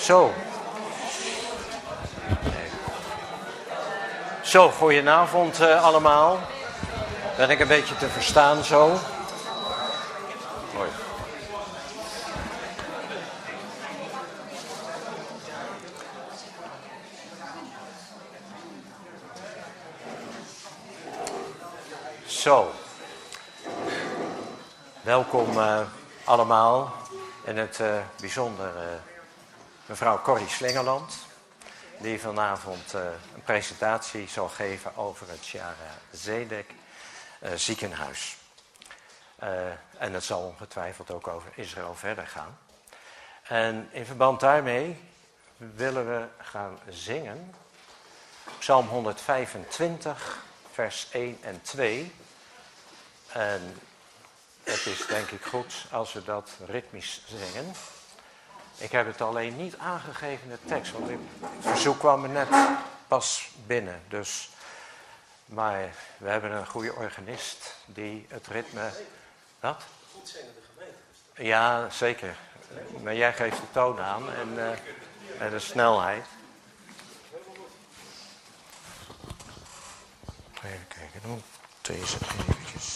Zo. Zo, goedenavond allemaal. Ben ik een beetje te verstaan zo? Mooi. Zo. Welkom allemaal. In het bijzonder mevrouw Corrie Slingerland. Die vanavond een presentatie zal geven over het Shaara Zedek ziekenhuis. En het zal ongetwijfeld ook over Israël verder gaan. En in verband daarmee willen we gaan zingen. Psalm 125, vers 1 en 2. En het is denk ik goed als we dat ritmisch zingen. Ik heb het alleen niet aangegeven in de tekst, want het verzoek kwam er net pas binnen. Dus, maar we hebben een goede organist die het ritme... Wat? Goed zingen de gemeente. Ja, zeker. Maar jij geeft de toon aan en de snelheid. Even kijken, dan deze eventjes.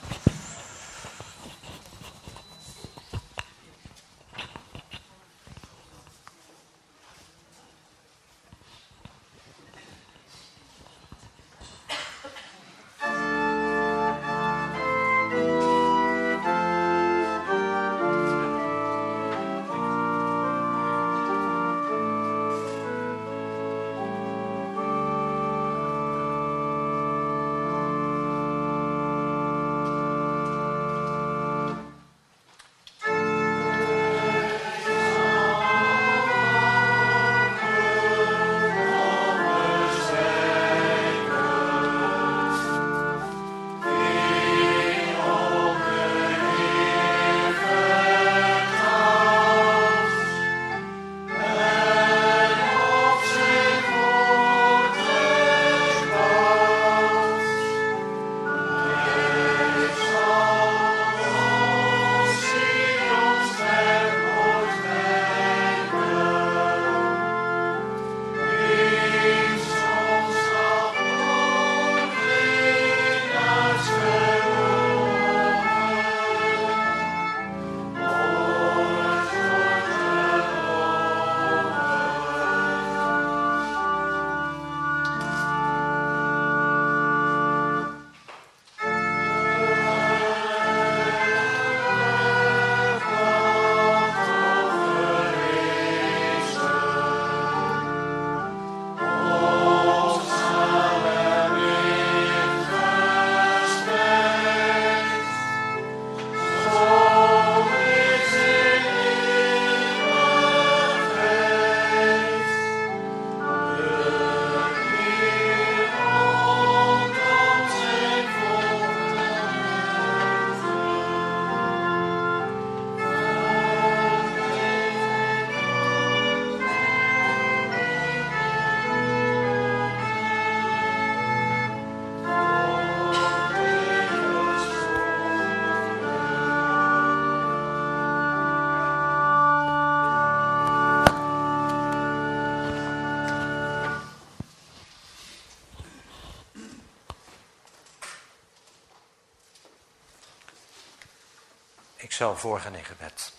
Ik zal voorgaan in gebed.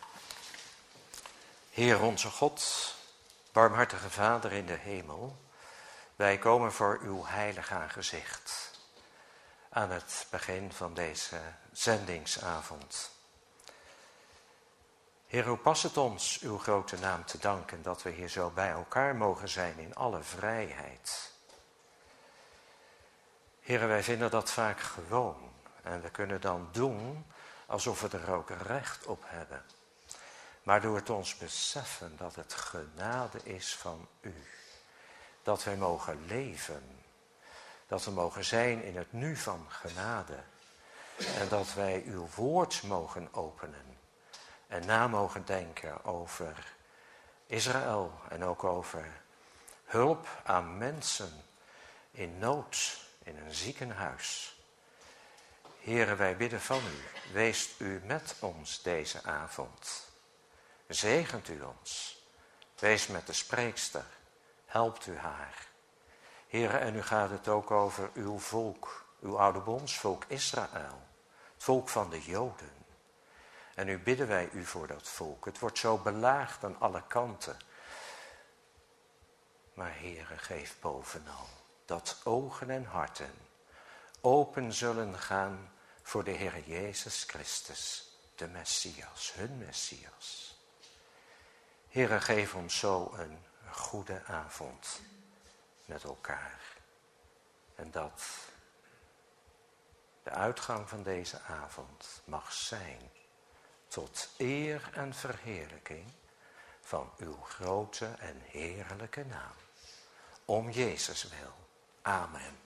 Heer onze God, barmhartige Vader in de hemel, wij komen voor uw heilig aangezicht aan het begin van deze zendingsavond. Heer, hoe past het ons uw grote naam te danken dat we hier zo bij elkaar mogen zijn in alle vrijheid. Heer, wij vinden dat vaak gewoon en we kunnen dan doen alsof we er ook recht op hebben. Maar door het ons beseffen dat het genade is van u. Dat wij mogen leven. Dat we mogen zijn in het nu van genade. En dat wij uw woord mogen openen. En na mogen denken over Israël. En ook over hulp aan mensen in nood in een ziekenhuis. Heere, wij bidden van u, wees u met ons deze avond. Zegent u ons. Wees met de spreekster. Helpt u haar. Heere, en nu gaat het ook over uw volk, uw ouderbondsvolk Israël. Het volk van de Joden. En nu bidden wij u voor dat volk. Het wordt zo belaagd aan alle kanten. Maar Heere, geef bovenal dat ogen en harten open zullen gaan voor de Heer Jezus Christus, de Messias, hun Messias. Heere, geef ons zo een goede avond met elkaar. En dat de uitgang van deze avond mag zijn tot eer en verheerlijking van uw grote en heerlijke naam. Om Jezus wil. Amen.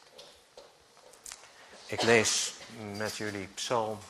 Ik lees met jullie Psalm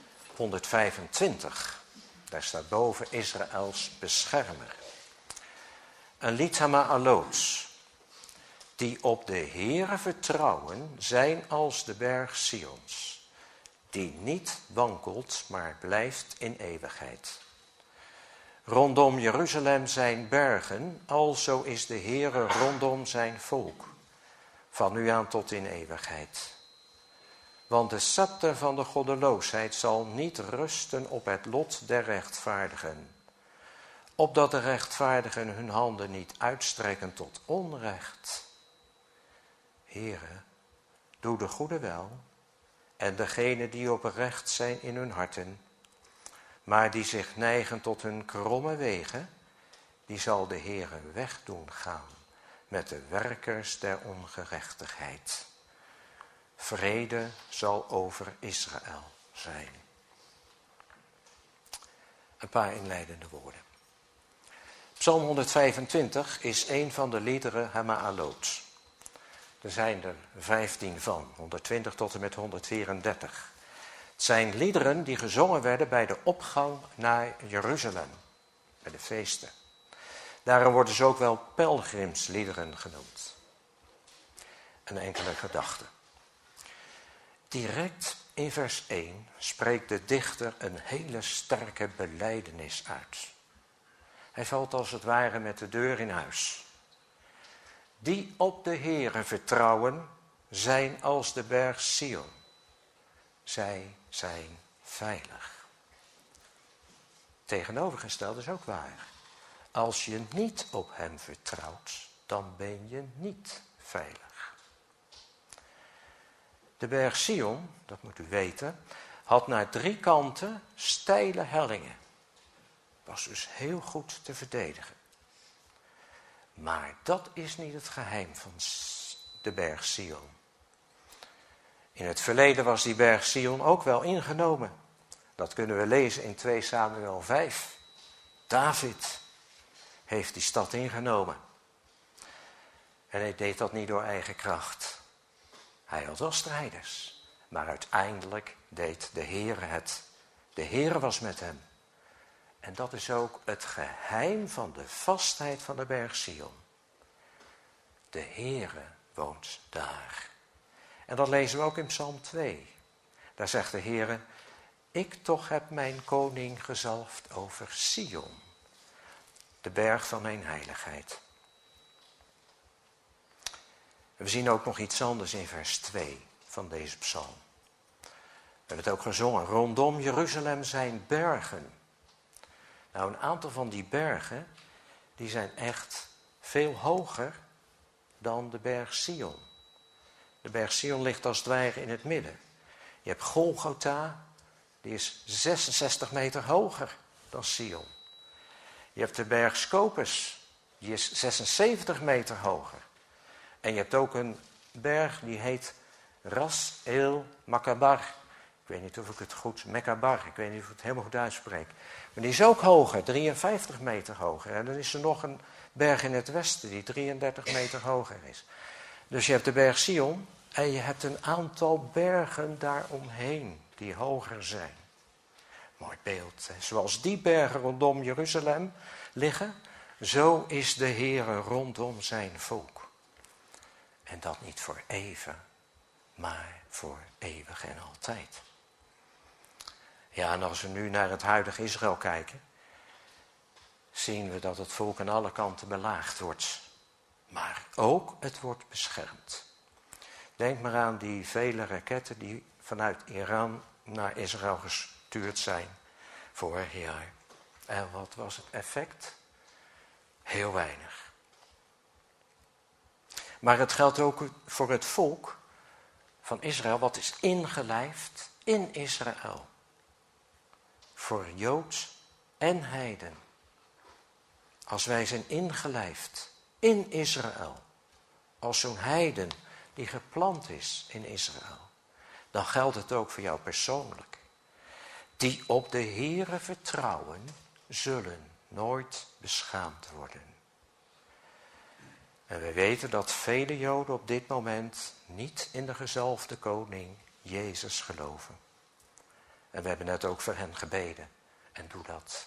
125. Daar staat boven Israëls beschermer. Een lied Hama'alot. Die op de Heere vertrouwen zijn als de berg Sions. Die niet wankelt, maar blijft in eeuwigheid. Rondom Jeruzalem zijn bergen, alzo is de Heere rondom zijn volk. Van nu aan tot in eeuwigheid. Want de scepter van de goddeloosheid zal niet rusten op het lot der rechtvaardigen. Opdat de rechtvaardigen hun handen niet uitstrekken tot onrecht. Heere, doe de goede wel, en degenen die oprecht zijn in hun harten, maar die zich neigen tot hun kromme wegen, die zal de Heere weg doen gaan met de werkers der ongerechtigheid. Vrede zal over Israël zijn. Een paar inleidende woorden. Psalm 125 is een van de liederen Hama'alot. Er zijn er 15 van, 120 tot en met 134. Het zijn liederen die gezongen werden bij de opgang naar Jeruzalem, bij de feesten. Daarom worden ze ook wel pelgrimsliederen genoemd. Een enkele gedachte. Direct in vers 1 spreekt de dichter een hele sterke belijdenis uit. Hij valt als het ware met de deur in huis. Die op de Heere vertrouwen zijn als de berg Sion. Zij zijn veilig. Tegenovergesteld is ook waar. Als je niet op hem vertrouwt, dan ben je niet veilig. De berg Sion, dat moet u weten, had naar 3 kanten steile hellingen. Was dus heel goed te verdedigen. Maar dat is niet het geheim van de berg Sion. In het verleden was die berg Sion ook wel ingenomen. Dat kunnen we lezen in 2 Samuel 5. David heeft die stad ingenomen. En hij deed dat niet door eigen kracht. Hij had wel strijders. Maar uiteindelijk deed de Heere het. De Heere was met hem. En dat is ook het geheim van de vastheid van de berg Sion. De Heere woont daar. En dat lezen we ook in Psalm 2. Daar zegt de Heere, ik toch heb mijn koning gezalfd over Sion, de berg van mijn heiligheid. We zien ook nog iets anders in vers 2 van deze psalm. We hebben het ook gezongen, rondom Jeruzalem zijn bergen. Nou, een aantal van die bergen, die zijn echt veel hoger dan de berg Sion. De berg Sion ligt als het ware in het midden. Je hebt Golgotha, die is 66 meter hoger dan Sion. Je hebt de berg Scopus, die is 76 meter hoger. En je hebt ook een berg die heet Ras El Makabar. Ik weet niet of ik het goed, Mekabar, ik weet niet of ik het helemaal goed uitspreek. Maar die is ook hoger, 53 meter hoger. En dan is er nog een berg in het westen die 33 meter hoger is. Dus je hebt de berg Sion en je hebt een aantal bergen daaromheen die hoger zijn. Mooi beeld. Hè? Zoals die bergen rondom Jeruzalem liggen, zo is de Heere rondom zijn volk. En dat niet voor even, maar voor eeuwig en altijd. Ja, en als we nu naar het huidige Israël kijken, zien we dat het volk aan alle kanten belaagd wordt. Maar ook het wordt beschermd. Denk maar aan die vele raketten die vanuit Iran naar Israël gestuurd zijn vorig jaar. En wat was het effect? Heel weinig. Maar het geldt ook voor het volk van Israël, wat is ingelijfd in Israël. Voor Jood en heiden. Als wij zijn ingelijfd in Israël, als zo'n heiden die geplant is in Israël, dan geldt het ook voor jou persoonlijk. Die op de Heere vertrouwen, zullen nooit beschaamd worden. En we weten dat vele Joden op dit moment niet in de gezalfde koning Jezus geloven. En we hebben net ook voor hen gebeden. En doe dat.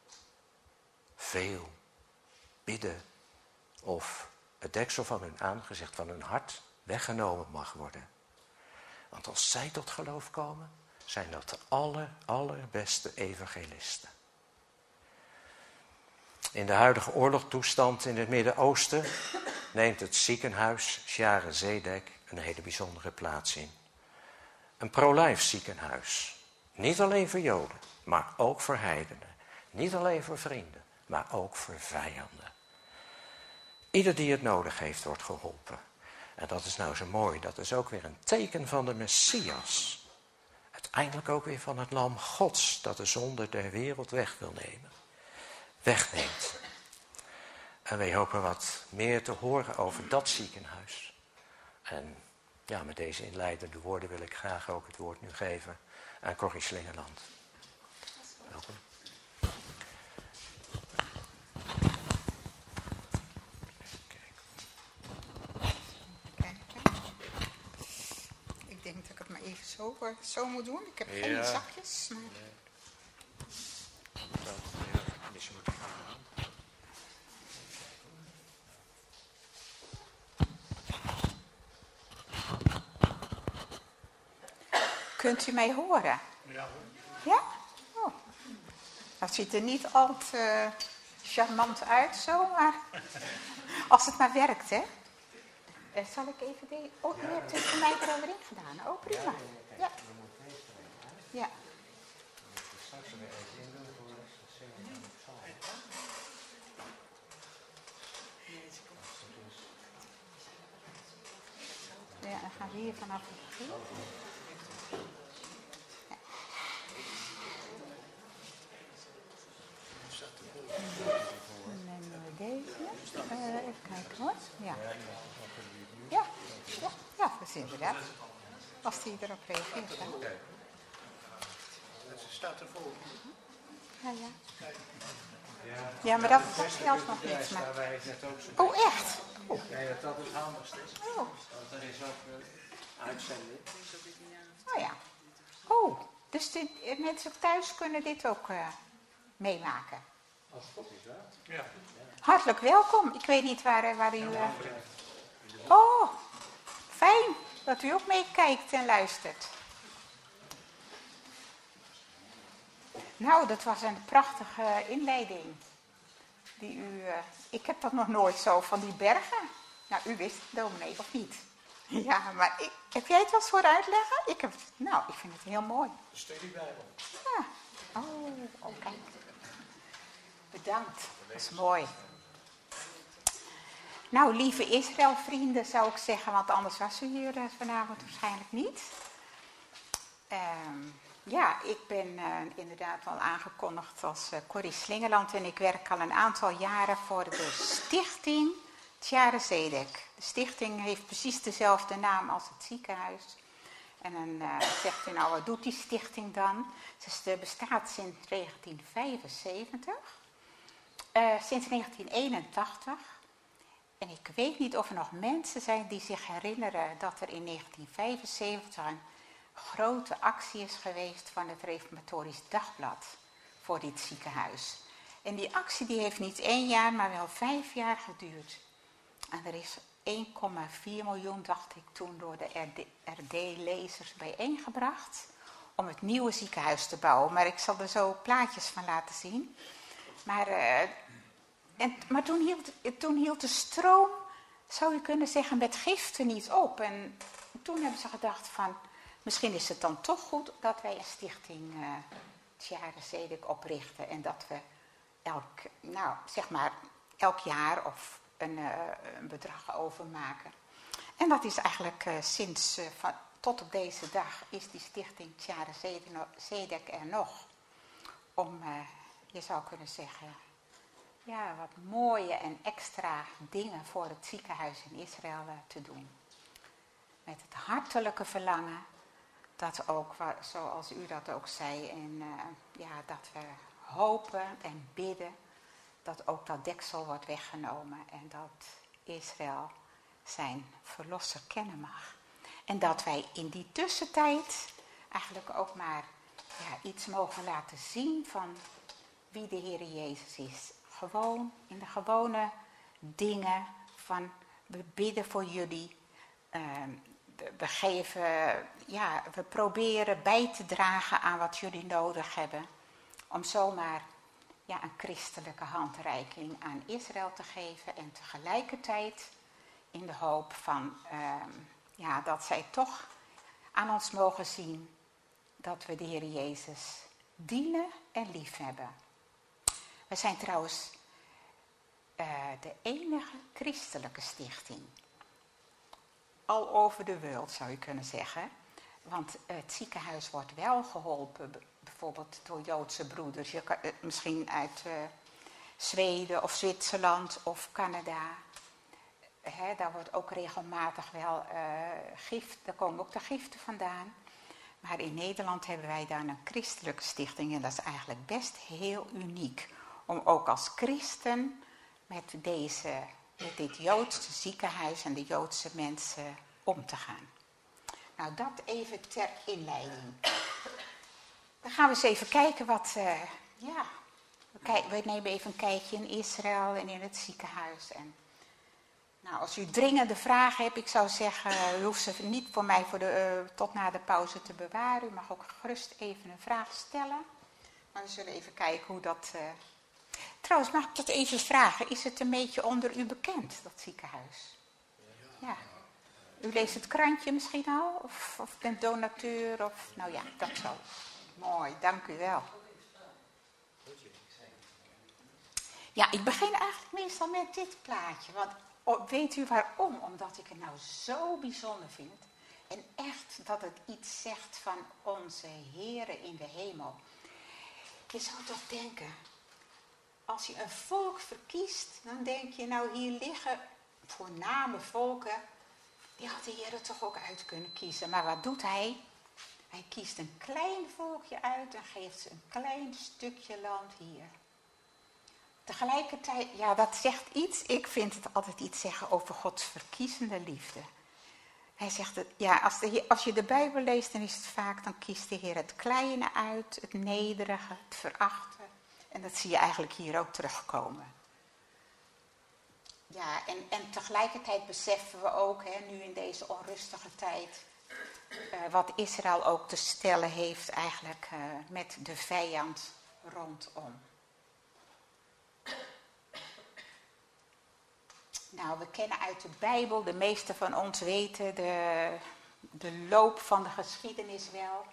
Veel bidden of het deksel van hun aangezicht, van hun hart weggenomen mag worden. Want als zij tot geloof komen, zijn dat de allerbeste evangelisten. In de huidige oorlogstoestand in het Midden-Oosten neemt het ziekenhuis Share Zedek een hele bijzondere plaats in. Een pro-life ziekenhuis. Niet alleen voor Joden, maar ook voor heidenen. Niet alleen voor vrienden, maar ook voor vijanden. Ieder die het nodig heeft, wordt geholpen. En dat is nou zo mooi. Dat is ook weer een teken van de Messias. Uiteindelijk ook weer van het lam Gods, dat de zonde der wereld weg wil nemen. Wegneemt. En wij hopen wat meer te horen over dat ziekenhuis. En ja, met deze inleidende woorden wil ik graag ook het woord nu geven aan Corrie Slingerland. Welkom. Ik denk dat ik het maar even zo moet doen. Ik heb geen zakjes. Maar... Kunt u mij horen? Ja. Ja? Oh. Dat ziet er niet al te charmant uit zo, maar als het maar werkt, hè? Zal ik even die... Oh, u hebt het voor mij eroverheen gedaan. Oh, prima. Ja. Ja. Ja, dan gaan we hier vanaf het begin. Ja. Dan nemen we deze. Even kijken hoor. Ja. Ja, dat is inderdaad. Als die erop reageert. Het staat ervoor. Ja. Ja, maar dat geldt nog niet. Maar... Oh, echt? Oh. Nee, dat is het handigste. Oh. Want er is ook een uitzending. Oh ja. Oh, dus de mensen thuis kunnen dit ook meemaken. Als het goed is, hè? Ja. Hartelijk welkom. Ik weet niet waar u... Oh, fijn dat u ook meekijkt en luistert. Nou, dat was een prachtige inleiding. Die u, ik heb dat nog nooit zo van die bergen. Nou, u wist het, dominee, of niet? Ja, maar heb jij het wel eens voor uitleggen? Ik vind het heel mooi. De studiebijbel. Ja. Oh, kijk. Bedankt, dat is mooi. Nou, lieve Israël-vrienden zou ik zeggen, want anders was u hier vanavond waarschijnlijk niet. Ja, ik ben inderdaad al aangekondigd als Corrie Slingerland en ik werk al een aantal jaren voor de stichting Share Zedek. De stichting heeft precies dezelfde naam als het ziekenhuis. En dan zegt u nou, wat doet die stichting dan? Ze bestaat sinds 1975, sinds 1981. En ik weet niet of er nog mensen zijn die zich herinneren dat er in 1975 een grote actie is geweest van het Reformatorisch Dagblad voor dit ziekenhuis. En die actie die heeft niet 1 jaar, maar wel 5 jaar geduurd. En er is 1,4 miljoen, dacht ik toen, door de RD-lezers bijeengebracht om het nieuwe ziekenhuis te bouwen. Maar ik zal er zo plaatjes van laten zien. Maar Maar toen hield de stroom, zou je kunnen zeggen, met giften niet op. En toen hebben ze gedacht van, misschien is het dan toch goed dat wij een stichting Tjare Zedek oprichten. En dat we elk jaar of een bedrag overmaken. En dat is eigenlijk tot op deze dag is die stichting Tjare Zedek er nog. Om, je zou kunnen zeggen, ja, wat mooie en extra dingen voor het ziekenhuis in Israël te doen. Met het hartelijke verlangen dat ook, zoals u dat ook zei, en dat we hopen en bidden dat ook dat deksel wordt weggenomen en dat Israël zijn verlosser kennen mag. En dat wij in die tussentijd eigenlijk ook maar iets mogen laten zien van wie de Heer Jezus is. Gewoon in de gewone dingen van we bidden voor jullie. We proberen bij te dragen aan wat jullie nodig hebben. Om zomaar een christelijke handreiking aan Israël te geven. En tegelijkertijd in de hoop van dat zij toch aan ons mogen zien dat we de Heer Jezus dienen en lief hebben. We zijn trouwens de enige christelijke stichting. Al over de wereld zou je kunnen zeggen. Want het ziekenhuis wordt wel geholpen, bijvoorbeeld door Joodse broeders. Je kan, misschien uit Zweden of Zwitserland of Canada. Daar wordt ook regelmatig wel daar komen ook de giften vandaan. Maar in Nederland hebben wij daar een christelijke stichting en dat is eigenlijk best heel uniek. Om ook als christen met dit Joodse ziekenhuis en de Joodse mensen om te gaan. Nou, dat even ter inleiding. Dan gaan we eens even kijken we nemen even een kijkje in Israël en in het ziekenhuis. En, als u dringende vragen hebt, ik zou zeggen, u hoeft ze niet voor mij tot na de pauze te bewaren. U mag ook gerust even een vraag stellen. Maar we zullen even kijken hoe dat... Trouwens, mag ik dat even vragen? Is het een beetje onder u bekend, dat ziekenhuis? Ja. U leest het krantje misschien al? Of bent donateur? Dat zo. Mooi, dank u wel. Ja, ik begin eigenlijk meestal met dit plaatje. Want weet u waarom? Omdat ik het nou zo bijzonder vind. En echt dat het iets zegt van onze Heere in de hemel. Je zou toch denken, als je een volk verkiest, dan denk je, hier liggen voorname volken, die had de Heer toch ook uit kunnen kiezen. Maar wat doet hij? Hij kiest een klein volkje uit en geeft ze een klein stukje land hier. Tegelijkertijd, dat zegt iets, ik vind het altijd iets zeggen over Gods verkiezende liefde. Hij zegt, als je de Bijbel leest, dan is het vaak, dan kiest de Heer het kleine uit, het nederige, het verachte. En dat zie je eigenlijk hier ook terugkomen. Ja, en tegelijkertijd beseffen we ook, nu in deze onrustige tijd, wat Israël ook te stellen heeft eigenlijk met de vijand rondom. Nou, we kennen uit de Bijbel, de meeste van ons weten de loop van de geschiedenis wel.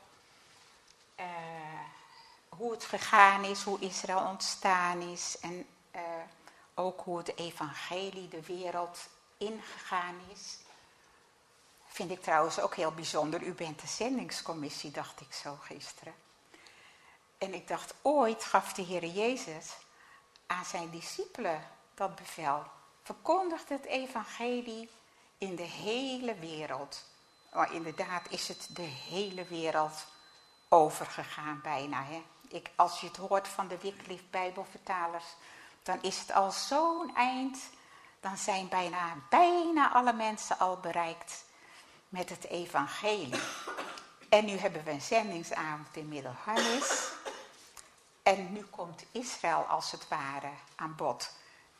Hoe het gegaan is, hoe Israël ontstaan is en ook hoe het evangelie de wereld ingegaan is. Vind ik trouwens ook heel bijzonder. U bent de zendingscommissie, dacht ik zo gisteren. En ik dacht, ooit gaf de Heer Jezus aan zijn discipelen dat bevel. Verkondigt het evangelie in de hele wereld. Maar inderdaad is het de hele wereld overgegaan bijna. Als je het hoort van de Wycliffe Bijbelvertalers, dan is het al zo'n eind. Dan zijn bijna alle mensen al bereikt met het evangelie. En nu hebben we een zendingsavond in Middelharnis. En nu komt Israël als het ware aan bod.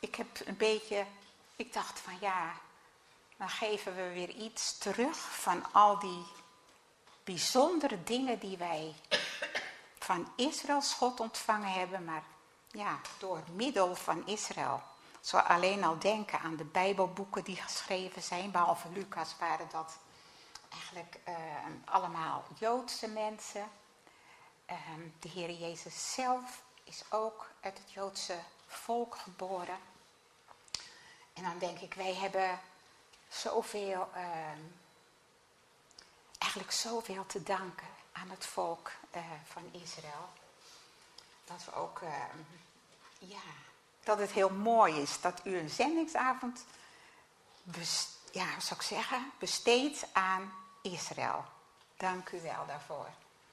Ik dacht van dan geven we weer iets terug van al die bijzondere dingen die wij van Israëls God ontvangen hebben. Maar door middel van Israël. Zo alleen al denken aan de Bijbelboeken die geschreven zijn. Behalve Lucas waren dat eigenlijk allemaal Joodse mensen. De Heer Jezus zelf is ook uit het Joodse volk geboren. En dan denk ik, wij hebben zoveel, eigenlijk zoveel te danken aan het volk van Israël. Dat we ook, dat het heel mooi is dat u een zendingsavond besteedt aan Israël. Dank u wel daarvoor.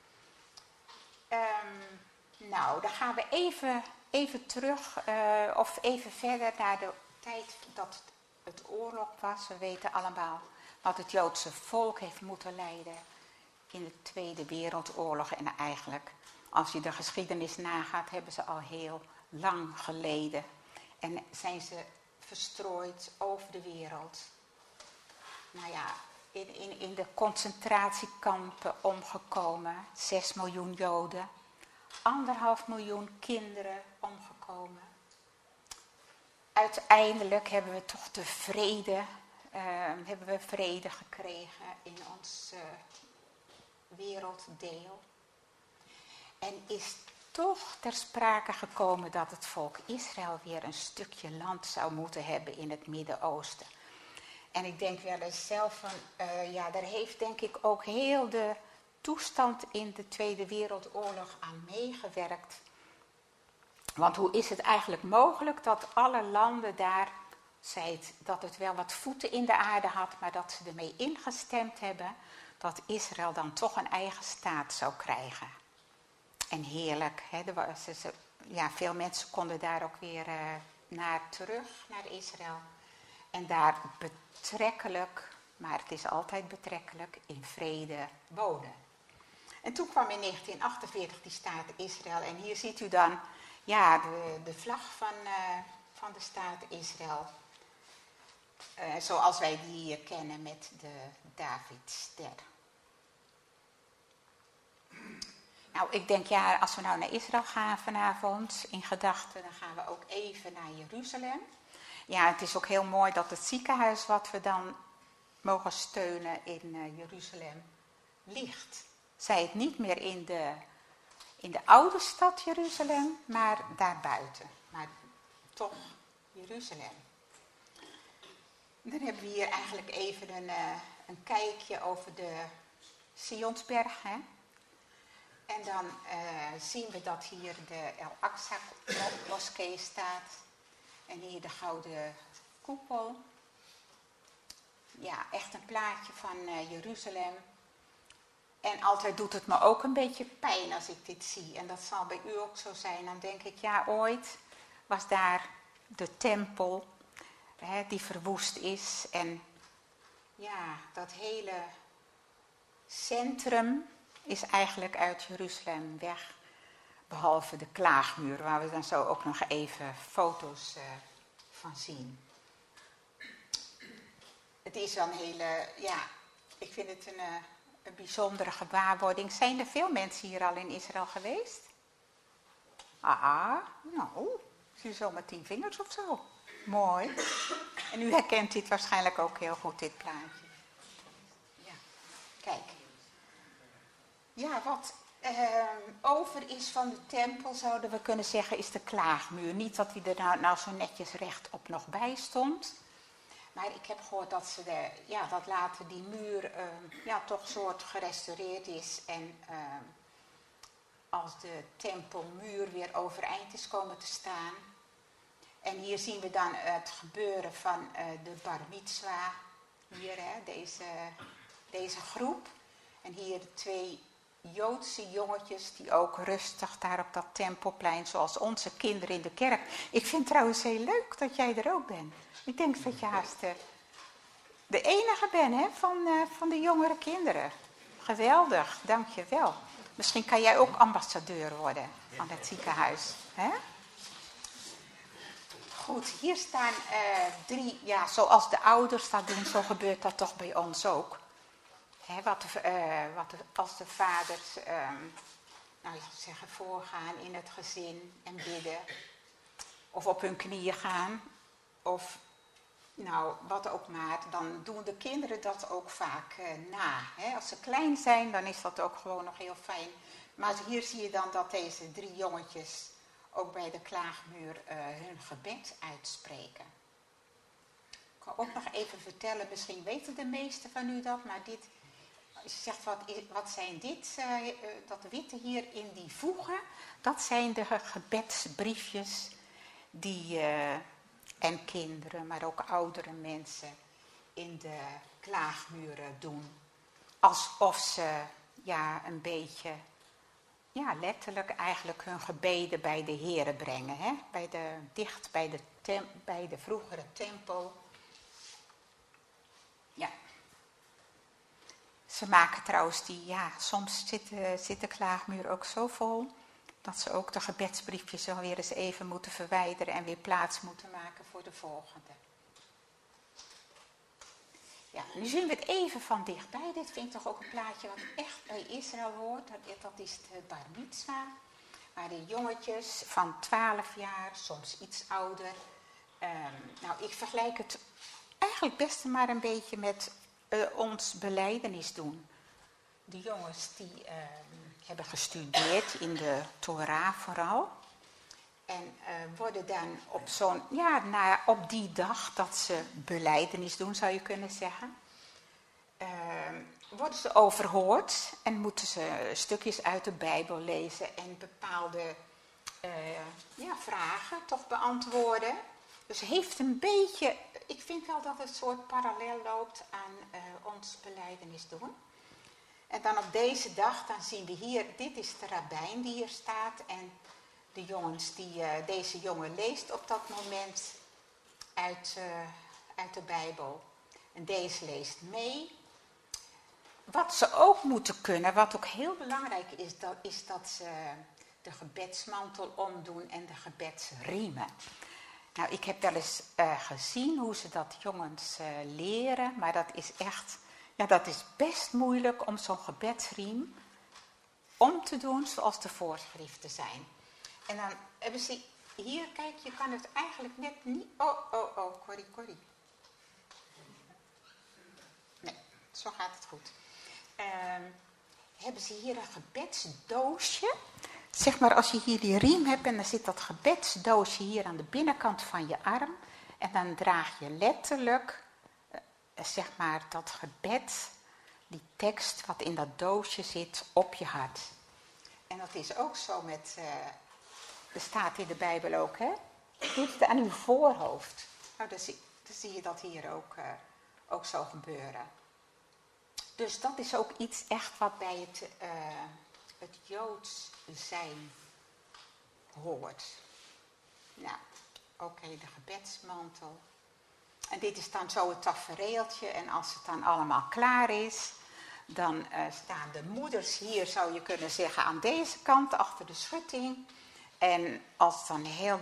Nou, dan gaan we even terug, of even verder naar de tijd dat het oorlog was. We weten allemaal wat het Joodse volk heeft moeten lijden in de Tweede Wereldoorlog. En eigenlijk, als je de geschiedenis nagaat, hebben ze al heel lang geleden. En zijn ze verstrooid over de wereld. Nou ja, in de concentratiekampen omgekomen. 6 miljoen Joden. 1,5 miljoen kinderen omgekomen. Uiteindelijk hebben we toch de vrede, vrede gekregen in ons werelddeel. En is toch ter sprake gekomen dat het volk Israël weer een stukje land zou moeten hebben in het Midden-Oosten. En ik denk wel eens zelf van, daar heeft denk ik ook heel de toestand in de Tweede Wereldoorlog aan meegewerkt. Want hoe is het eigenlijk mogelijk dat alle landen daar, dat het wel wat voeten in de aarde had, maar dat ze ermee ingestemd hebben dat Israël dan toch een eigen staat zou krijgen. En heerlijk, hè? Veel mensen konden daar ook weer terug naar Israël. En daar betrekkelijk, maar het is altijd betrekkelijk, in vrede wonen. En toen kwam in 1948 die staat Israël. En hier ziet u dan de vlag van de staat Israël. Zoals wij die hier kennen met de Davidster. Nou, ik denk als we nou naar Israël gaan vanavond in gedachten, dan gaan we ook even naar Jeruzalem. Ja, het is ook heel mooi dat het ziekenhuis wat we dan mogen steunen in Jeruzalem ligt. Zij het niet meer in de oude stad Jeruzalem, maar daarbuiten. Maar toch Jeruzalem. Dan hebben we hier eigenlijk even een kijkje over de Sionsberg. Hè? En dan zien we dat hier de El-Aqsa-moskee staat. En hier de gouden koepel. Ja, echt een plaatje van Jeruzalem. En altijd doet het me ook een beetje pijn als ik dit zie. En dat zal bij u ook zo zijn. Dan denk ik, ooit was daar de tempel die verwoest is. En dat hele centrum is eigenlijk uit Jeruzalem weg. Behalve de klaagmuur, waar we dan zo ook nog even foto's van zien. Het is wel een hele, ik vind het een bijzondere gewaarwording. Zijn er veel mensen hier al in Israël geweest? Nou, zie je zo met 10 vingers of zo. Mooi. En u herkent dit waarschijnlijk ook heel goed, dit plaatje. Ja, kijk. Ja, wat over is van de tempel, zouden we kunnen zeggen, is de klaagmuur. Niet dat die er nou zo netjes rechtop nog bij stond. Maar ik heb gehoord dat dat later die muur toch soort gerestaureerd is. En als de tempelmuur weer overeind is komen te staan. En hier zien we dan het gebeuren van de bar mitzwa. Hier, deze groep. En hier de 2 Joodse jongetjes die ook rustig daar op dat tempelplein, zoals onze kinderen in de kerk. Ik vind het trouwens heel leuk dat jij er ook bent. Ik denk dat je haast de enige bent van de jongere kinderen. Geweldig, dank je wel. Misschien kan jij ook ambassadeur worden van het ziekenhuis. Hè? Goed, hier staan 3, zoals de ouders dat doen, zo gebeurt dat toch bij ons ook. Als de vaders voorgaan in het gezin en bidden. Of op hun knieën gaan. of nou, wat ook maar, dan doen de kinderen dat ook vaak na. Hè? Als ze klein zijn, dan is dat ook gewoon nog heel fijn. Maar hier zie je dan dat deze 3 jongetjes ook bij de klaagmuur hun gebed uitspreken. Ik kan ook nog even vertellen, misschien weten de meesten van u dat, maar dit, als je zegt, wat zijn dit, dat witte hier in die voegen, dat zijn de gebedsbriefjes die, en kinderen, maar ook oudere mensen in de klaagmuren doen. Alsof ze een beetje, letterlijk eigenlijk hun gebeden bij de Here brengen. Hè? Dicht bij de vroegere tempel. Ja. Ze maken trouwens soms zit de klaagmuur ook zo vol dat ze ook de gebedsbriefjes alweer eens even moeten verwijderen en weer plaats moeten maken voor de volgende. Ja, nu zien we het even van dichtbij. Dit vind ik toch ook een plaatje wat echt bij Israël hoort. Dat is de bar mitzwa. Waar de jongetjes van 12 jaar, soms iets ouder. Ik vergelijk het eigenlijk best maar een beetje met ons belijdenis doen. De jongens die hebben gestudeerd in de Torah vooral. En worden dan op die dag dat ze belijdenis doen, zou je kunnen zeggen, worden ze overhoord en moeten ze stukjes uit de Bijbel lezen en bepaalde vragen toch beantwoorden. Dus heeft een beetje, ik vind wel dat het een soort parallel loopt aan ons belijdenis doen. En dan op deze dag, dan zien we hier, dit is de rabbijn die hier staat. En de jongens deze jongen leest op dat moment uit de Bijbel. En deze leest mee. Wat ze ook moeten kunnen, wat ook heel belangrijk is dat ze de gebedsmantel omdoen en de gebedsriemen. Nou, ik heb wel eens gezien hoe ze dat jongens leren, maar dat is echt, dat is best moeilijk om zo'n gebedsriem om te doen zoals de voorschriften zijn. En dan hebben ze hier, kijk, je kan het eigenlijk net niet, Corrie. Nee, zo gaat het goed. Hebben ze hier een gebedsdoosje. Zeg maar, als je hier die riem hebt en dan zit dat gebedsdoosje hier aan de binnenkant van je arm. En dan draag je letterlijk, dat gebed, die tekst wat in dat doosje zit, op je hart. En dat is ook zo met, er staat in de Bijbel ook, hè. Dit aan uw voorhoofd. Nou, dan zie je dat hier ook zo gebeuren. Dus dat is ook iets echt wat bij het Joods zijn hoort. Nou, oké, de gebedsmantel. En dit is dan zo het tafereeltje. En als het dan allemaal klaar is, dan staan de moeders hier, zou je kunnen zeggen, aan deze kant, achter de schutting. En als dan heel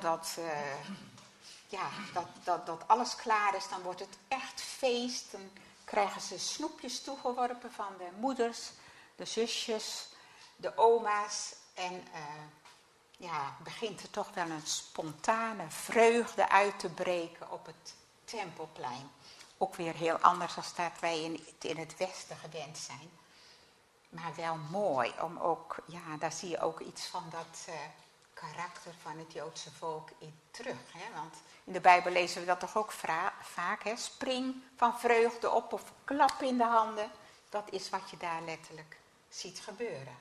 dat alles klaar is, dan wordt het echt feest. Dan krijgen ze snoepjes toegeworpen van de moeders, de zusjes, de oma's. En begint er toch wel een spontane vreugde uit te breken op het Tempelplein. Ook weer heel anders dan dat wij in het Westen gewend zijn. Maar wel mooi om ook, daar zie je ook iets van dat karakter van het Joodse volk in terug. Hè? Want in de Bijbel lezen we dat toch ook vaak, hè? Spring van vreugde op of klap in de handen. Dat is wat je daar letterlijk ziet gebeuren.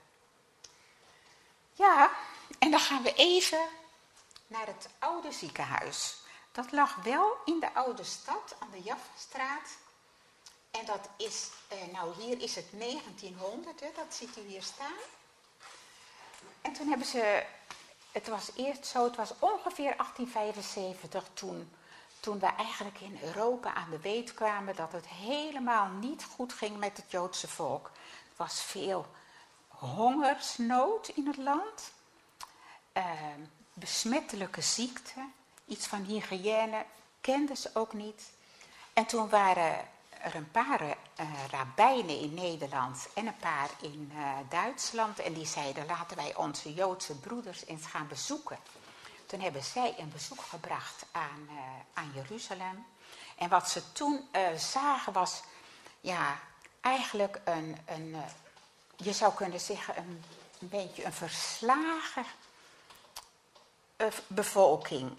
Ja, en dan gaan we even naar het oude ziekenhuis. Dat lag wel in de oude stad, aan de Jaffastraat. En dat is, hier is het 1900, hè, dat ziet u hier staan. En toen hebben ze, het was eerst zo, het was ongeveer 1875 toen we eigenlijk in Europa aan de weet kwamen dat het helemaal niet goed ging met het Joodse volk. Er was veel hongersnood in het land, besmettelijke ziekten, iets van hygiëne kenden ze ook niet. En toen waren er een paar rabbijnen in Nederland en een paar in Duitsland. En die zeiden, laten wij onze Joodse broeders eens gaan bezoeken. Toen toen hebben zij een bezoek gebracht aan Jeruzalem. En wat ze toen zagen was, ja, eigenlijk je zou kunnen zeggen, een beetje een verslagen bevolking.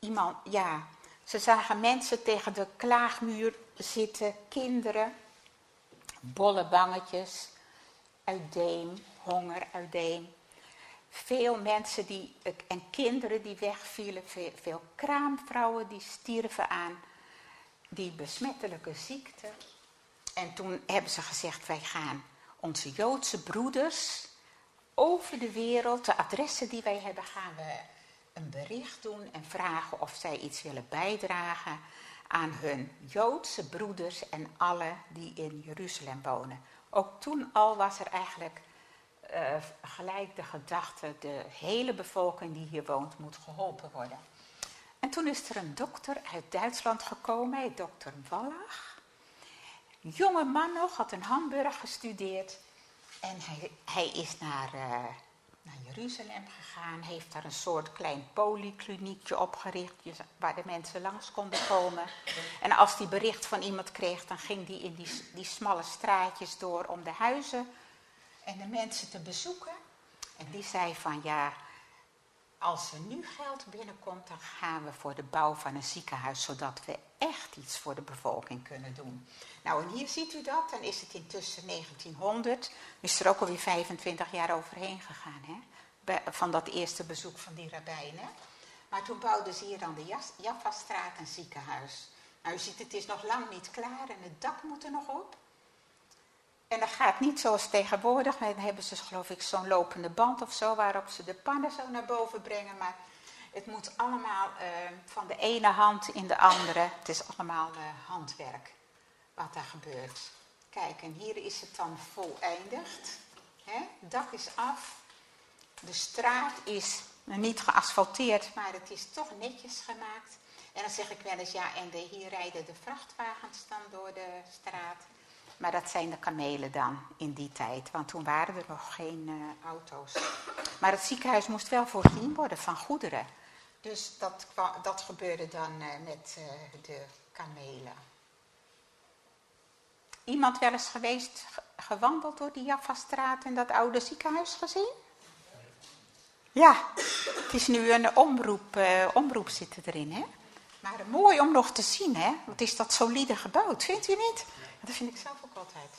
Ze zagen mensen tegen de klaagmuur zitten, kinderen, bolle bangetjes, uiteen, honger uiteen. Veel mensen en kinderen die wegvielen, veel kraamvrouwen die stierven aan die besmettelijke ziekte. En toen hebben ze gezegd, wij gaan onze Joodse broeders over de wereld, de adressen die wij hebben, gaan we een bericht doen en vragen of zij iets willen bijdragen aan hun Joodse broeders en alle die in Jeruzalem wonen. Ook toen al was er eigenlijk gelijk de gedachte, de hele bevolking die hier woont moet geholpen worden. En toen is er een dokter uit Duitsland gekomen, dokter Wallach. Een jonge man nog, had in Hamburg gestudeerd. En hij is naar Jeruzalem gegaan, heeft daar een soort klein polykliniekje opgericht, waar de mensen langs konden komen. En als hij bericht van iemand kreeg, dan ging hij in die smalle straatjes door om de huizen en de mensen te bezoeken. En die zei van, ja, als er nu geld binnenkomt, dan gaan we voor de bouw van een ziekenhuis, zodat we echt iets voor de bevolking kunnen doen. Nou, en hier ziet u dat, dan is het intussen 1900, is er ook alweer 25 jaar overheen gegaan, hè? Van dat eerste bezoek van die rabbijnen. Maar toen bouwden ze hier aan de Jaffastraat een ziekenhuis. Nou, u ziet, het is nog lang niet klaar en het dak moet er nog op. En dat gaat niet zoals tegenwoordig. Dan hebben ze, geloof ik, zo'n lopende band of zo, waarop ze de pannen zo naar boven brengen. Maar het moet allemaal van de ene hand in de andere. Het is allemaal handwerk wat daar gebeurt. Kijk, en hier is het dan voleindigd. Hè? Het dak is af. De straat is niet geasfalteerd, maar het is toch netjes gemaakt. En dan zeg ik wel eens, ja, en hier rijden de vrachtwagens dan door de straat. Maar dat zijn de kamelen dan in die tijd, want toen waren er nog geen auto's. Maar het ziekenhuis moest wel voorzien worden van goederen. Dus dat gebeurde dan met de kamelen. Iemand wel eens geweest, gewandeld door die Jaffastraat en dat oude ziekenhuis gezien? Ja, het is nu een omroep zit erin, hè? Maar mooi om nog te zien, hè? Wat is dat solide gebouwd, vindt u niet? Dat vind ik zelf ook altijd.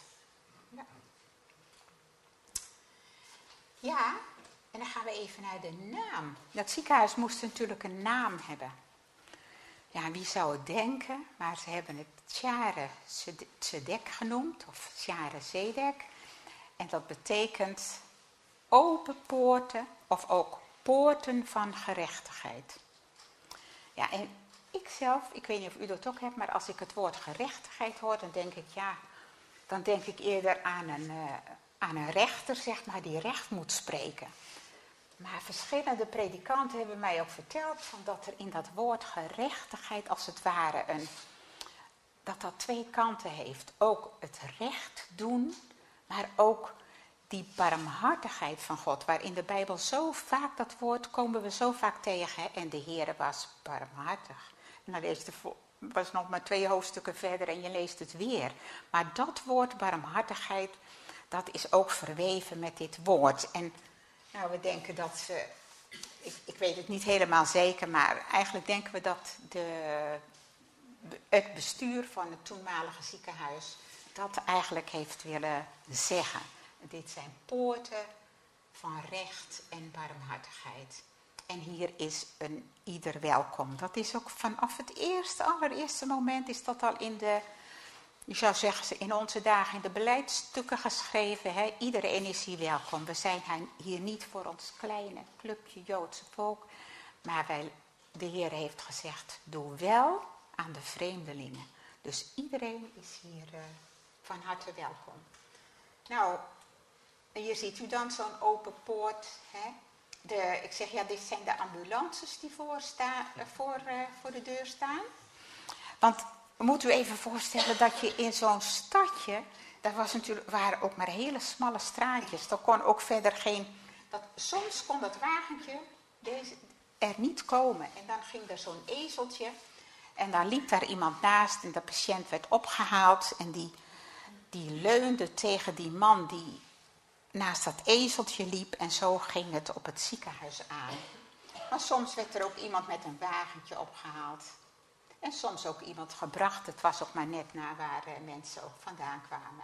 Ja, en dan gaan we even naar de naam. Dat ziekenhuis moest natuurlijk een naam hebben. Ja, wie zou het denken? Maar ze hebben het Share Tzedek genoemd, of Share Zedek. En dat betekent open poorten, of ook poorten van gerechtigheid. Ja, en ik weet niet of u dat ook hebt, maar als ik het woord gerechtigheid hoor, dan denk ik eerder aan een rechter, zeg maar, die recht moet spreken. Maar verschillende predikanten hebben mij ook verteld dat er in dat woord gerechtigheid als het ware dat twee kanten heeft. Ook het recht doen, maar ook die barmhartigheid van God, waar in de Bijbel zo vaak dat woord komen we zo vaak tegen. Hè? En de Heere was barmhartig. En dan was nog maar 2 hoofdstukken verder en je leest het weer. Maar dat woord barmhartigheid, dat is ook verweven met dit woord. En nou, we denken dat ik weet het niet helemaal zeker, maar eigenlijk denken we dat het bestuur van het toenmalige ziekenhuis dat eigenlijk heeft willen zeggen. Dit zijn poorten van recht en barmhartigheid. En hier is ieder welkom. Dat is ook vanaf het allereerste moment is dat al je zou zeggen, in onze dagen in de beleidsstukken geschreven. Hè? Iedereen is hier welkom. We zijn hier niet voor ons kleine clubje Joodse volk. Maar de Heer heeft gezegd, doe wel aan de vreemdelingen. Dus iedereen is hier van harte welkom. Nou, hier ziet u dan zo'n open poort. Hè? Ik zeg, ja, dit zijn de ambulances die voor de deur staan. Want moet u even voorstellen dat je in zo'n stadje, waren ook maar hele smalle straatjes. Er kon ook verder soms kon dat wagentje, er niet komen. En dan ging er zo'n ezeltje en dan liep daar iemand naast en de patiënt werd opgehaald en die leunde tegen die man die naast dat ezeltje liep en zo ging het op het ziekenhuis aan. Maar soms werd er ook iemand met een wagentje opgehaald. En soms ook iemand gebracht. Het was ook maar net naar waar mensen ook vandaan kwamen.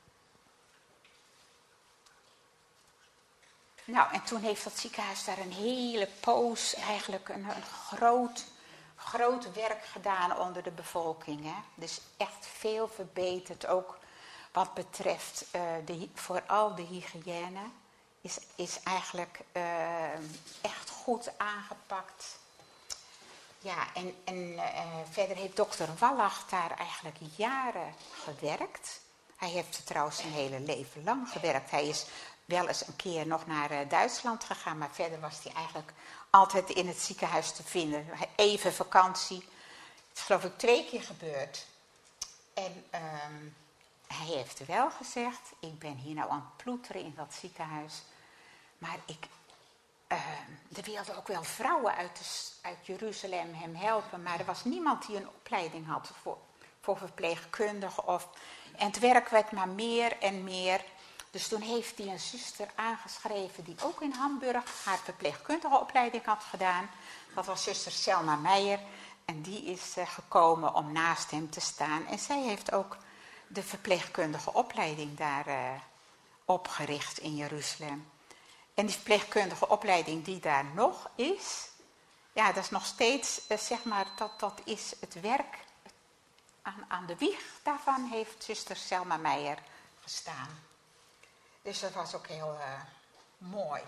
Nou, en toen heeft dat ziekenhuis daar een hele poos eigenlijk een groot werk gedaan onder de bevolking. Hè? Dus echt veel verbeterd, ook wat betreft vooral de hygiëne. Is eigenlijk echt goed aangepakt. Ja, en verder heeft dokter Wallach daar eigenlijk jaren gewerkt. Hij heeft er trouwens zijn hele leven lang gewerkt. Hij is wel eens een keer nog naar Duitsland gegaan, maar verder was hij eigenlijk altijd in het ziekenhuis te vinden. Even vakantie. Het is geloof ik 2 keer gebeurd. En hij heeft wel gezegd, ik ben hier nou aan het ploeteren in dat ziekenhuis. Maar er wilden ook wel vrouwen uit Jeruzalem hem helpen. Maar er was niemand die een opleiding had voor verpleegkundigen. En het werk werd maar meer en meer. Dus toen heeft hij een zuster aangeschreven die ook in Hamburg haar verpleegkundige opleiding had gedaan. Dat was zuster Selma Meijer. En die is gekomen om naast hem te staan. En zij heeft ook de verpleegkundige opleiding daar opgericht in Jeruzalem. En die verpleegkundige opleiding die daar nog is, ja, dat is nog steeds, zeg maar, dat is het werk. Aan de wieg daarvan heeft zuster Selma Meijer gestaan. Dus dat was ook heel mooi.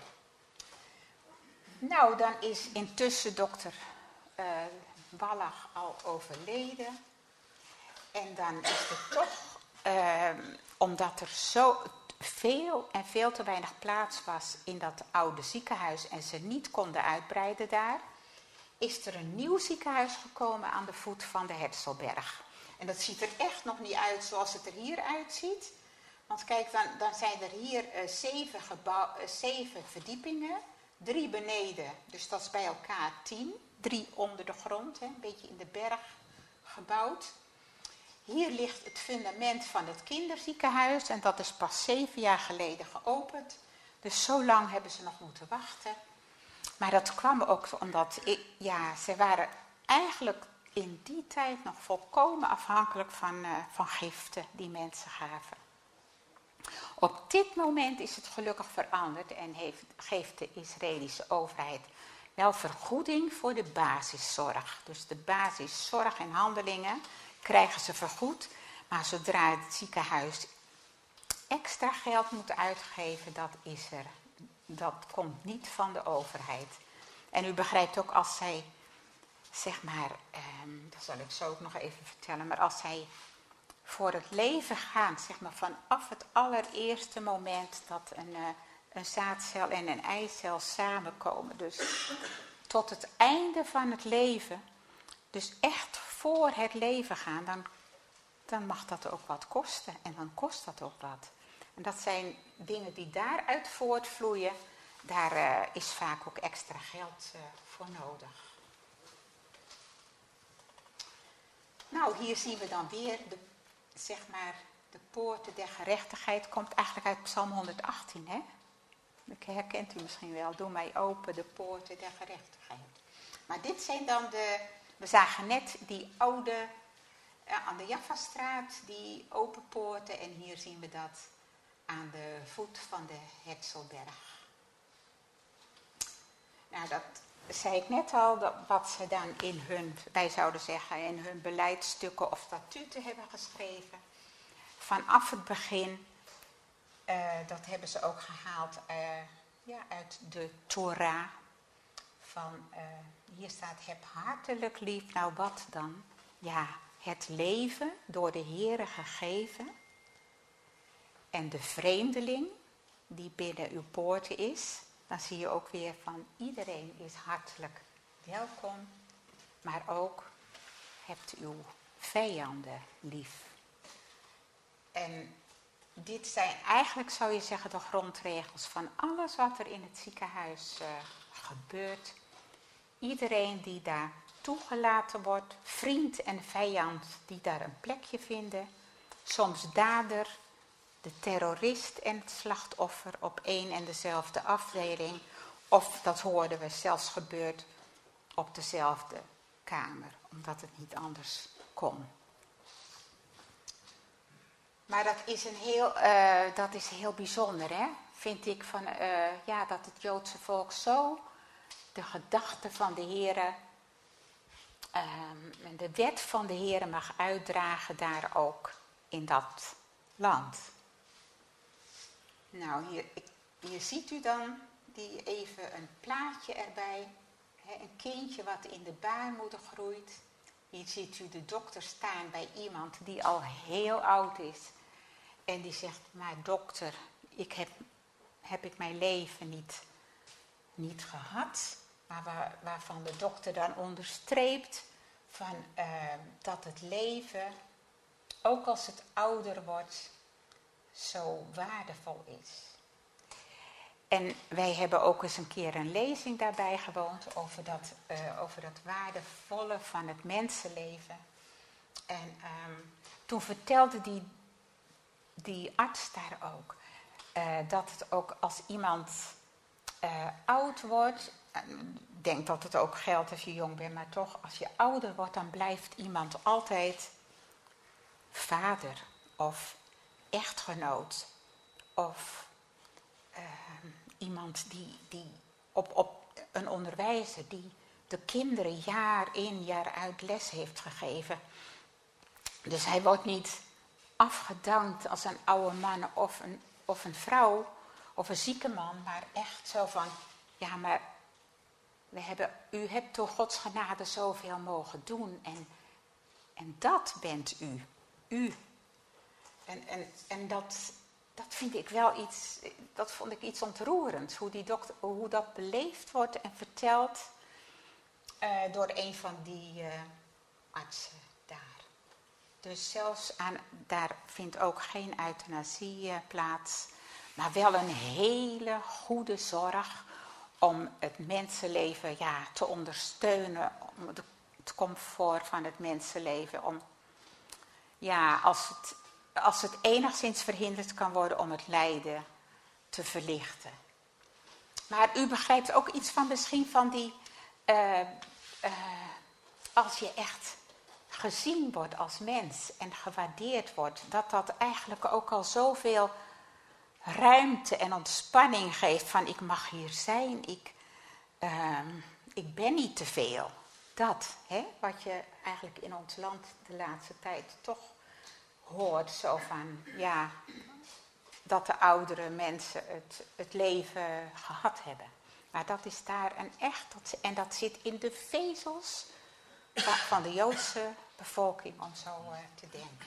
Nou, dan is intussen dokter Wallach al overleden. En dan is er toch, omdat er zo veel te weinig plaats was in dat oude ziekenhuis en ze niet konden uitbreiden daar, is er een nieuw ziekenhuis gekomen aan de voet van de Hetzelberg. En dat ziet er echt nog niet uit zoals het er hier uitziet. Want kijk, dan zijn er hier 7 verdiepingen, 3 beneden, dus dat is bij elkaar 10. 3 onder de grond, hè, een beetje in de berg gebouwd. Hier ligt het fundament van het kinderziekenhuis en dat is pas 7 jaar geleden geopend. Dus zo lang hebben ze nog moeten wachten. Maar dat kwam ook omdat, ze waren eigenlijk in die tijd nog volkomen afhankelijk van giften die mensen gaven. Op dit moment is het gelukkig veranderd en geeft de Israëlische overheid wel vergoeding voor de basiszorg. Dus de basiszorg en handelingen krijgen ze vergoed. Maar zodra het ziekenhuis extra geld moet uitgeven, dat komt niet van de overheid. En u begrijpt ook als zij, zeg maar, dat zal ik zo ook nog even vertellen, maar als zij voor het leven gaan, zeg maar vanaf het allereerste moment dat een zaadcel en een eicel samenkomen, dus tot het einde van het leven, dus echt voor het leven gaan, dan mag dat ook wat kosten en dan kost dat ook wat. En dat zijn dingen die daaruit voortvloeien, daar is vaak ook extra geld voor nodig. Nou, hier zien we dan weer de poorten der gerechtigheid. Komt eigenlijk uit Psalm 118, hè? Dat herkent u misschien wel. Doe mij open de poorten der gerechtigheid. Maar dit zijn dan we zagen net die oude, aan de Jaffastraat, die open poorten. En hier zien we dat aan de voet van de Hetzelberg. Nou, dat zei ik net al, wat ze dan wij zouden zeggen, in hun beleidsstukken of statuten hebben geschreven. Vanaf het begin, dat hebben ze ook gehaald uit de Torah. Hier staat, heb hartelijk lief. Nou, wat dan? Ja, het leven door de Heere gegeven. En de vreemdeling die binnen uw poorten is. Dan zie je ook weer van iedereen is hartelijk welkom. Maar ook hebt uw vijanden lief. En dit zijn eigenlijk, zou je zeggen, de grondregels van alles wat er in het ziekenhuis gebeurt. iedereen die daar toegelaten wordt, vriend en vijand die daar een plekje vinden, soms dader, de terrorist en het slachtoffer op één en dezelfde afdeling, of dat hoorden we zelfs gebeurd op dezelfde kamer, omdat het niet anders kon. Maar dat is heel bijzonder, hè? Vind ik, dat het Joodse volk zo de gedachte van de Heere en de wet van de Heere mag uitdragen daar ook in dat land. Nou, hier ziet u dan even een plaatje erbij. Hè, een kindje wat in de baarmoeder groeit. Hier ziet u de dokter staan bij iemand die al heel oud is. En die zegt, maar dokter, heb ik mijn leven niet gehad. Maar waarvan de dokter dan onderstreept van, dat het leven, ook als het ouder wordt, zo waardevol is. En wij hebben ook eens een keer een lezing daarbij gewoond over dat waardevolle van het mensenleven. En toen vertelde die arts daar ook dat het ook als iemand oud wordt, ik denk dat het ook geldt als je jong bent, maar toch als je ouder wordt, dan blijft iemand altijd vader of echtgenoot of iemand die op een onderwijzer die de kinderen jaar in jaar uit les heeft gegeven. Dus hij wordt niet afgedankt als een oude man of een vrouw of een zieke man, maar echt zo van, ja, maar u hebt door Gods genade zoveel mogen doen en dat bent u. U. En dat vind ik wel iets, dat vond ik iets ontroerends, hoe dat beleefd wordt en verteld door een van die artsen daar. Dus zelfs daar vindt ook geen euthanasie plaats, maar wel een hele goede zorg om het mensenleven te ondersteunen, om het comfort van het mensenleven, om als het enigszins verhinderd kan worden om het lijden te verlichten. Maar u begrijpt ook iets van misschien van die, als je echt gezien wordt als mens en gewaardeerd wordt, dat eigenlijk ook al zoveel ruimte en ontspanning geeft van ik mag hier zijn, ik ben niet te veel. Dat, wat je eigenlijk in ons land de laatste tijd toch hoort, zo van, dat de oudere mensen het leven gehad hebben. Maar dat is daar een echt, en dat zit in de vezels van de Joodse bevolking, om zo te denken.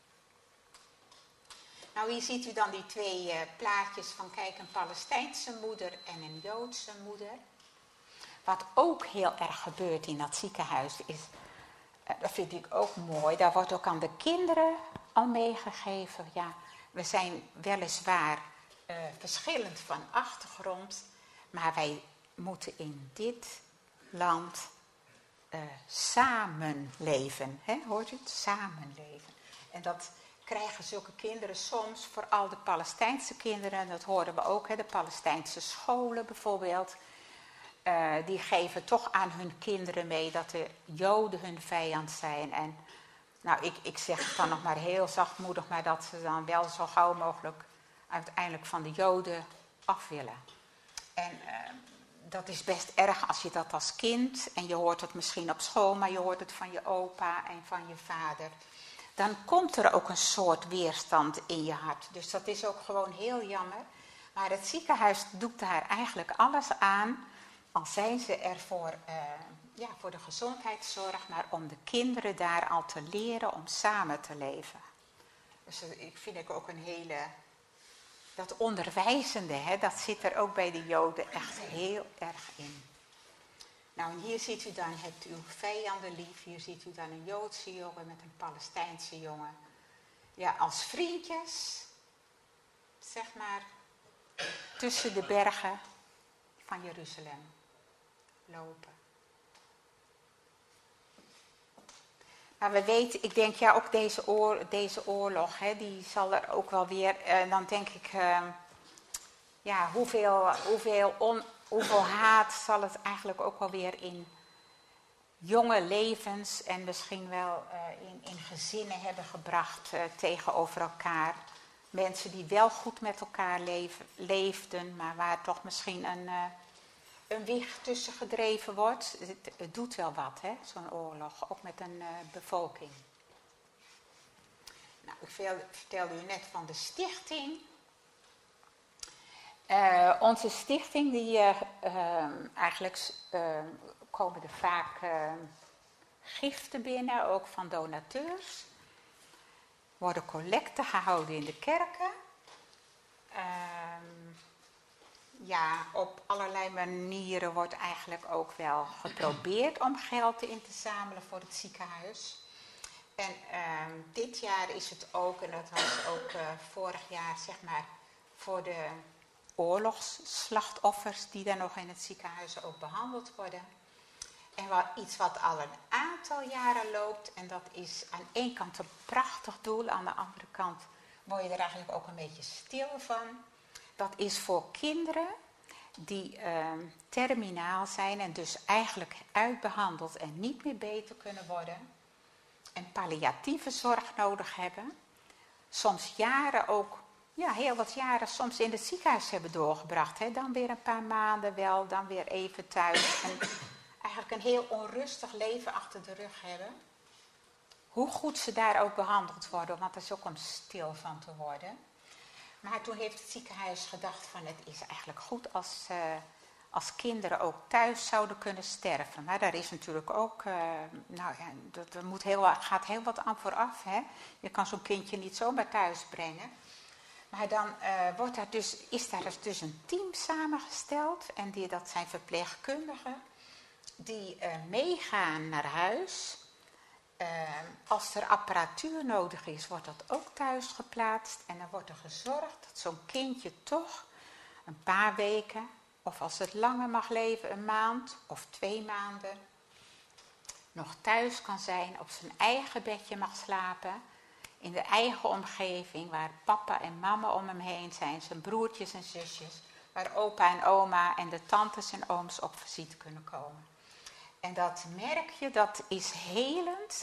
Nou, hier ziet u dan die twee plaatjes van, kijk, een Palestijnse moeder en een Joodse moeder. Wat ook heel erg gebeurt in dat ziekenhuis is, dat vind ik ook mooi, daar wordt ook aan de kinderen al meegegeven. Ja, we zijn weliswaar verschillend van achtergrond, maar wij moeten in dit land samenleven. Hoort u het? Samenleven. En dat krijgen zulke kinderen soms, vooral de Palestijnse kinderen, dat horen we ook, de Palestijnse scholen bijvoorbeeld, die geven toch aan hun kinderen mee dat de Joden hun vijand zijn. En nou, ik zeg het dan nog maar heel zachtmoedig, maar dat ze dan wel zo gauw mogelijk uiteindelijk van de Joden af willen. En dat is best erg als je dat als kind, en je hoort het misschien op school, maar je hoort het van je opa en van je vader. Dan komt er ook een soort weerstand in je hart. Dus dat is ook gewoon heel jammer. Maar het ziekenhuis doet daar eigenlijk alles aan, al zijn ze er voor de gezondheidszorg, maar om de kinderen daar al te leren om samen te leven. Dus ik vind ook een hele, dat onderwijzende, dat zit er ook bij de Joden echt heel erg in. Nou, en hier ziet u dan, hebt u uw vijanden lief, hier ziet u dan een Joodse jongen met een Palestijnse jongen. Ja, als vriendjes, zeg maar, tussen de bergen van Jeruzalem lopen. Maar we weten, ik denk ja, ook deze oorlog, hè, die zal er ook wel weer, dan denk ik, ja, hoeveel haat zal het eigenlijk ook wel weer in jonge levens en misschien wel in gezinnen hebben gebracht tegenover elkaar. Mensen die wel goed met elkaar leefden, maar waar toch misschien een wicht tussen gedreven wordt. Het doet wel wat, hè, zo'n oorlog, ook met een bevolking. Nou, ik vertelde u net van de stichting. Onze stichting, eigenlijk komen er vaak giften binnen, ook van donateurs. Worden collecten gehouden in de kerken. Ja, op allerlei manieren wordt eigenlijk ook wel geprobeerd om geld in te zamelen voor het ziekenhuis. En dit jaar is het ook, en dat was ook vorig jaar, zeg maar, voor de oorlogsslachtoffers die dan nog in het ziekenhuis ook behandeld worden. En iets wat al een aantal jaren loopt, en dat is aan één kant een prachtig doel, aan de andere kant word je er eigenlijk ook een beetje stil van. Dat is voor kinderen die terminaal zijn en dus eigenlijk uitbehandeld en niet meer beter kunnen worden. En palliatieve zorg nodig hebben. Soms jaren ook, ja, heel wat jaren soms in het ziekenhuis hebben doorgebracht. Hè. Dan weer een paar maanden wel, dan weer even thuis. En eigenlijk een heel onrustig leven achter de rug hebben. Hoe goed ze daar ook behandeld worden, want dat is ook om stil van te worden. Maar toen heeft het ziekenhuis gedacht van het is eigenlijk goed als kinderen ook thuis zouden kunnen sterven. Maar daar is natuurlijk ook, nou ja, gaat heel wat aan vooraf. Hè? Je kan zo'n kindje niet zomaar thuis brengen. Maar dan is daar dus een team samengesteld. En dat zijn verpleegkundigen die meegaan naar huis. Als er apparatuur nodig is, wordt dat ook thuis geplaatst. En dan wordt er gezorgd dat zo'n kindje toch een paar weken, of als het langer mag leven, een maand of 2 maanden, nog thuis kan zijn, op zijn eigen bedje mag slapen. In de eigen omgeving, waar papa en mama om hem heen zijn, zijn broertjes en zusjes. Waar opa en oma en de tantes en ooms op visite kunnen komen. En dat merk je, dat is helend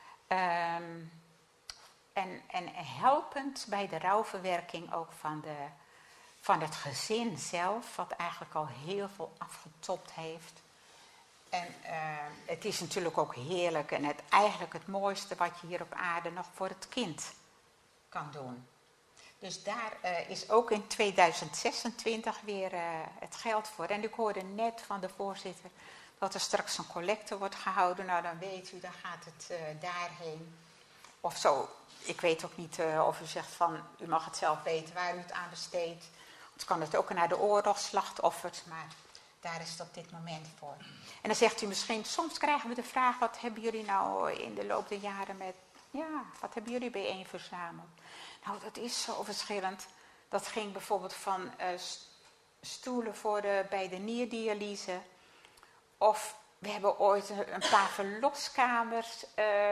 en helpend bij de rouwverwerking ook van het gezin zelf, wat eigenlijk al heel veel afgetopt heeft. En het is natuurlijk ook heerlijk en eigenlijk het mooiste wat je hier op aarde nog voor het kind kan doen. Dus daar is ook in 2026 weer het geld voor. En ik hoorde net van de voorzitter dat er straks een collecte wordt gehouden. Nou, dan weet u, dan gaat het daarheen. Of zo, ik weet ook niet of u zegt van, u mag het zelf weten waar u het aan besteedt. Anders kan het ook naar de oorlogsslachtoffers, maar daar is het op dit moment voor. En dan zegt u misschien, soms krijgen we de vraag, wat hebben jullie nou in de loop der jaren wat hebben jullie bijeen verzameld? Nou, dat is zo verschillend. Dat ging bijvoorbeeld van stoelen bij de nierdialyse. Of we hebben ooit een paar verloskamers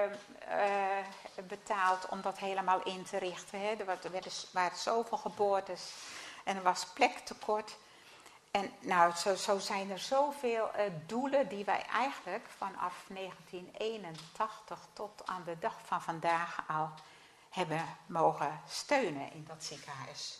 betaald om dat helemaal in te richten. Hè. Er waren zoveel geboortes en er was plektekort. En nou, zo zijn er zoveel doelen die wij eigenlijk vanaf 1981 tot aan de dag van vandaag al hebben mogen steunen in dat ziekenhuis.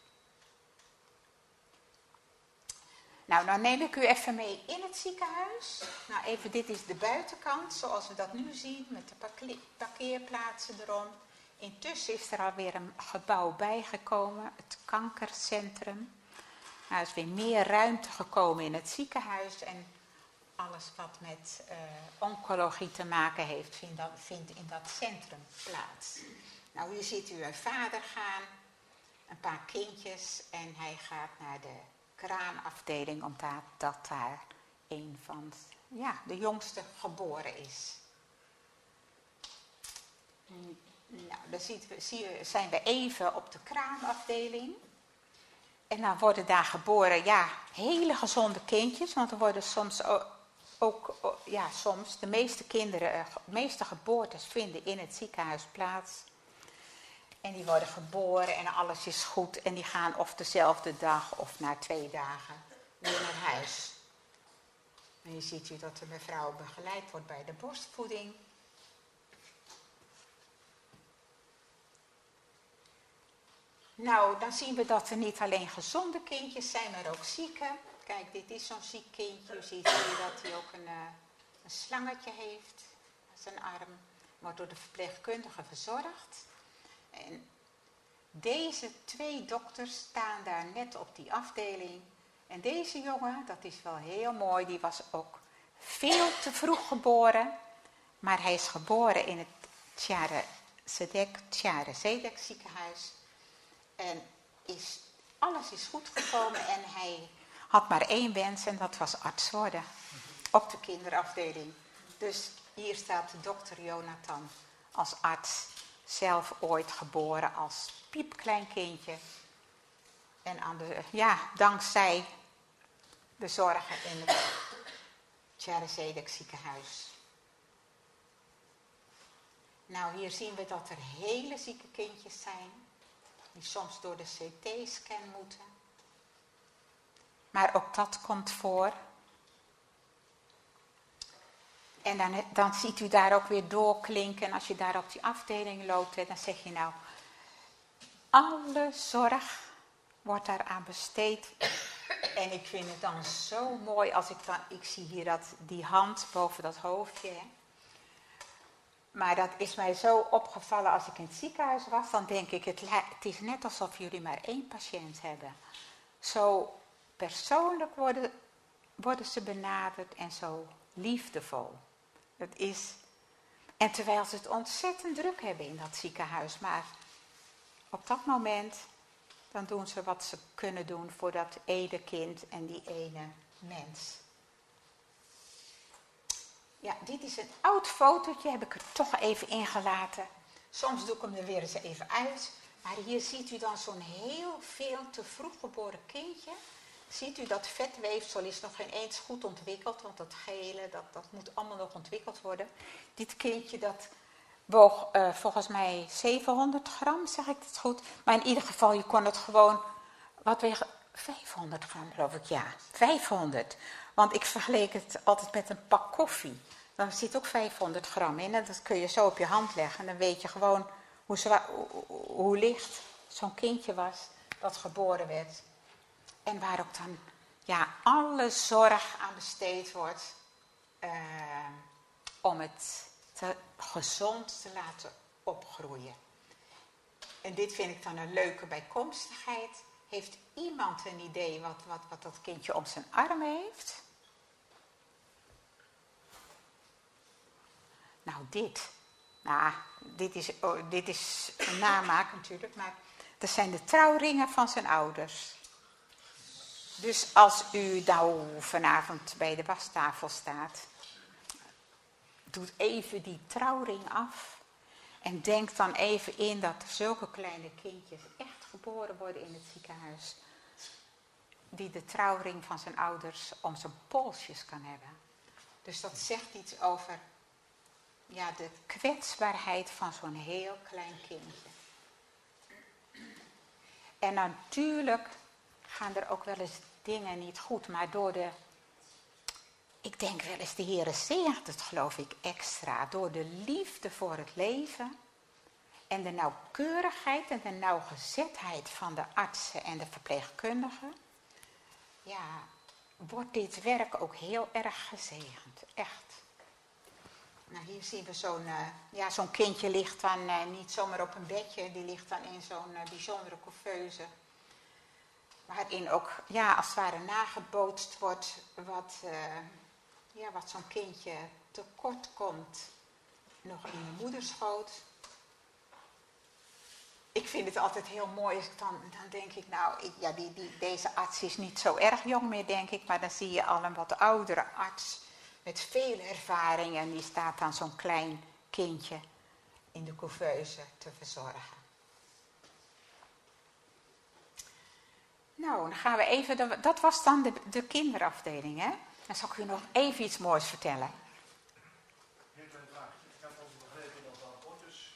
Nou, dan neem ik u even mee in het ziekenhuis. Nou, even, dit is de buitenkant, zoals we dat nu zien, met de parkeerplaatsen erom. Intussen is er alweer een gebouw bijgekomen, het kankercentrum. Nou, er is weer meer ruimte gekomen in het ziekenhuis en alles wat met oncologie te maken heeft, vindt in dat centrum plaats. Nou, hier ziet u een vader gaan, een paar kindjes en hij gaat naar de kraamafdeling omdat daar een van de jongste geboren is. Nou, dan zijn we even op de kraamafdeling. En dan worden daar geboren, hele gezonde kindjes. Want er worden soms ook, ja, soms de meeste kinderen, de meeste geboortes vinden in het ziekenhuis plaats. En die worden geboren en alles is goed. En die gaan of dezelfde dag of na 2 dagen weer naar huis. En je ziet hier dat de mevrouw begeleid wordt bij de borstvoeding. Nou, dan zien we dat er niet alleen gezonde kindjes zijn, maar ook zieke. Kijk, dit is zo'n ziek kindje. U ziet hier dat hij ook een slangetje heeft aan zijn arm. Wordt door de verpleegkundige verzorgd. En deze 2 dokters staan daar net op die afdeling. En deze jongen, dat is wel heel mooi, die was ook veel te vroeg geboren. Maar hij is geboren in het Tjare Zedek ziekenhuis. En alles is goed gekomen en hij had maar 1 wens en dat was arts worden. Op de kinderafdeling. Dus hier staat dokter Jonathan als arts. Zelf ooit geboren als piepklein kindje. En dankzij de zorgen in het Tjare Zedek ziekenhuis. Nou, hier zien we dat er hele zieke kindjes zijn. Die soms door de CT-scan moeten. Maar ook dat komt voor. En dan ziet u daar ook weer doorklinken. En als je daar op die afdeling loopt, dan zeg je nou, alle zorg wordt daaraan besteed. En ik vind het dan zo mooi als ik zie hier die hand boven dat hoofdje. Hè. Maar dat is mij zo opgevallen als ik in het ziekenhuis was. Dan denk ik, het is net alsof jullie maar 1 patiënt hebben. Zo persoonlijk worden ze benaderd en zo liefdevol. En terwijl ze het ontzettend druk hebben in dat ziekenhuis. Maar op dat moment, dan doen ze wat ze kunnen doen voor dat ene kind en die ene mens. Ja, dit is een oud fotootje, heb ik er toch even ingelaten. Soms doe ik hem er weer eens even uit. Maar hier ziet u dan zo'n heel veel te vroeg geboren kindje. Ziet u dat vetweefsel is nog geen eens goed ontwikkeld. Want dat gele, dat moet allemaal nog ontwikkeld worden. Dit kindje dat woog volgens mij 700 gram, zeg ik het goed. Maar in ieder geval, je kon het gewoon, wat wegen, 500 gram geloof ik, ja. 500. Want ik vergeleek het altijd met een pak koffie. Daar zit ook 500 gram in. En dat kun je zo op je hand leggen. En dan weet je gewoon hoe licht zo'n kindje was dat geboren werd. En waar ook dan alle zorg aan besteed wordt om het gezond te laten opgroeien. En dit vind ik dan een leuke bijkomstigheid. Heeft iemand een idee wat dat kindje om zijn arm heeft? Nou, dit is een namaak natuurlijk, maar dat zijn de trouwringen van zijn ouders. Dus als u nou vanavond bij de wastafel staat, doet even die trouwring af en denk dan even in dat zulke kleine kindjes echt geboren worden in het ziekenhuis, die de trouwring van zijn ouders om zijn polsjes kan hebben. Dus dat zegt iets over de kwetsbaarheid van zo'n heel klein kindje. En natuurlijk gaan er ook wel eens dingen niet goed, maar ik denk wel eens de Heere zegent het, geloof ik, extra. Door de liefde voor het leven en de nauwkeurigheid en de nauwgezetheid van de artsen en de verpleegkundigen, wordt dit werk ook heel erg gezegend. Echt. Nou, hier zien we zo'n kindje ligt dan niet zomaar op een bedje, die ligt dan in zo'n bijzondere couveuse. Waarin ook, als het ware nagebootst wordt wat zo'n kindje tekort komt. Nog in de moederschoot. Ik vind het altijd heel mooi als ik dan denk ik, deze arts is niet zo erg jong meer, denk ik. Maar dan zie je al een wat oudere arts met veel ervaring. En die staat dan zo'n klein kindje in de couveuse te verzorgen. Nou, dan gaan we even, dat was dan de kinderafdeling, hè. Dan zal ik u nog even iets moois vertellen. Ik heb ons begrepen dat de abortus...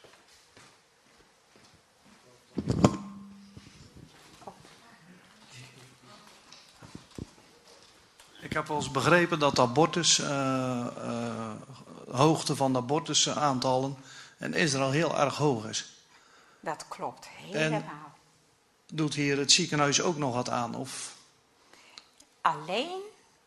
Ik heb ons begrepen dat de hoogte van de abortusaantallen in Israël heel erg hoog is. Dat klopt, helemaal. En doet hier het ziekenhuis ook nog wat aan? Of? Alleen,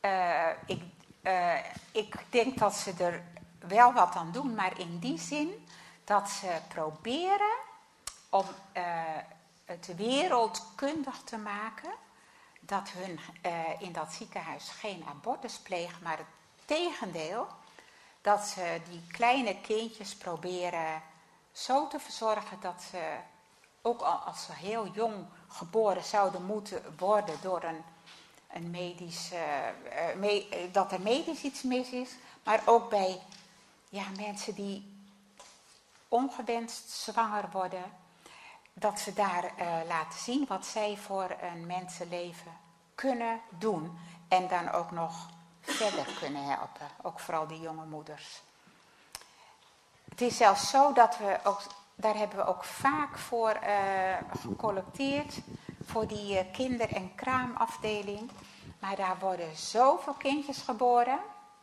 ik denk dat ze er wel wat aan doen, maar in die zin dat ze proberen om het wereldkundig te maken dat hun in dat ziekenhuis geen abortus plegen, maar het tegendeel, dat ze die kleine kindjes proberen zo te verzorgen dat ze, ook al als ze heel jong geboren zouden moeten worden door een medisch, dat er medisch iets mis is, maar ook bij mensen die ongewenst zwanger worden, dat ze daar laten zien wat zij voor een mensenleven kunnen doen en dan ook nog verder kunnen helpen, ook vooral die jonge moeders. Het is zelfs zo dat we ook, daar hebben we ook vaak voor gecollecteerd, voor die kinder- en kraamafdeling. Maar daar worden zoveel kindjes geboren,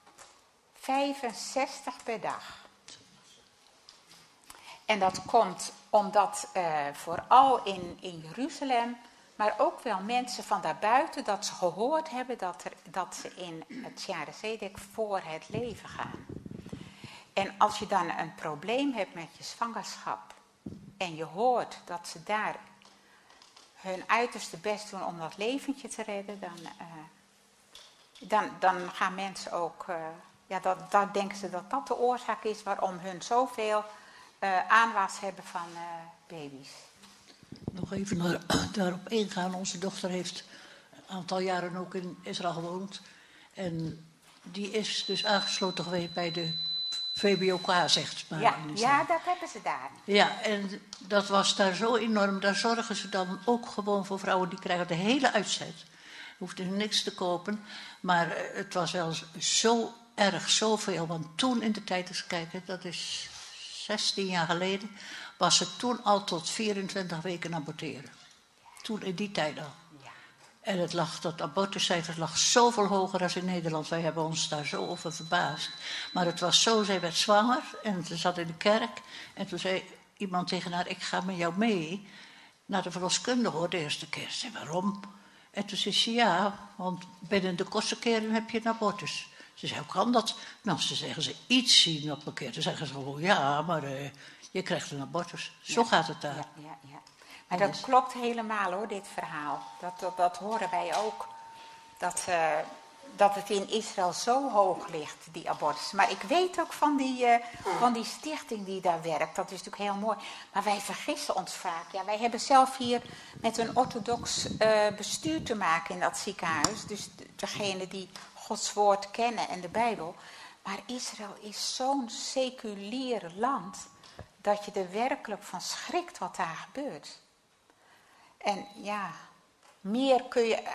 65 per dag. En dat komt omdat vooral in Jeruzalem, maar ook wel mensen van daarbuiten, dat ze gehoord hebben dat ze in het Sjare Zedek voor het leven gaan. En als je dan een probleem hebt met je zwangerschap en je hoort dat ze daar hun uiterste best doen om dat leventje te redden, dan gaan mensen ook, dan denken ze dat dat de oorzaak is waarom hun zoveel aanwas hebben van baby's. Nog even daarop ingaan. Onze dochter heeft een aantal jaren ook in Israël gewoond. En die is dus aangesloten geweest bij de VBOK, zegt maar. Ja, dat hebben ze daar. Ja, en dat was daar zo enorm. Daar zorgen ze dan ook gewoon voor vrouwen. Die krijgen de hele uitzet. Hoefden niks te kopen. Maar het was wel zo erg, zoveel. Want toen in de tijd, eens kijken, dat is 16 jaar geleden, was het toen al tot 24 weken aborteren. Toen in die tijd al. Ja. En het lag, dat abortuscijfer lag zoveel hoger dan in Nederland. Wij hebben ons daar zo over verbaasd. Maar het was zo, zij werd zwanger en ze zat in de kerk. En toen zei iemand tegen haar, ik ga met jou mee naar de verloskundige hoor, de eerste keer. Ze zei, waarom? En toen zei ze, ja, want binnen de kortste keren heb je een abortus. Ze zei, hoe kan dat? Nou, ze zeggen ze iets zien op een keer. Dan zeggen ze gewoon, ja, maar je krijgt een abortus. Zo gaat het daar. Ja. Maar dat klopt helemaal hoor, dit verhaal. Dat horen wij ook. Dat het in Israël zo hoog ligt, die abortus. Maar ik weet ook van die stichting die daar werkt. Dat is natuurlijk heel mooi. Maar wij vergissen ons vaak. Ja, wij hebben zelf hier met een orthodox bestuur te maken in dat ziekenhuis. Dus degene die Gods woord kennen en de Bijbel. Maar Israël is zo'n seculier land dat je er werkelijk van schrikt wat daar gebeurt. En ja, meer kun je,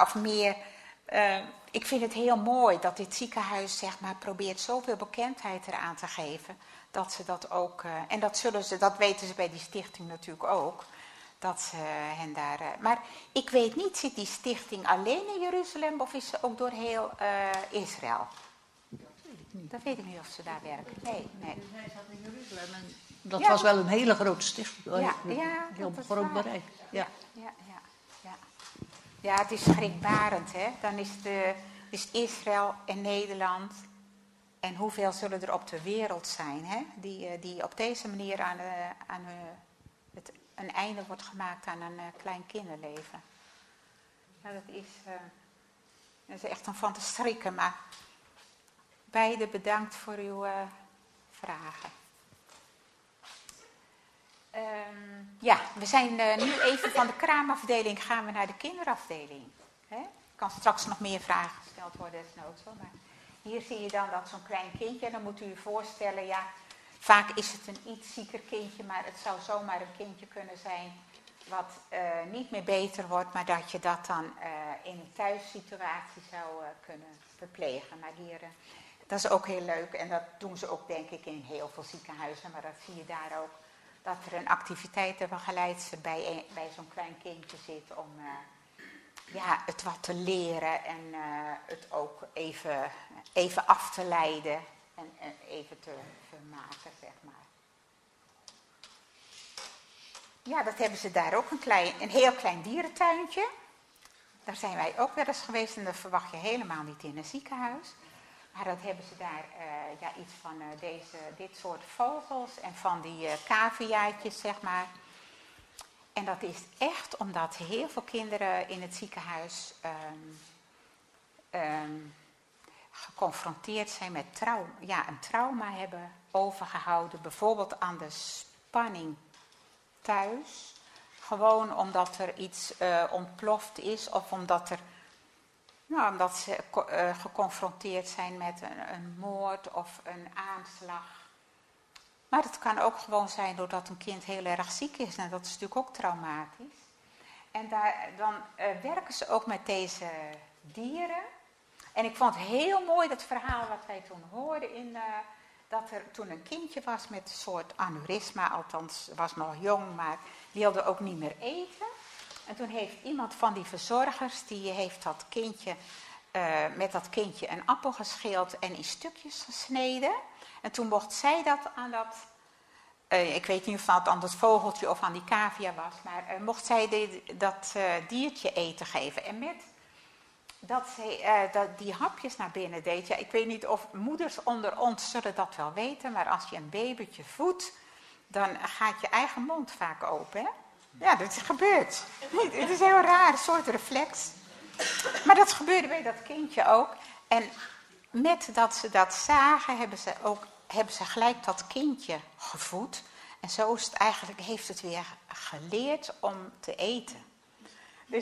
ik vind het heel mooi dat dit ziekenhuis zeg maar probeert zoveel bekendheid eraan te geven, dat ze dat ook, en dat weten ze bij die stichting natuurlijk ook, dat ze hen daar, maar ik weet niet, zit die stichting alleen in Jeruzalem of is ze ook door heel Israël? Dat weet ik niet of ze daar werken. Nee. Zij zat in Jeruzalem en dat was wel een hele grote stichting. Heel groot bereik. Ja, het is schrikbarend, hè. Dan is Israël en Nederland. En hoeveel zullen er op de wereld zijn, hè? Die op deze manier een einde wordt gemaakt aan een klein kinderleven. Ja, dat is echt om van te schrikken, maar beide bedankt voor uw vragen. We zijn nu even van de kraamafdeling gaan we naar de kinderafdeling. Er kan straks nog meer vragen gesteld worden, desnoods wel. Maar hier zie je dan dat zo'n klein kindje, en dan moet u je voorstellen, ja, vaak is het een iets zieker kindje, maar het zou zomaar een kindje kunnen zijn wat niet meer beter wordt, maar dat je dat dan in een thuissituatie zou kunnen verplegen. Maar hier, dat is ook heel leuk en dat doen ze ook denk ik in heel veel ziekenhuizen, maar dat zie je daar ook. Dat er een activiteitenbegeleidster bij zo'n klein kindje zit om het wat te leren en het ook even af te leiden en even te vermaken, zeg maar. Ja, dat hebben ze daar ook een heel klein dierentuintje. Daar zijn wij ook wel eens geweest en dat verwacht je helemaal niet in een ziekenhuis. Maar dat hebben ze daar iets van dit soort vogels en van die caviaatjes, zeg maar. En dat is echt omdat heel veel kinderen in het ziekenhuis geconfronteerd zijn met een trauma hebben overgehouden. Bijvoorbeeld aan de spanning thuis. Gewoon omdat er iets ontploft is of omdat ze geconfronteerd zijn met een moord of een aanslag. Maar het kan ook gewoon zijn doordat een kind heel erg ziek is. En dat is natuurlijk ook traumatisch. En dan werken ze ook met deze dieren. En ik vond het heel mooi dat verhaal wat wij toen hoorden. Dat er toen een kindje was met een soort aneurysma. Althans, was nog jong, maar wilde ook niet meer eten. En toen heeft iemand van die verzorgers, die heeft met dat kindje een appel geschild en in stukjes gesneden. En toen mocht zij dat aan dat, ik weet niet of dat aan dat vogeltje of aan die cavia was, maar mocht zij dat diertje eten geven. En met dat zij die hapjes naar binnen deed, ja, ik weet niet of moeders onder ons zullen dat wel weten, maar als je een babytje voedt, dan gaat je eigen mond vaak open, hè? Ja, dat gebeurt. Het is heel raar, een soort reflex. Maar dat gebeurde bij dat kindje ook. En met dat ze dat zagen, hebben ze gelijk dat kindje gevoed. En zo is het eigenlijk, heeft het weer geleerd om te eten. Dus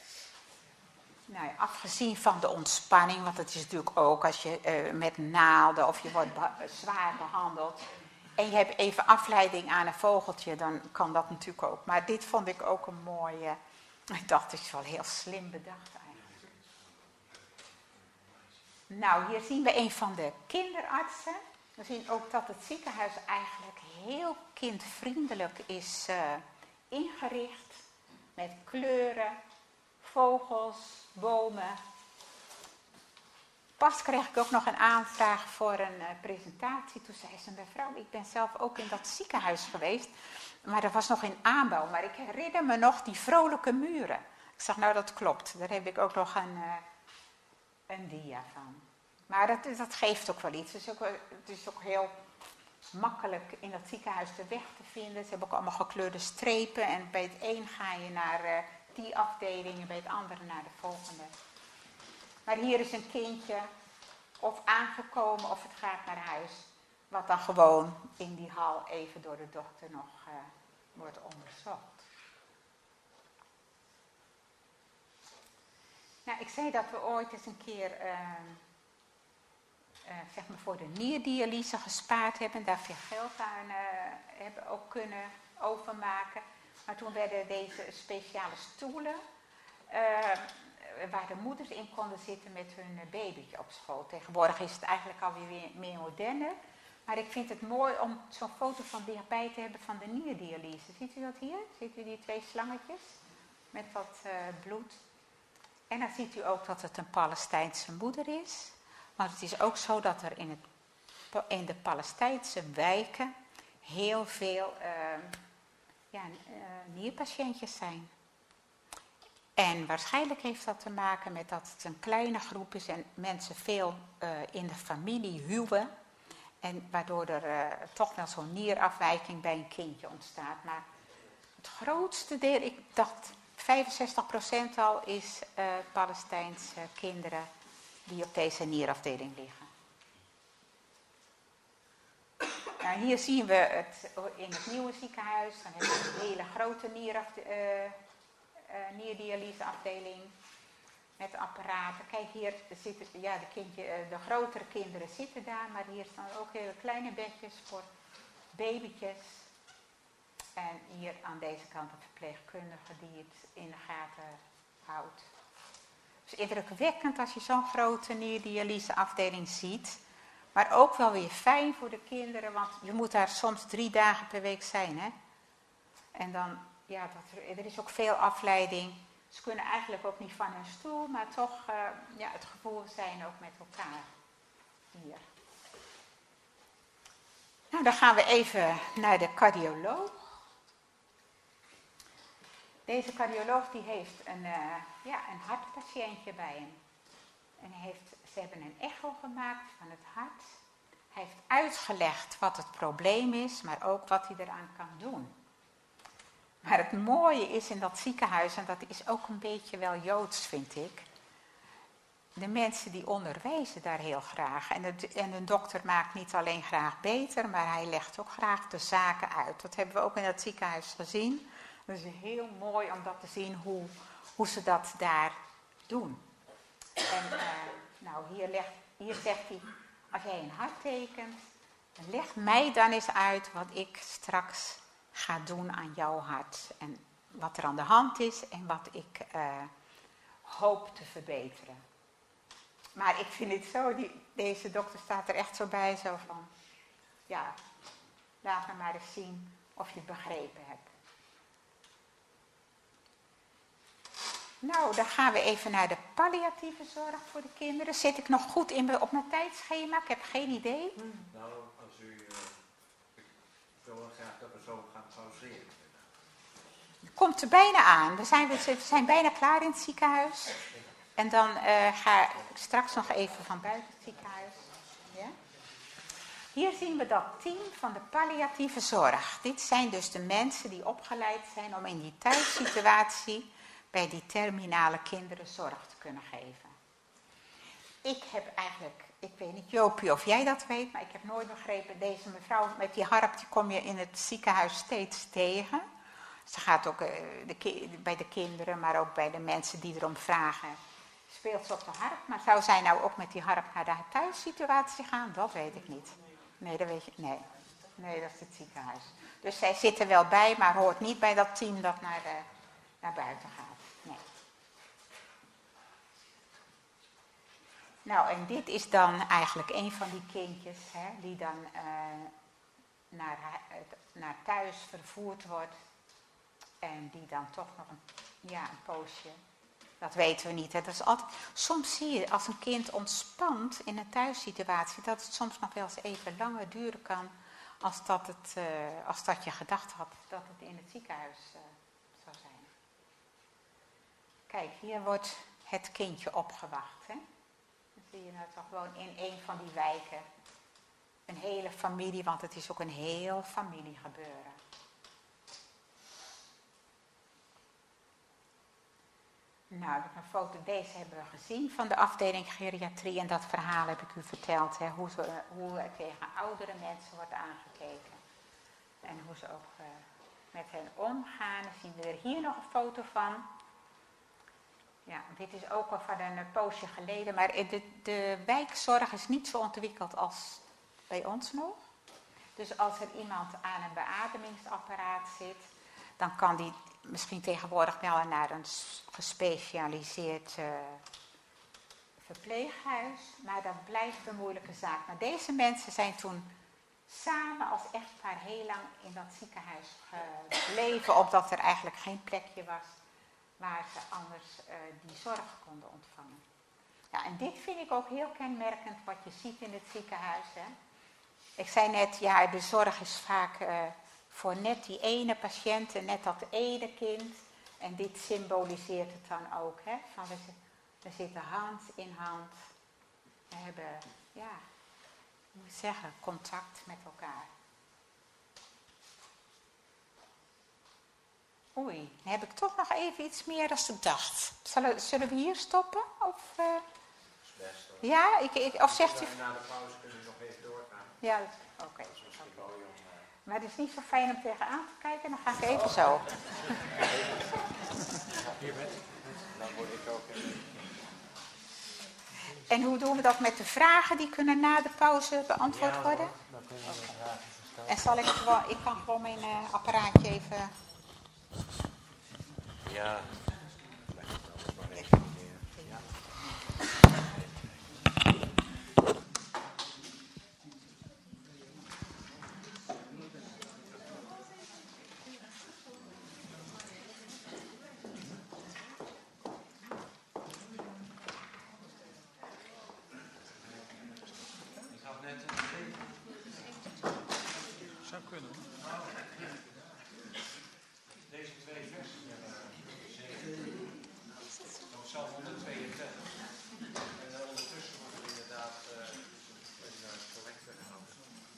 afgezien van de ontspanning, want het is natuurlijk ook als je met naalden of je wordt zwaar behandeld. En je hebt even afleiding aan een vogeltje, dan kan dat natuurlijk ook. Maar dit vond ik ook een mooie. Ik dacht, het is wel heel slim bedacht eigenlijk. Nou, hier zien we een van de kinderartsen. We zien ook dat het ziekenhuis eigenlijk heel kindvriendelijk is ingericht. Met kleuren, vogels, bomen. Pas kreeg ik ook nog een aanvraag voor een presentatie. Toen zei ze, mevrouw, ik ben zelf ook in dat ziekenhuis geweest. Maar dat was nog in aanbouw. Maar ik herinner me nog die vrolijke muren. Ik zeg, nou dat klopt. Daar heb ik ook nog een dia van. Maar dat geeft ook wel iets. Het is ook heel makkelijk in dat ziekenhuis de weg te vinden. Ze hebben ook allemaal gekleurde strepen. En bij het een ga je naar die afdeling en bij het andere naar de volgende. Maar hier is een kindje of aangekomen of het gaat naar huis. Wat dan gewoon in die hal even door de dokter nog wordt onderzocht. Nou, ik zei dat we ooit eens een keer voor de nierdialyse gespaard hebben. En daar veel geld aan hebben ook kunnen overmaken. Maar toen werden deze speciale stoelen waar de moeders in konden zitten met hun babytje op school. Tegenwoordig is het eigenlijk alweer meer moderner. Maar ik vind het mooi om zo'n foto van dichtbij te hebben van de nierdialyse. Ziet u dat hier? Ziet u die 2 slangetjes met wat bloed? En dan ziet u ook dat het een Palestijnse moeder is. Maar het is ook zo dat er in de Palestijnse wijken heel veel nierpatiëntjes zijn. En waarschijnlijk heeft dat te maken met dat het een kleine groep is en mensen veel in de familie huwen. En waardoor er toch wel zo'n nierafwijking bij een kindje ontstaat. Maar het grootste deel, ik dacht 65% al, is Palestijnse kinderen die op deze nierafdeling liggen. Nou, hier zien we het in het nieuwe ziekenhuis. Dan hebben we een hele grote nierdialyseafdeling met apparaten. Kijk, hier zitten de grotere kinderen zitten daar, maar hier staan ook hele kleine bedjes voor babytjes. En En hier aan deze kant een verpleegkundige die het in de gaten houdt. Het is indrukwekkend als je zo'n grote nierdialyseafdeling ziet. Maar ook wel weer fijn voor de kinderen, want je moet daar soms 3 dagen per week zijn. Hè? En dan, ja, er is ook veel afleiding. Ze kunnen eigenlijk ook niet van hun stoel, maar toch het gevoel zijn ook met elkaar hier. Nou, dan gaan we even naar de cardioloog. Deze cardioloog die heeft een hartpatiëntje bij hem. En ze hebben een echo gemaakt van het hart. Hij heeft uitgelegd wat het probleem is, maar ook wat hij eraan kan doen. Maar het mooie is in dat ziekenhuis, en dat is ook een beetje wel Joods, vind ik. De mensen die onderwijzen daar heel graag. En een dokter maakt niet alleen graag beter, maar hij legt ook graag de zaken uit. Dat hebben we ook in dat ziekenhuis gezien. Dat is heel mooi om dat te zien hoe ze dat daar doen. En hier zegt hij, als jij een hart tekent, leg mij dan eens uit wat ik straks ga doen aan jouw hart. En wat er aan de hand is en wat ik hoop te verbeteren. Maar ik vind het zo, deze dokter staat er echt zo bij, zo van, ja, laat me maar eens zien of je het begrepen hebt. Nou, dan gaan we even naar de palliatieve zorg voor de kinderen. Zit ik nog goed op mijn tijdschema? Ik heb geen idee. Nou, als u... ik wil graag dat we zo gaan pauzeren. Komt er bijna aan. We zijn bijna klaar in het ziekenhuis. En dan ga ik straks nog even van buiten het ziekenhuis. Ja? Hier zien we dat team van de palliatieve zorg. Dit zijn dus de mensen die opgeleid zijn om in die thuissituatie bij die terminale kinderen zorg te kunnen geven. Ik heb eigenlijk, ik weet niet Jopie of jij dat weet, maar ik heb nooit begrepen, deze mevrouw met die harp, die kom je in het ziekenhuis steeds tegen. Ze gaat ook bij de kinderen, maar ook bij de mensen die erom vragen, speelt ze op de harp. Maar zou zij nou ook met die harp naar de thuissituatie gaan? Dat weet ik niet. Nee, dat weet je, nee, dat is het ziekenhuis. Dus zij zit er wel bij, maar hoort niet bij dat team dat naar buiten gaat. Nee. Nou, en dit is dan eigenlijk een van die kindjes, hè, die dan naar thuis vervoerd wordt. En die dan toch nog een poosje, dat weten we niet. Hè. Dat is altijd, soms zie je als een kind ontspant in een thuissituatie, dat het soms nog wel eens even langer duren kan als dat je gedacht had dat het in het ziekenhuis zou zijn. Kijk, hier wordt het kindje opgewacht. Hè. Dan zie je nou toch gewoon in een van die wijken een hele familie, want het is ook een heel familiegebeuren. Nou, een foto, deze hebben we gezien van de afdeling geriatrie. En dat verhaal heb ik u verteld. Hè, hoe er tegen oudere mensen wordt aangekeken. En hoe ze ook met hen omgaan. Dan zien we er hier nog een foto van. Ja, dit is ook al van een poosje geleden. Maar de wijkzorg is niet zo ontwikkeld als bij ons nog. Dus als er iemand aan een beademingsapparaat zit, dan kan die misschien tegenwoordig wel naar een gespecialiseerd verpleeghuis. Maar dat blijft een moeilijke zaak. Maar deze mensen zijn toen samen als echtpaar heel lang in dat ziekenhuis gebleven, omdat er eigenlijk geen plekje was waar ze anders die zorg konden ontvangen. Ja, en dit vind ik ook heel kenmerkend wat je ziet in het ziekenhuis. Hè. Ik zei net, ja, de zorg is vaak voor net die ene patiënt en net dat ene kind. En dit symboliseert het dan ook. Hè? Van we zitten hand in hand. We hebben, ja, hoe moet ik zeggen, contact met elkaar. Oei, dan heb ik toch nog even iets meer dan ik dacht. Zullen we hier stoppen? Of, ja, of zegt u... Na de pauze kunnen we nog even doorgaan. Ja, oké. Maar het is niet zo fijn om tegenaan te kijken, dan ga ik even zo. Dan word ik ook... En hoe doen we dat met de vragen? Die kunnen na de pauze beantwoord worden? Dan kunnen we de vragen En ik kan gewoon mijn apparaatje even... Ja. Leg het anders maar even neer. Ja. Zou kunnen. Deze twee versen hebben dat zal 132. En ondertussen wordt er inderdaad een collecte gehouden.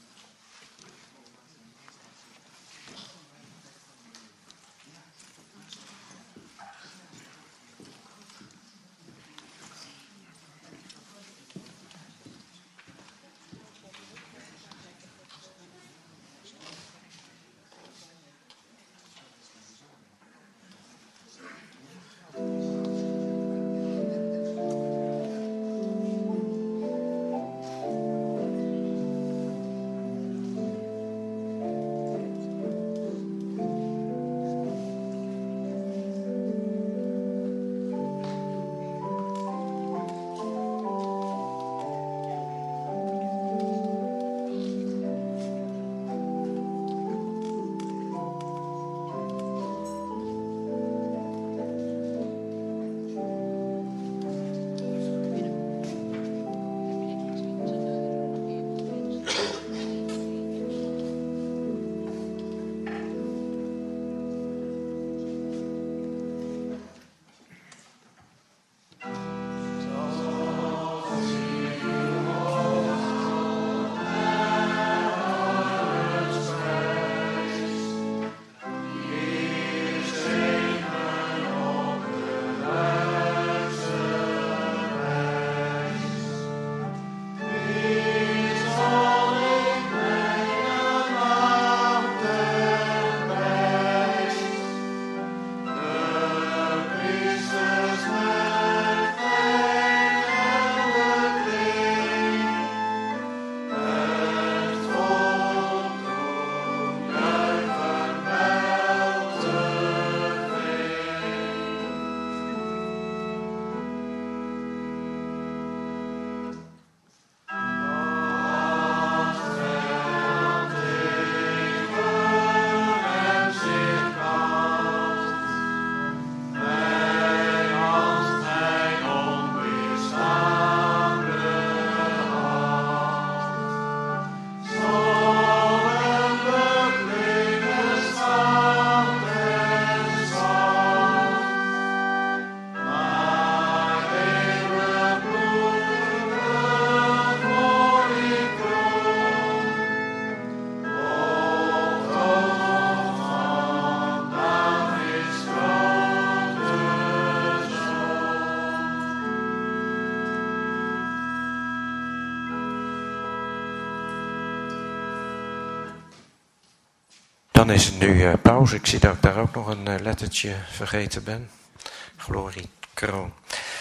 Dan is het nu pauze. Ik zie dat ik daar ook nog een lettertje vergeten ben. Glorie, kroon.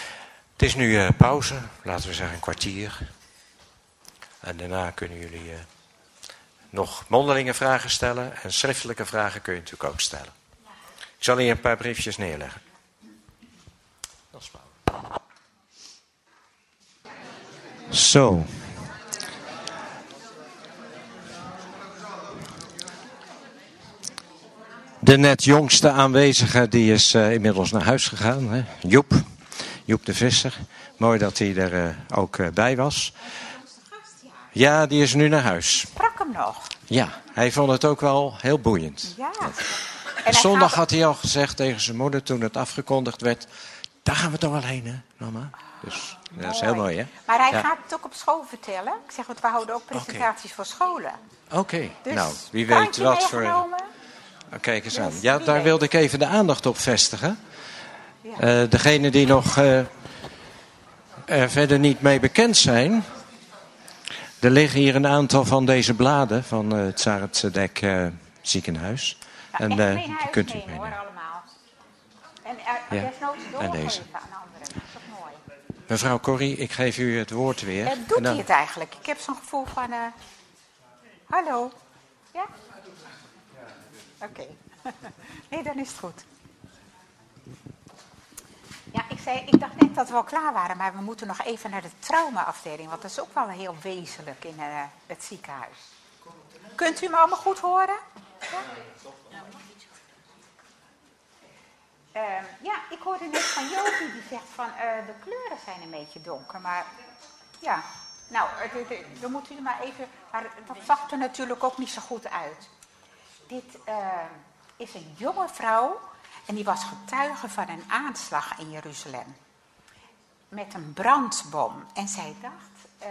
Het is nu pauze, laten we zeggen een kwartier. En daarna kunnen jullie nog mondelinge vragen stellen. En schriftelijke vragen kun je natuurlijk ook stellen. Ik zal hier een paar briefjes neerleggen. Dat is pauze. Zo. De net jongste aanwezige die is inmiddels naar huis gegaan. Hè? Joep de Visser. Mooi dat hij er ook bij was. Ja, die is nu naar huis. Sprak hem nog? Ja, hij vond het ook wel heel boeiend. Ja. En zondag had hij al gezegd tegen zijn moeder toen het afgekondigd werd. Daar gaan we toch wel heen, hè, mama? Dus dat is heel mooi, hè? Maar hij gaat het ook op school vertellen. Ik zeg, want we houden ook presentaties voor scholen. Oké, Dus, nou, wie weet wat voor... Kijk eens aan. Ja, daar wilde ik even de aandacht op vestigen. Ja. Degenen die nog er verder niet mee bekend zijn. Er liggen hier een aantal van deze bladen van het Tsaret Tzedek ziekenhuis. Ja, en die kunt u meenemen, hoor, allemaal. En desnoods en deze. doorgeven aan anderen. Dat is ook mooi. Mevrouw Corrie, ik geef u het woord weer. Doet hij het eigenlijk? Ik heb zo'n gevoel van... hallo. Ja? Oké. Nee, dan is het goed. Ja, ik dacht net dat we al klaar waren, maar we moeten nog even naar de traumaafdeling, want dat is ook wel heel wezenlijk in het ziekenhuis. Kunt u me allemaal goed horen? Ja? Ja, ik hoorde net van Joopie die zegt van de kleuren zijn een beetje donker, maar ja, nou, dan moet u er maar even, maar dat zag er natuurlijk ook niet zo goed uit. Dit is een jonge vrouw en die was getuige van een aanslag in Jeruzalem met een brandbom. En zij dacht,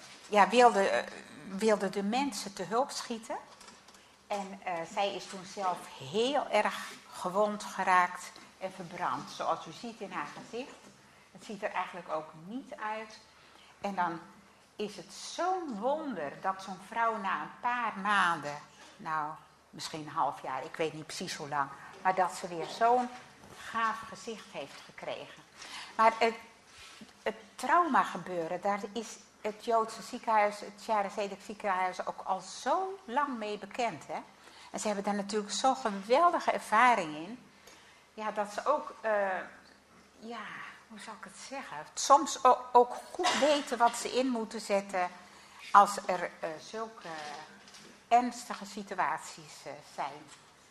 wilde de mensen te hulp schieten. En zij is toen zelf heel erg gewond geraakt en verbrand. Zoals u ziet in haar gezicht. Het ziet er eigenlijk ook niet uit. En dan is het zo'n wonder dat zo'n vrouw na een paar maanden, nou misschien een half jaar, ik weet niet precies hoe lang, maar dat ze weer zo'n gaaf gezicht heeft gekregen. Maar het trauma gebeuren, daar is het Joodse ziekenhuis, het Shaare Zedek ziekenhuis, ook al zo lang mee bekend. Hè? En ze hebben daar natuurlijk zo'n geweldige ervaring in. Ja, dat ze ook, hoe zou ik het zeggen? Soms ook goed weten wat ze in moeten zetten als er zulke ernstige situaties zijn.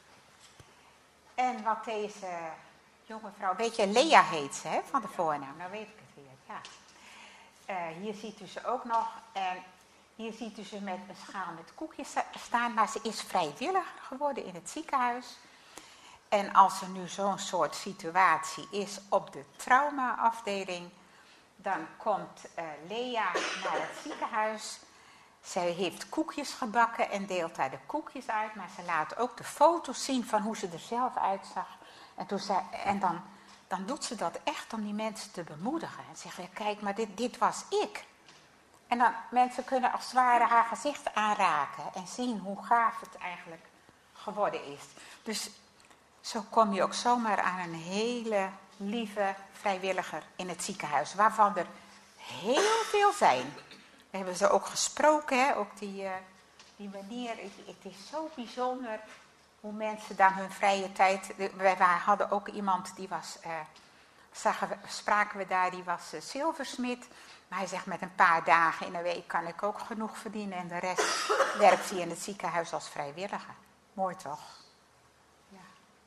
En wat deze jonge vrouw, weet je, Lea heet ze, hè, van de voornaam, nou weet ik het weer, ja. Hier ziet u ze ook nog en hier ziet u ze met een schaal met koekjes staan, maar ze is vrijwilliger geworden in het ziekenhuis. En als er nu zo'n soort situatie is op de traumaafdeling, dan komt Lea naar het ziekenhuis. Zij heeft koekjes gebakken en deelt daar de koekjes uit, maar ze laat ook de foto's zien van hoe ze er zelf uitzag. En dan doet ze dat echt om die mensen te bemoedigen. En zeggen, kijk, maar dit was ik. En dan mensen kunnen als het ware haar gezicht aanraken en zien hoe gaaf het eigenlijk geworden is. Dus zo kom je ook zomaar aan een hele lieve vrijwilliger in het ziekenhuis, waarvan er heel veel zijn. We hebben ze ook gesproken, hè? Ook die manier. Het is zo bijzonder hoe mensen dan hun vrije tijd. Wij hadden ook iemand die was, spraken we daar, die was zilversmid. Maar hij zegt, met een paar dagen in een week kan ik ook genoeg verdienen. En de rest werkt hij in het ziekenhuis als vrijwilliger. Mooi toch? Ja.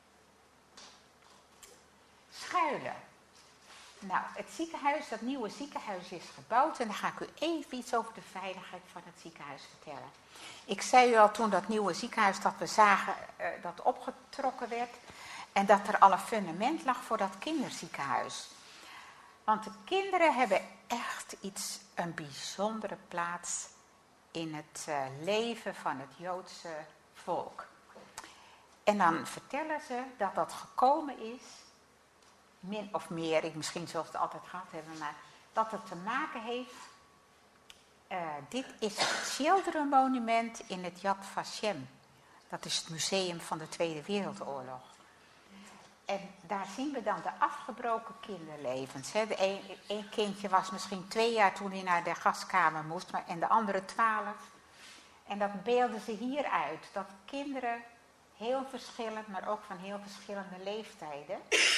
Schuilen. Nou, het ziekenhuis, dat nieuwe ziekenhuis is gebouwd. En dan ga ik u even iets over de veiligheid van het ziekenhuis vertellen. Ik zei u al toen dat nieuwe ziekenhuis, dat we zagen dat opgetrokken werd. En dat er al een fundament lag voor dat kinderziekenhuis. Want de kinderen hebben echt een bijzondere plaats in het leven van het Joodse volk. En dan vertellen ze dat dat gekomen is, min of meer, misschien zullen ze het altijd gehad hebben, maar dat het te maken heeft. Dit is het Children Monument in het Yad Vashem. Dat is het museum van de Tweede Wereldoorlog. En daar zien we dan de afgebroken kinderlevens. Hè. Eén kindje was misschien 2 jaar toen hij naar de gaskamer moest, en de andere 12. En dat beelden ze hier uit. Dat kinderen heel verschillend, maar ook van heel verschillende leeftijden.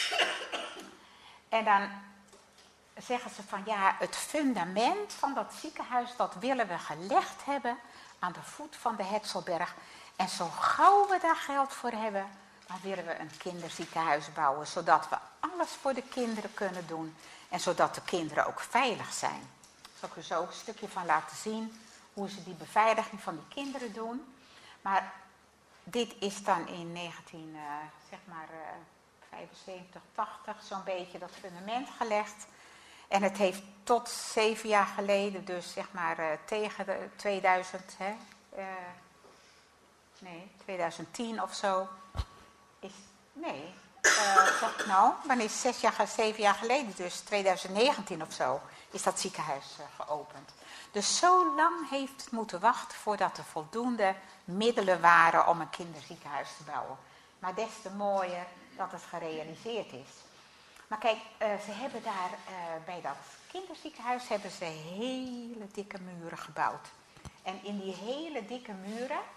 En dan zeggen ze van ja, het fundament van dat ziekenhuis, dat willen we gelegd hebben aan de voet van de Hetzelberg. En zo gauw we daar geld voor hebben, dan willen we een kinderziekenhuis bouwen, zodat we alles voor de kinderen kunnen doen. En zodat de kinderen ook veilig zijn. Daar zal ik u zo ook een stukje van laten zien, hoe ze die beveiliging van die kinderen doen. Maar dit is dan in 1975, 80 zo'n beetje dat fundament gelegd. En het heeft tot 7 jaar geleden, dus zeg maar tegen de 2000, 2010 of zo. Wanneer is 7 jaar geleden, dus 2019 of zo, is dat ziekenhuis geopend. Dus zo lang heeft het moeten wachten voordat er voldoende middelen waren om een kinderziekenhuis te bouwen. Maar des te mooier dat het gerealiseerd is. Maar kijk, ze hebben daar bij dat kinderziekenhuis hebben ze hele dikke muren gebouwd. En in die hele dikke muren,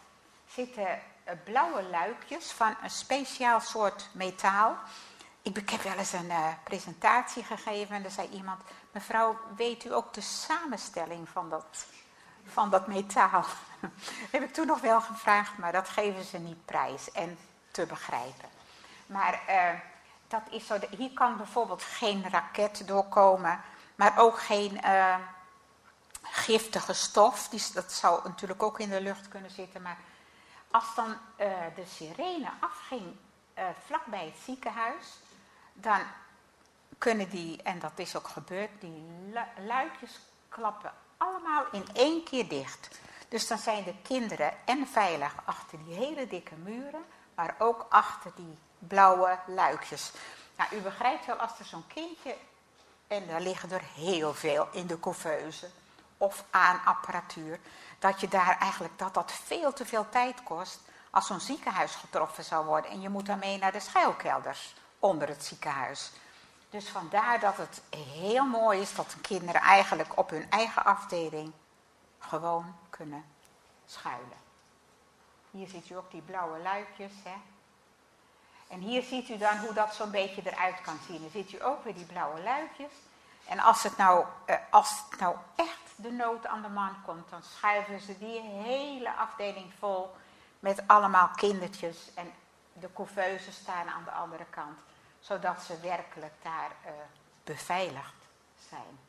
zitten blauwe luikjes van een speciaal soort metaal. Ik heb wel eens een presentatie gegeven en er zei iemand: mevrouw, weet u ook de samenstelling van dat metaal? Heb ik toen nog wel gevraagd, maar dat geven ze niet prijs en te begrijpen. Maar dat is zo. Hier kan bijvoorbeeld geen raket doorkomen, maar ook geen giftige stof. Dat zou natuurlijk ook in de lucht kunnen zitten. Maar als dan de sirene afging vlakbij het ziekenhuis, dan kunnen die, en dat is ook gebeurd, die luikjes klappen allemaal in één keer dicht. Dus dan zijn de kinderen en veilig achter die hele dikke muren, maar ook achter die blauwe luikjes. Nou, u begrijpt wel, als er zo'n kindje, en daar liggen er heel veel in de couveuse of aan apparatuur, dat je daar eigenlijk, dat veel te veel tijd kost als zo'n ziekenhuis getroffen zou worden. En je moet dan mee naar de schuilkelders onder het ziekenhuis. Dus vandaar dat het heel mooi is dat de kinderen eigenlijk op hun eigen afdeling gewoon kunnen schuilen. Hier ziet u ook die blauwe luikjes, hè. En hier ziet u dan hoe dat zo'n beetje eruit kan zien. Dan ziet u ook weer die blauwe luikjes. En als het nou echt de nood aan de man komt, dan schuiven ze die hele afdeling vol met allemaal kindertjes. En de couveuses staan aan de andere kant, zodat ze werkelijk daar beveiligd zijn.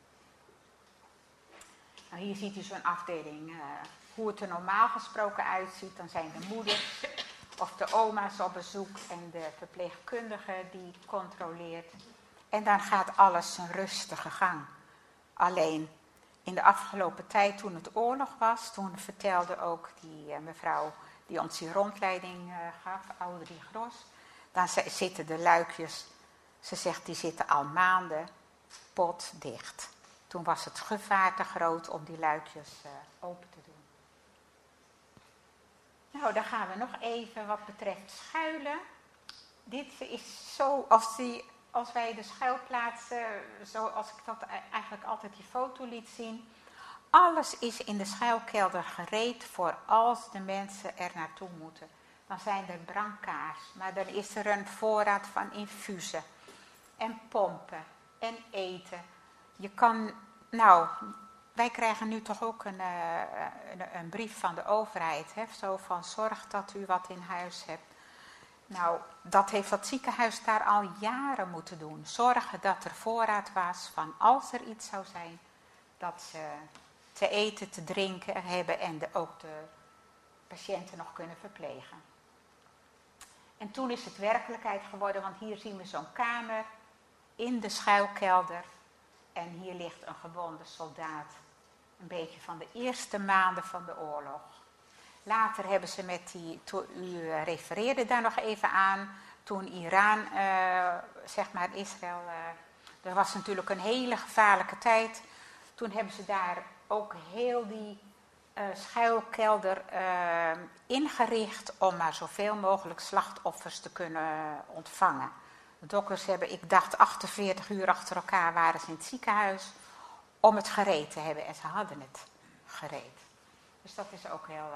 Nou, hier ziet u zo'n afdeling, hoe het er normaal gesproken uitziet. Dan zijn de moeders of de oma's op bezoek en de verpleegkundige die controleert. En dan gaat alles zijn rustige gang. Alleen in de afgelopen tijd, toen het oorlog was, toen vertelde ook die mevrouw die ons die rondleiding gaf, Audrey Gros, dan zitten de luikjes, ze zegt, die zitten al maanden potdicht. Toen was het gevaar te groot om die luikjes open te doen. Nou, dan gaan we nog even wat betreft schuilen. Dit is zo, als wij de schuilplaatsen, zoals ik dat eigenlijk altijd die foto liet zien. Alles is in de schuilkelder gereed voor als de mensen er naartoe moeten. Dan zijn er brancards, maar dan is er een voorraad van infusen en pompen en eten. Je kan, nou, wij krijgen nu toch ook een brief van de overheid, hè, zo van zorg dat u wat in huis hebt. Nou, dat heeft dat ziekenhuis daar al jaren moeten doen. Zorgen dat er voorraad was van als er iets zou zijn, dat ze te eten, te drinken hebben en ook de patiënten nog kunnen verplegen. En toen is het werkelijkheid geworden, want hier zien we zo'n kamer in de schuilkelder. En hier ligt een gewonde soldaat, een beetje van de eerste maanden van de oorlog. Later hebben ze met u refereerde daar nog even aan, toen Iran, zeg maar Israël, er was natuurlijk een hele gevaarlijke tijd. Toen hebben ze daar ook heel die schuilkelder ingericht om maar zoveel mogelijk slachtoffers te kunnen ontvangen. De dokters hebben, ik dacht 48 uur achter elkaar waren ze in het ziekenhuis om het gereed te hebben. En ze hadden het gereed. Dus dat is ook heel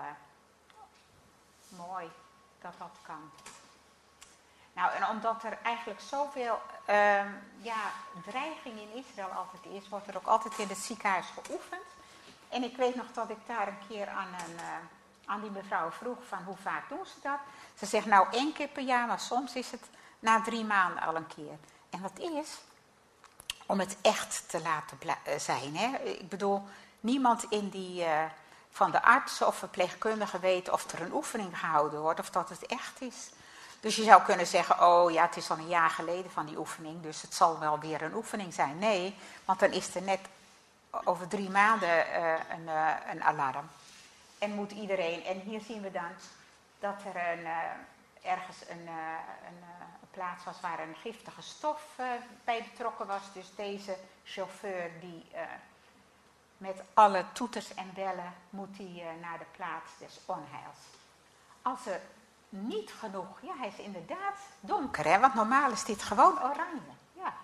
mooi dat dat kan. Nou, en omdat er eigenlijk zoveel dreiging in Israël altijd is, wordt er ook altijd in het ziekenhuis geoefend. En ik weet nog dat ik daar een keer aan die mevrouw vroeg van hoe vaak doen ze dat? Ze zegt nou 1 keer per jaar, maar soms is het na 3 maanden al een keer. En dat is om het echt te laten zijn. Hè? Ik bedoel, niemand van de arts of verpleegkundige weet of er een oefening gehouden wordt of dat het echt is. Dus je zou kunnen zeggen, oh ja, het is al een jaar geleden van die oefening, dus het zal wel weer een oefening zijn. Nee, want dan is er net over 3 maanden een alarm. En moet iedereen, en hier zien we dan dat er ergens een plaats was waar een giftige stof bij betrokken was. Dus deze chauffeur die met alle toeters en bellen moet hij naar de plaats des onheils. Als er niet genoeg, ja, hij is inderdaad donker, hè, want normaal is dit gewoon oranje. Ja.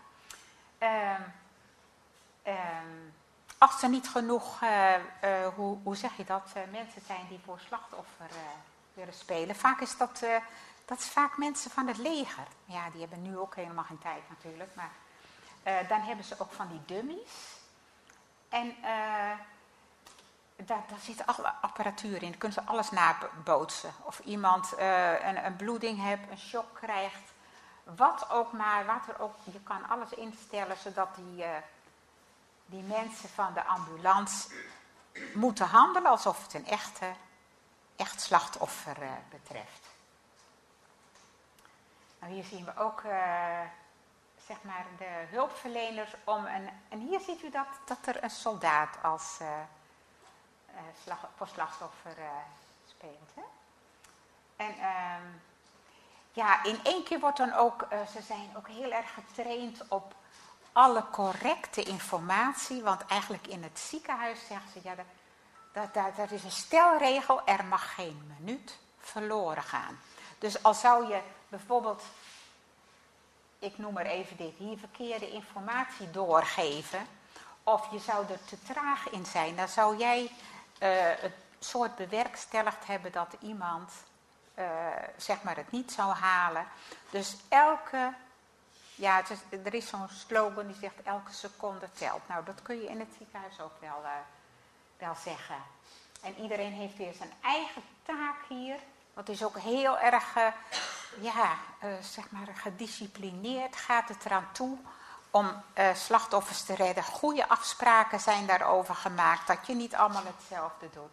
Als er niet genoeg, hoe zeg je dat, mensen zijn die voor slachtoffer willen spelen. Vaak is dat is vaak mensen van het leger. Ja, die hebben nu ook helemaal geen tijd natuurlijk. Maar dan hebben ze ook van die dummies. En daar zit alle apparatuur in. Dan kunnen ze alles nabootsen. Of iemand een bloeding heeft, een shock krijgt. Wat ook maar, wat er ook. Je kan alles instellen zodat die mensen van de ambulance moeten handelen alsof het een echt slachtoffer betreft. Nou, hier zien we ook zeg maar de hulpverleners en hier ziet u dat er een soldaat als voor slachtoffer speelt. Hè? En ja, in één keer wordt dan ook, ze zijn ook heel erg getraind op alle correcte informatie. Want eigenlijk in het ziekenhuis zeggen ze, ja, dat is een stelregel, er mag geen minuut verloren gaan. Dus al zou je bijvoorbeeld, ik noem maar even dit, hier verkeerde informatie doorgeven, of je zou er te traag in zijn, dan zou jij het soort bewerkstelligd hebben dat iemand zeg maar het niet zou halen. Dus er is zo'n slogan die zegt elke seconde telt. Nou, dat kun je in het ziekenhuis ook wel zeggen. En iedereen heeft weer zijn eigen taak hier. Dat is ook heel erg zeg maar gedisciplineerd. Gaat het eraan toe om slachtoffers te redden. Goede afspraken zijn daarover gemaakt. Dat je niet allemaal hetzelfde doet.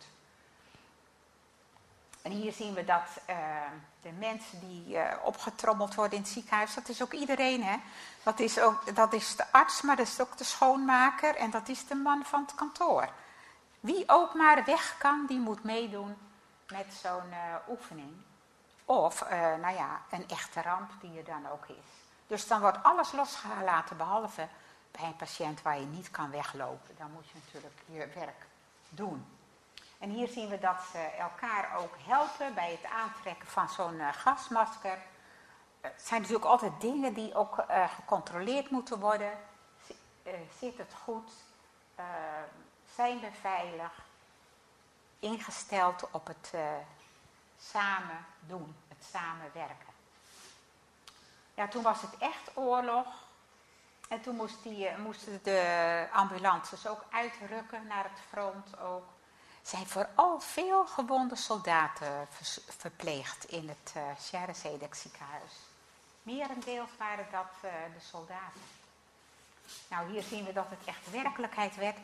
En hier zien we dat de mensen die opgetrommeld worden in het ziekenhuis, dat is ook iedereen, hè. Dat is de arts, maar dat is ook de schoonmaker en dat is de man van het kantoor. Wie ook maar weg kan, die moet meedoen met zo'n oefening. Of, een echte ramp die er dan ook is. Dus dan wordt alles losgelaten, behalve bij een patiënt waar je niet kan weglopen. Dan moet je natuurlijk je werk doen. En hier zien we dat ze elkaar ook helpen bij het aantrekken van zo'n gasmasker. Het zijn natuurlijk altijd dingen die ook gecontroleerd moeten worden. Zit het goed? Zijn we veilig? Ingesteld op het samen doen, het samenwerken. Ja, toen was het echt oorlog. En toen moesten de ambulances ook uitrukken naar het front ook. Zijn vooral veel gewonde soldaten verpleegd in het Sjaredek ziekenhuis. Merendeels waren dat de soldaten. Nou, hier zien we dat het echt werkelijkheid werd.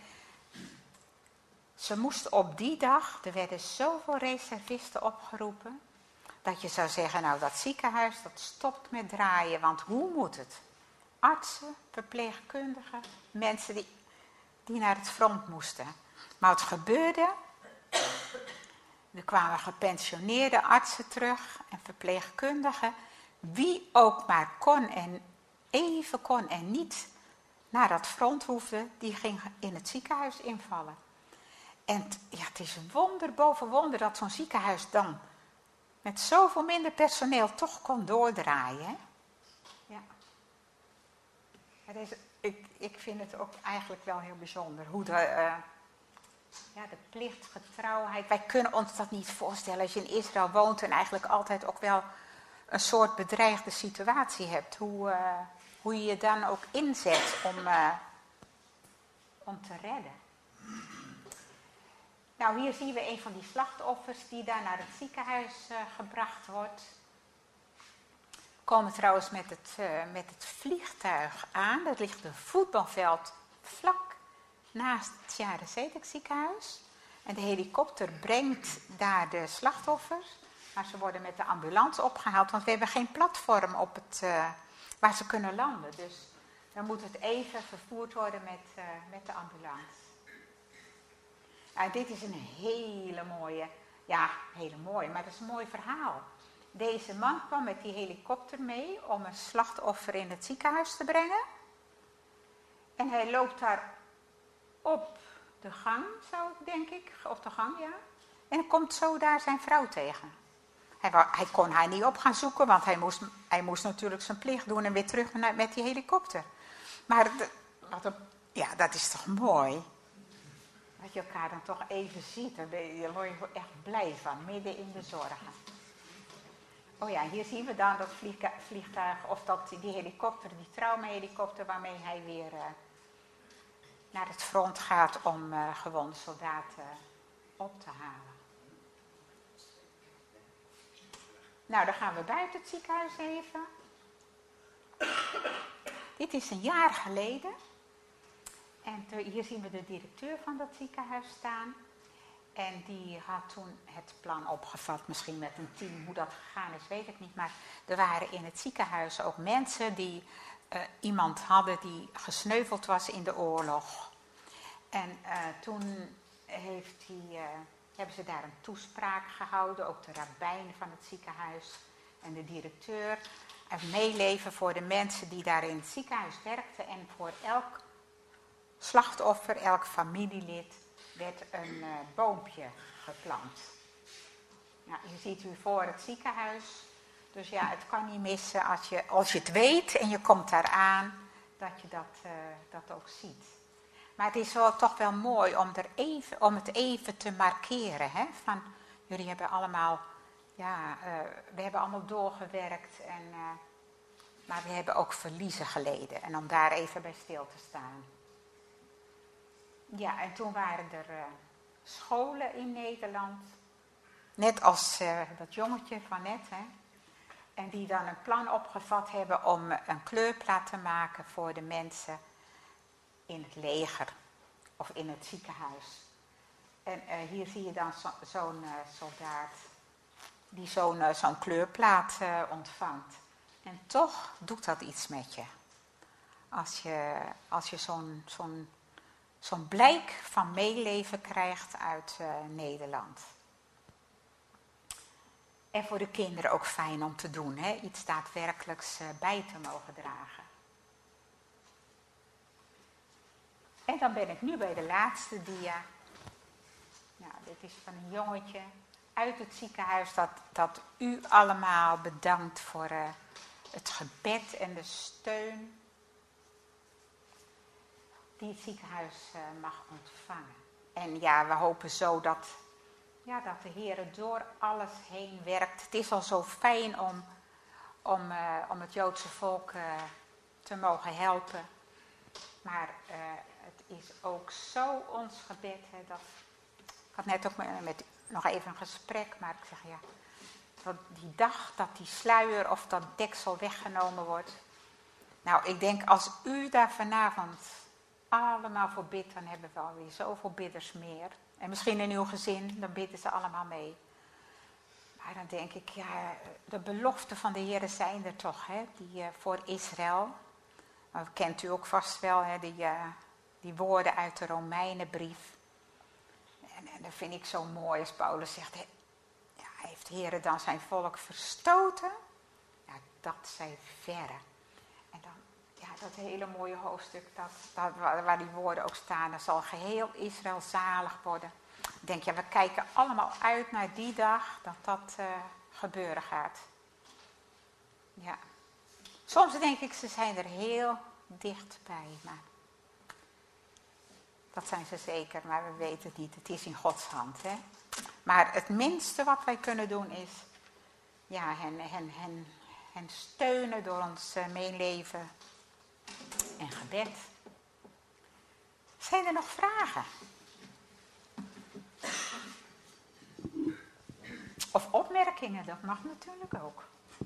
Ze moesten op die dag, er werden zoveel reservisten opgeroepen, dat je zou zeggen, nou dat ziekenhuis dat stopt met draaien, want hoe moet het? Artsen, verpleegkundigen, mensen die naar het front moesten. Maar wat gebeurde? Er kwamen gepensioneerde artsen terug en verpleegkundigen. Wie ook maar kon en niet naar dat front hoefde, die ging in het ziekenhuis invallen. En ja, het is wonder boven wonder dat zo'n ziekenhuis dan met zoveel minder personeel toch kon doordraaien. Hè? Ja. Ik vind het ook eigenlijk wel heel bijzonder hoe de plichtgetrouwheid. Wij kunnen ons dat niet voorstellen als je in Israël woont en eigenlijk altijd ook wel een soort bedreigde situatie hebt. Hoe je je dan ook inzet om te redden. Nou, hier zien we een van die slachtoffers die daar naar het ziekenhuis gebracht wordt. Komen trouwens met het vliegtuig aan. Dat ligt een voetbalveld vlak naast het Sjaredek ziekenhuis. En de helikopter brengt daar de slachtoffers. Maar ze worden met de ambulance opgehaald, want we hebben geen platform op waar ze kunnen landen. Dus dan moet het even vervoerd worden met de ambulance. Nou, dit is een hele mooie, maar dat is een mooi verhaal. Deze man kwam met die helikopter mee om een slachtoffer in het ziekenhuis te brengen. En hij loopt daar op de gang, denk ik, op de gang, ja. En dan komt zo daar zijn vrouw tegen. Hij kon haar niet op gaan zoeken, want hij moest natuurlijk zijn plicht doen en weer terug met die helikopter. Maar dat is toch mooi? Dat je elkaar dan toch even ziet, daar word je echt blij van, midden in de zorgen. Oh ja, hier zien we dan dat vliegtuig, of die helikopter, die traumahelikopter waarmee hij weer naar het front gaat om gewonde soldaten op te halen. Nou, dan gaan we buiten het ziekenhuis even. Dit is een jaar geleden. En hier zien we de directeur van dat ziekenhuis staan. En die had toen het plan opgevat, misschien met een team. Hoe dat gegaan is, weet ik niet. Maar er waren in het ziekenhuis ook mensen die iemand hadden die gesneuveld was in de oorlog. En toen hebben ze daar een toespraak gehouden, ook de rabbijn van het ziekenhuis en de directeur. En meeleven voor de mensen die daar in het ziekenhuis werkten. En voor elk slachtoffer, elk familielid werd een boompje geplant. Nou, hier ziet u voor het ziekenhuis. Dus ja, het kan niet missen als je het weet en je komt daar aan, dat je dat ook ziet. Maar het is toch wel mooi om het even te markeren. Hè? Van, jullie hebben allemaal, we hebben allemaal doorgewerkt, maar we hebben ook verliezen geleden. En om daar even bij stil te staan. Ja, en toen waren er scholen in Nederland. Net als dat jongetje van net. Hè? En die dan een plan opgevat hebben om een kleurplaat te maken voor de mensen in het leger of in het ziekenhuis. En hier zie je dan zo'n soldaat die zo'n kleurplaat ontvangt. En toch doet dat iets met je. Als je zo'n blijk van meeleven krijgt uit Nederland. En voor de kinderen ook fijn om te doen, hè? Iets daadwerkelijks bij te mogen dragen. En dan ben ik nu bij de laatste dia. Nou, dit is van een jongetje uit het ziekenhuis dat u allemaal bedankt voor het gebed en de steun die het ziekenhuis mag ontvangen. En ja, we hopen zo dat de Heer door alles heen werkt. Het is al zo fijn om het Joodse volk te mogen helpen. Maar het is ook zo ons gebed. Hè, ik had net ook met nog even een gesprek, maar ik zeg dat die dag dat die sluier of dat deksel weggenomen wordt. Nou, ik denk als u daar vanavond allemaal voor bidt, dan hebben we alweer zoveel bidders meer. En misschien in uw gezin, dan bidden ze allemaal mee. Maar dan denk ik, de beloften van de Heer zijn er toch, hè, die voor Israël. Dat kent u ook vast wel, hè, die woorden uit de Romeinenbrief. En dat vind ik zo mooi als Paulus zegt, heeft de Heer dan zijn volk verstoten? Ja, dat zij verre. En dan, dat hele mooie hoofdstuk, waar die woorden ook staan, dan zal geheel Israël zalig worden. Ik denk, we kijken allemaal uit naar die dag dat gebeuren gaat. Ja. Soms denk ik, ze zijn er heel dichtbij, maar dat zijn ze zeker, maar we weten het niet. Het is in Gods hand, hè. Maar het minste wat wij kunnen doen is, hen steunen door ons meeleven en gebed. Zijn er nog vragen? Of opmerkingen, dat mag natuurlijk ook.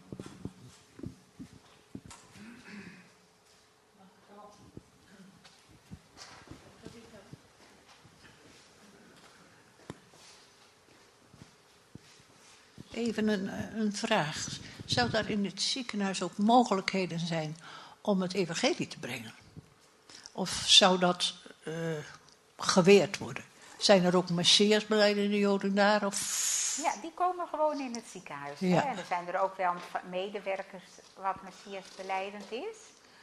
Even een vraag. Zou daar in het ziekenhuis ook mogelijkheden zijn om het evangelie te brengen? Of zou dat geweerd worden? Zijn er ook messiasbelijdende Joden daar? Of? Ja, die komen gewoon in het ziekenhuis. Ja. Hè? Er zijn er ook wel medewerkers wat messiasbelijdend is.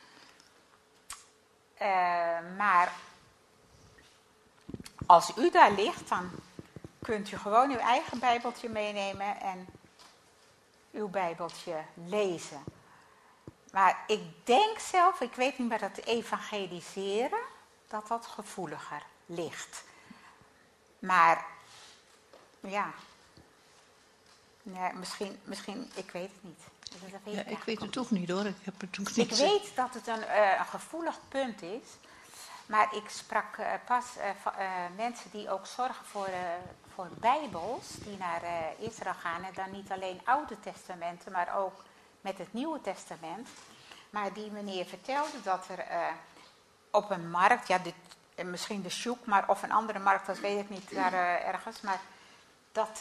Maar als u daar ligt, dan kunt u gewoon uw eigen Bijbeltje meenemen en uw Bijbeltje lezen. Maar ik denk zelf, ik weet niet meer, dat evangeliseren, dat gevoeliger ligt. Maar Nee, misschien, ik weet het niet. Dat weet Ik weet het ook niet hoor. Ik heb het ook niet. Ik weet dat het een gevoelig punt is. Maar ik sprak pas mensen die ook zorgen voor bijbels. Die naar Israël gaan. En dan niet alleen Oude Testamenten, maar ook met het Nieuwe Testament. Maar die meneer vertelde dat er op een markt, ja, misschien de Sjoek, maar of een andere markt, dat weet ik niet, daar ergens. Maar dat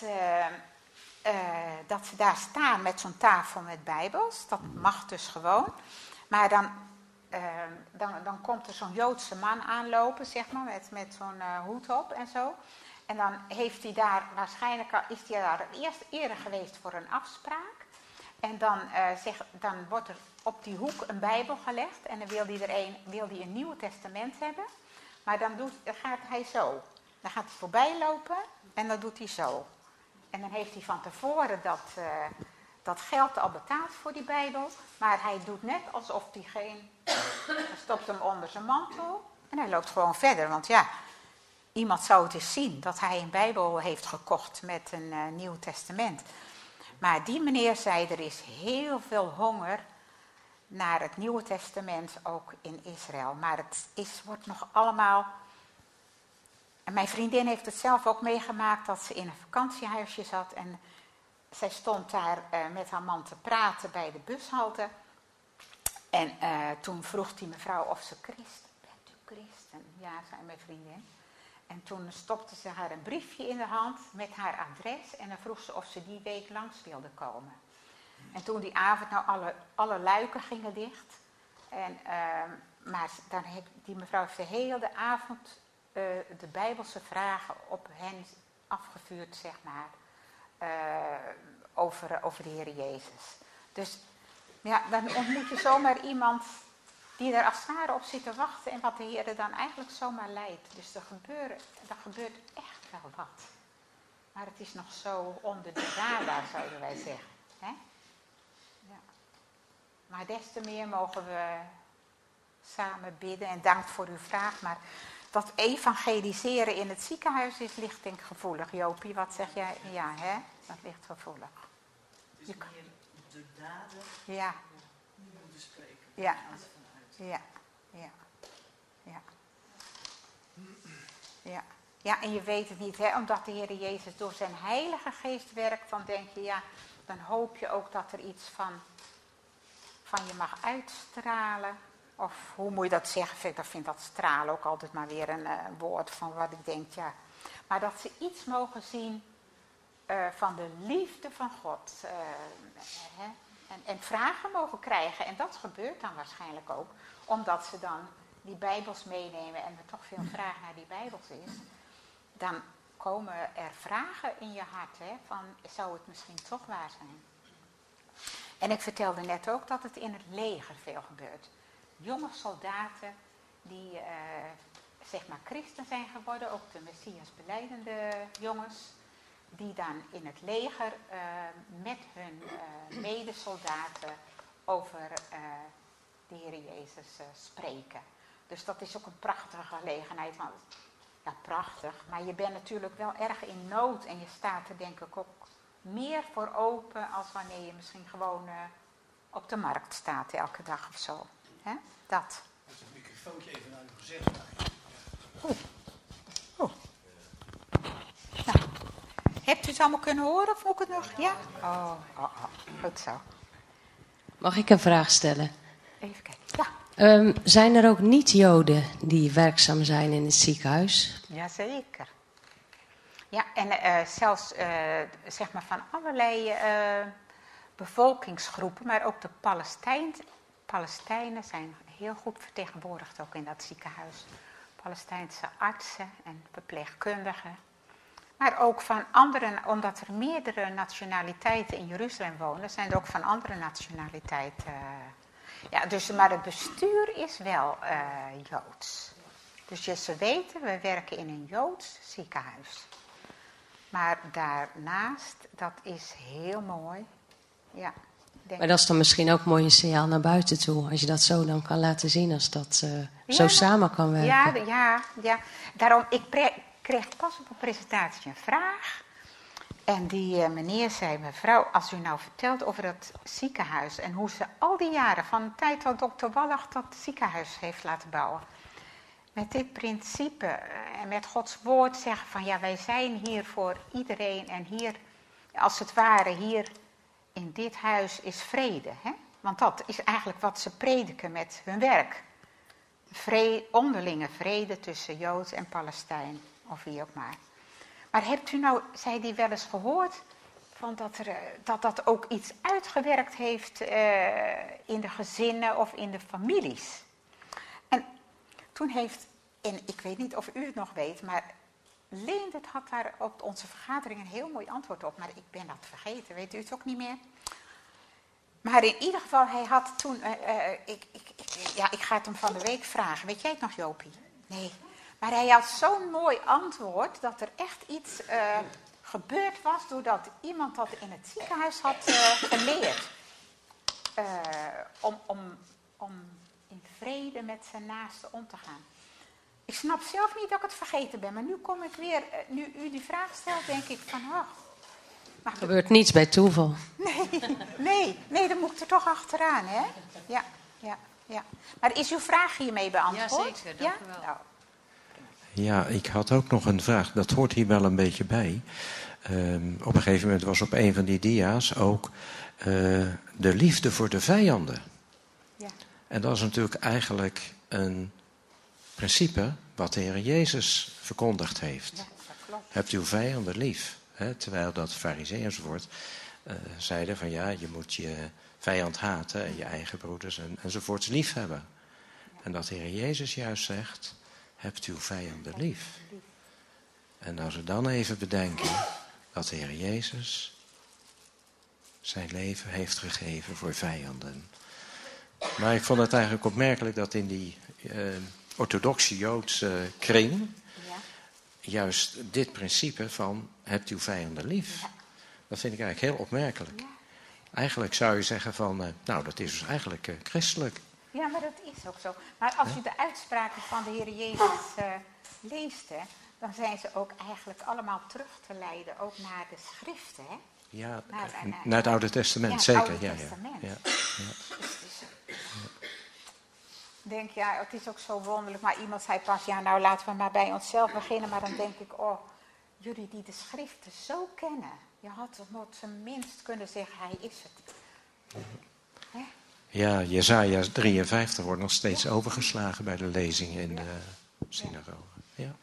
ze daar staan met zo'n tafel met bijbels. Dat mag dus gewoon. Maar dan komt er zo'n Joodse man aanlopen, zeg maar, met zo'n hoed op en zo. En dan heeft hij daar, waarschijnlijk is hij daar eerder geweest voor een afspraak. En dan wordt er op die hoek een bijbel gelegd. En dan wil hij een Nieuw Testament hebben. Maar dan gaat hij zo. Dan gaat hij voorbij lopen en dan doet hij zo. En dan heeft hij van tevoren dat geld al betaald voor die bijbel. Maar hij doet net alsof hij hij stopt hem onder zijn mantel. En hij loopt gewoon verder. Want ja, iemand zou het eens zien dat hij een bijbel heeft gekocht met een Nieuw Testament. Maar die meneer zei, er is heel veel honger naar het Nieuwe Testament, ook in Israël. Maar het wordt nog allemaal... En mijn vriendin heeft het zelf ook meegemaakt dat ze in een vakantiehuisje zat. En zij stond daar met haar man te praten bij de bushalte. En toen vroeg die mevrouw of ze christen... Bent u christen? Ja, zei mijn vriendin. En toen stopte ze haar een briefje in de hand met haar adres. En dan vroeg ze of ze die week langs wilde komen. En toen die avond, alle luiken gingen dicht. Maar dan heeft die mevrouw de hele avond de Bijbelse vragen op hen afgevuurd, zeg maar. Over de Heer Jezus. Dus ja, dan ontmoet je zomaar iemand die er als het ware op zit te wachten en wat de Heer dan eigenlijk zomaar leidt. Dus er gebeurt echt wel wat. Maar het is nog zo onder de radar, zouden wij zeggen. Hè? Ja. Maar des te meer mogen we samen bidden. En dank voor uw vraag. Maar dat evangeliseren in het ziekenhuis ligt denk ik gevoelig. Jopie, wat zeg jij? Ja, hè? Dat ligt gevoelig. Het is meer de dader ja. die moeten spreken. Ja. Ja. Ja. Ja. Ja. Ja, en je weet het niet, hè? Omdat de Heer Jezus door zijn Heilige Geest werkt, dan denk je, ja, dan hoop je ook dat er iets van je mag uitstralen. Of hoe moet je dat zeggen? Ik vind dat stralen ook altijd maar weer een woord van wat ik denk, ja. Maar dat ze iets mogen zien van de liefde van God. En vragen mogen krijgen. En dat gebeurt dan waarschijnlijk ook. Omdat ze dan die Bijbels meenemen en er toch veel vraag naar die Bijbels is. Dan komen er vragen in je hart. Hè, van, zou het misschien toch waar zijn? En ik vertelde net ook dat het in het leger veel gebeurt. Jonge soldaten die zeg maar christen zijn geworden. Ook de Messias belijdende jongens. Die dan in het leger met hun medesoldaten over de Heer Jezus spreken. Dus dat is ook een prachtige gelegenheid. Want, ja, prachtig. Maar je bent natuurlijk wel erg in nood. En je staat er denk ik ook meer voor open als wanneer je misschien gewoon op de markt staat elke dag of zo. Hè? Dat. Als het microfoontje even naar u gezegd maakt. Oh. Nou. Hebt u het allemaal kunnen horen of moet ik het nog? Ja? Oh. Goed zo. Mag ik een vraag stellen? Even kijken. Ja. Zijn er ook niet-Joden die werkzaam zijn in het ziekenhuis? Jazeker. Ja, en zelfs zeg maar van allerlei bevolkingsgroepen, maar ook de Palestijnen zijn heel goed vertegenwoordigd ook in dat ziekenhuis. Palestijnse artsen en verpleegkundigen. Maar ook van andere, omdat er meerdere nationaliteiten in Jeruzalem wonen, zijn er ook van andere nationaliteiten. Ja, dus, maar het bestuur is wel Joods. Dus ze weten, we werken in een Joods ziekenhuis. Maar daarnaast, dat is heel mooi. Ja, maar dat is dan misschien ook mooi een signaal naar buiten toe. Als je dat zo dan kan laten zien, als dat zo samen kan werken. Ja. Daarom, ik kreeg pas op een presentatie een vraag. En die meneer zei, mevrouw, als u nou vertelt over dat ziekenhuis en hoe ze al die jaren, van de tijd dat dokter Wallach dat ziekenhuis heeft laten bouwen, met dit principe en met Gods woord zeggen van ja, wij zijn hier voor iedereen en hier, als het ware, hier in dit huis is vrede. Hè? Want dat is eigenlijk wat ze prediken met hun werk. Onderlinge vrede tussen Jood en Palestijn, of wie ook maar. Maar hebt u nou, zei die wel eens gehoord, van dat ook iets uitgewerkt heeft in de gezinnen of in de families? En toen heeft, en ik weet niet of u het nog weet, maar Leendert had daar op onze vergadering een heel mooi antwoord op. Maar ik ben dat vergeten, weet u het ook niet meer? Maar in ieder geval, hij had toen, ik ga het hem van de week vragen. Weet jij het nog, Jopie? Nee. Maar hij had zo'n mooi antwoord dat er echt iets gebeurd was doordat iemand dat in het ziekenhuis had geleerd. Om in vrede met zijn naaste om te gaan. Ik snap zelf niet dat ik het vergeten ben, maar nu kom ik weer, nu u die vraag stelt, denk ik van, er gebeurt niets bij toeval. Nee, dan moet ik er toch achteraan, hè? Ja. Maar is uw vraag hiermee beantwoord? Ja, zeker, dank u wel. Nou. Ja, ik had ook nog een vraag. Dat hoort hier wel een beetje bij. Op een gegeven moment was op een van die dia's ook de liefde voor de vijanden. Ja. En dat is natuurlijk eigenlijk een principe wat de Heer Jezus verkondigd heeft. Ja, dat klopt. Hebt uw vijanden lief. Hè? Terwijl dat Farizeeën enzovoort zeiden van ja, je moet je vijand haten en je eigen broeders enzovoorts lief hebben. Ja. En dat de Heer Jezus juist zegt, hebt uw vijanden lief. En als we dan even bedenken dat de Heer Jezus zijn leven heeft gegeven voor vijanden. Maar ik vond het eigenlijk opmerkelijk dat in die orthodoxe Joodse kring juist dit principe van hebt uw vijanden lief. Ja. Dat vind ik eigenlijk heel opmerkelijk. Ja. Eigenlijk zou je zeggen van, nou dat is dus eigenlijk christelijk. Ja, maar dat is ook zo. Maar als u de uitspraken van de Heer Jezus leest, hè, dan zijn ze ook eigenlijk allemaal terug te leiden, ook naar de schriften. Hè? Ja, naar het Oude Testament, zeker. Het Oude Testament. Ja. Ik denk, ja, het is ook zo wonderlijk. Maar iemand zei pas, ja, nou laten we maar bij onszelf beginnen. Maar dan denk ik, oh, jullie die de schriften zo kennen. Je had op zijn minst kunnen zeggen, hij is het. Hè? Ja, Jesaja 53 wordt nog steeds overgeslagen bij de lezingen in de synagoge. Ja.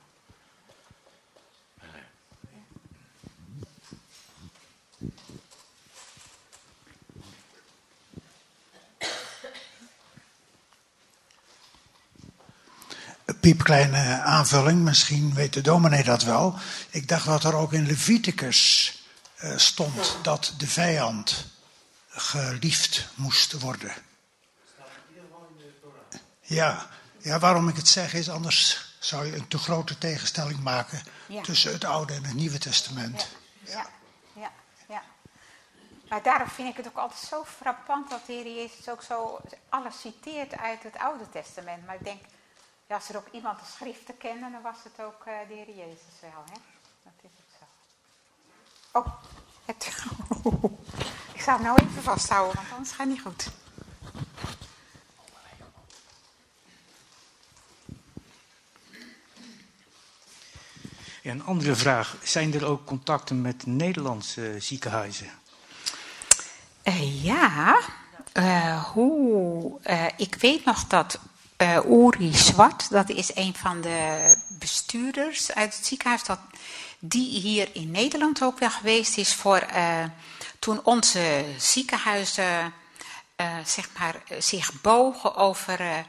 Piepkleine aanvulling, misschien weet de dominee dat wel. Ik dacht dat er ook in Leviticus stond dat de vijand geliefd moest worden. Ja, waarom ik het zeg is, anders zou je een te grote tegenstelling maken tussen het Oude en het Nieuwe Testament. Ja. Maar daarom vind ik het ook altijd zo frappant dat de Heer Jezus ook zo alles citeert uit het Oude Testament. Maar ik denk, ja, als er ook iemand de schriften kende, dan was het ook de Heer Jezus wel, hè? Dat is het zo. Ik zou het nou even vasthouden, want anders gaat het niet goed. Ja, een andere vraag. Zijn er ook contacten met Nederlandse ziekenhuizen? Ik weet nog dat Uri Zwart, dat is een van de bestuurders uit het ziekenhuis, die hier in Nederland ook wel geweest is voor toen onze ziekenhuizen zich bogen over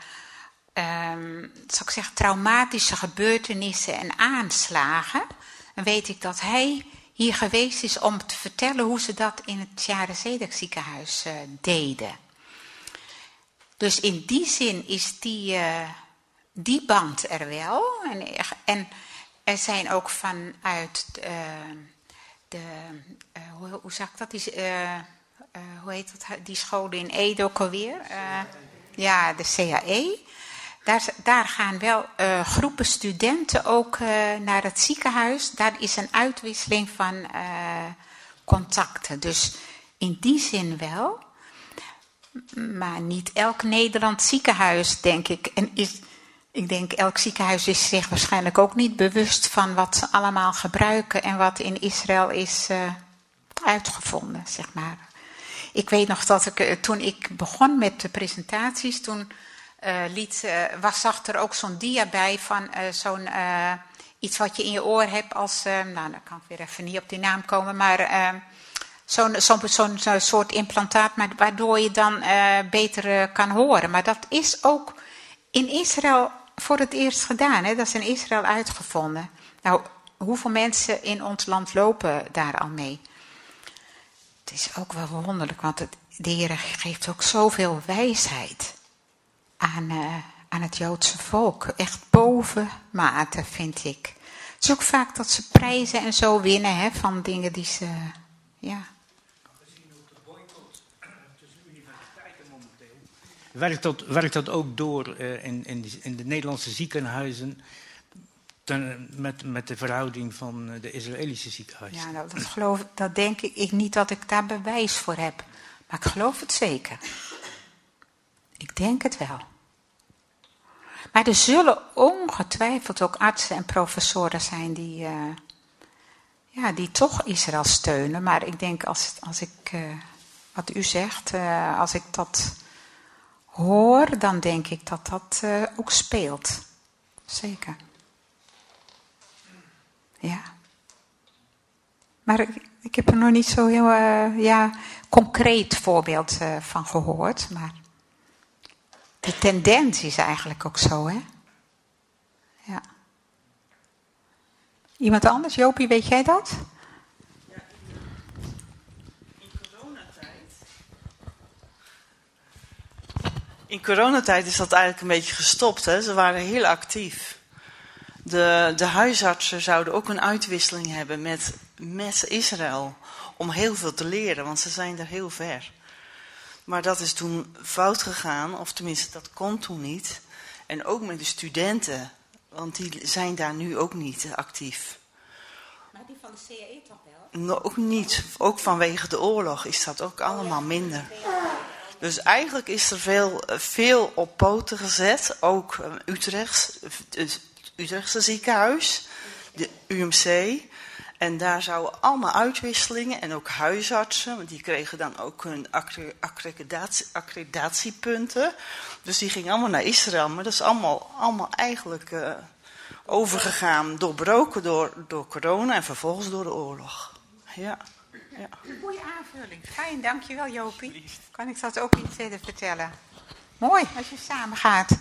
traumatische gebeurtenissen en aanslagen. Dan weet ik dat hij hier geweest is om te vertellen hoe ze dat in het Sjare Zedek ziekenhuis deden. Dus in die zin is die band er wel. En er zijn ook vanuit hoe zag ik dat? Hoe heet dat? Die scholen in Ede ook alweer? De CAE. Daar gaan wel groepen studenten ook naar het ziekenhuis. Daar is een uitwisseling van contacten. Dus in die zin wel. Maar niet elk Nederlands ziekenhuis, denk ik. En ik denk, elk ziekenhuis is zich waarschijnlijk ook niet bewust van wat ze allemaal gebruiken en wat in Israël is uitgevonden, zeg maar. Ik weet nog dat toen ik begon met de presentaties, toen zag er ook zo'n dia bij van iets wat je in je oor hebt als, dan kan ik weer even niet op die naam komen, maar zo'n soort implantaat, waardoor je dan beter kan horen. Maar dat is ook in Israël voor het eerst gedaan. Hè? Dat is in Israël uitgevonden. Nou, hoeveel mensen in ons land lopen daar al mee? Het is ook wel wonderlijk, want de Heer geeft ook zoveel wijsheid aan het Joodse volk. Echt boven mate, vind ik. Het is ook vaak dat ze prijzen en zo winnen, hè, van dingen die ze... Ja. Gezien ook de boycott tussen universiteiten momenteel, werkt dat ook door in de Nederlandse ziekenhuizen met de verhouding van de Israëlische ziekenhuizen? Ja, nou, dat denk ik niet dat ik daar bewijs voor heb. Maar ik geloof het zeker. Ik denk het wel. Maar er zullen ongetwijfeld ook artsen en professoren zijn die toch Israël steunen. Maar ik denk als ik wat u zegt, als ik dat hoor, dan denk ik dat dat ook speelt. Zeker. Ja. Maar ik heb er nog niet zo heel concreet voorbeeld van gehoord. Maar de tendens is eigenlijk ook zo, hè? Ja. Iemand anders? Jopie, weet jij dat? Ja, in coronatijd is dat eigenlijk een beetje gestopt, hè? Ze waren heel actief. De huisartsen zouden ook een uitwisseling hebben met Israël. Om heel veel te leren, want ze zijn er heel ver. Maar dat is toen fout gegaan, of tenminste dat kon toen niet. En ook met de studenten, want die zijn daar nu ook niet actief. Maar die van de CAE toch wel? Nou, ook niet. Ook vanwege de oorlog is dat ook allemaal minder. Dus eigenlijk is er veel op poten gezet. Ook het Utrechtse ziekenhuis, de UMC. En daar zouden allemaal uitwisselingen en ook huisartsen, want die kregen dan ook hun accreditatiepunten. Dus die gingen allemaal naar Israël, maar dat is allemaal eigenlijk overgegaan, doorbroken door corona en vervolgens door de oorlog. Ja. Goeie aanvulling. Fijn, dankjewel Jopie. Kan ik dat ook iets verder vertellen? Mooi, als je samen gaat.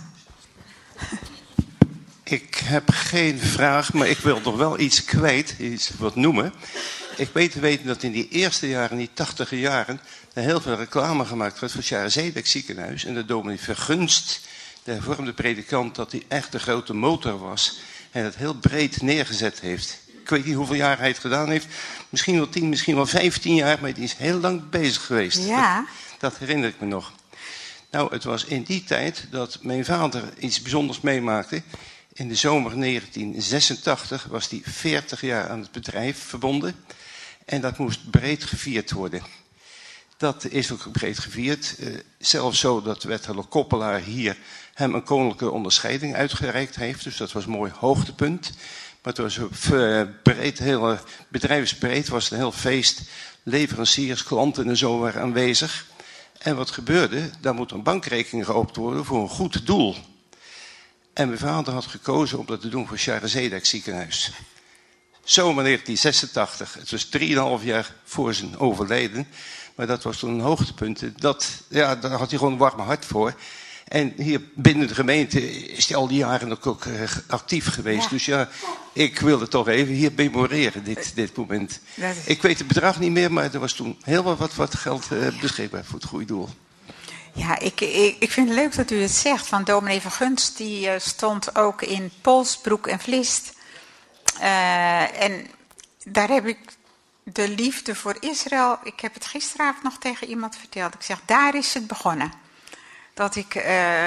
Ik heb geen vraag, maar ik wil nog wel iets kwijt, iets wat noemen. Ik weet te weten dat in die eerste jaren, die 80e jaren, er heel veel reclame gemaakt werd voor het Shaare-Zedek ziekenhuis. En de dominee Vergunst, de hervormde predikant, dat hij echt de grote motor was. En het heel breed neergezet heeft. Ik weet niet hoeveel jaar hij het gedaan heeft. Misschien wel 10, misschien wel 15 jaar, maar die is heel lang bezig geweest. Ja. Dat herinner ik me nog. Nou, het was in die tijd dat mijn vader iets bijzonders meemaakte. In de zomer 1986 was hij 40 jaar aan het bedrijf verbonden. En dat moest breed gevierd worden. Dat is ook breed gevierd. Zelfs zo dat wethouder Koppelaar hier hem een koninklijke onderscheiding uitgereikt heeft. Dus dat was een mooi hoogtepunt. Maar het was breed, heel bedrijfsbreed, was het een heel feest. Leveranciers, klanten en zo waren aanwezig. En wat gebeurde? Daar moet een bankrekening geopend worden voor een goed doel. En mijn vader had gekozen om dat te doen voor Shaare-Zedek ziekenhuis. Zomer 1986. Het was 3,5 jaar voor zijn overlijden. Maar dat was toen een hoogtepunt. Daar had hij gewoon een warme hart voor. En hier binnen de gemeente is hij al die jaren ook actief geweest. Ja. Dus ja, ik wilde toch even hier memoreren, dit moment. Ik weet het bedrag niet meer, maar er was toen heel wat geld beschikbaar voor het goede doel. Ja, ik vind het leuk dat u het zegt. Want dominee Vergunst die stond ook in Polsbroek en Vlist. En daar heb ik de liefde voor Israël. Ik heb het gisteravond nog tegen iemand verteld. Ik zeg, daar is het begonnen. Dat ik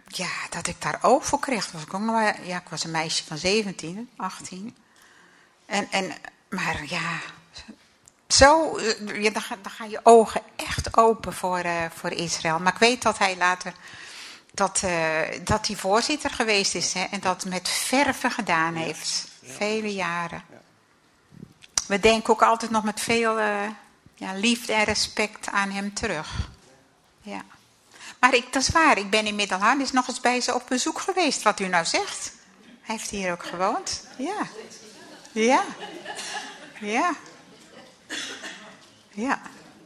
ja, dat ik daar oog voor kreeg. Was ik ook nog maar, ja, ik was een meisje van 17, 18. Maar ja, zo, ja, dan gaan je ogen echt open voor Israël. Maar ik weet dat hij later, dat hij voorzitter geweest is. Hè, en dat met verve gedaan heeft. Vele jaren. We denken ook altijd nog met veel liefde en respect aan hem terug. Ja. Maar dat is waar, ik ben in Middelharnis is nog eens bij ze op bezoek geweest, wat u nou zegt. Hij heeft hier ook gewoond. Ja. Ja. Ja. Ja.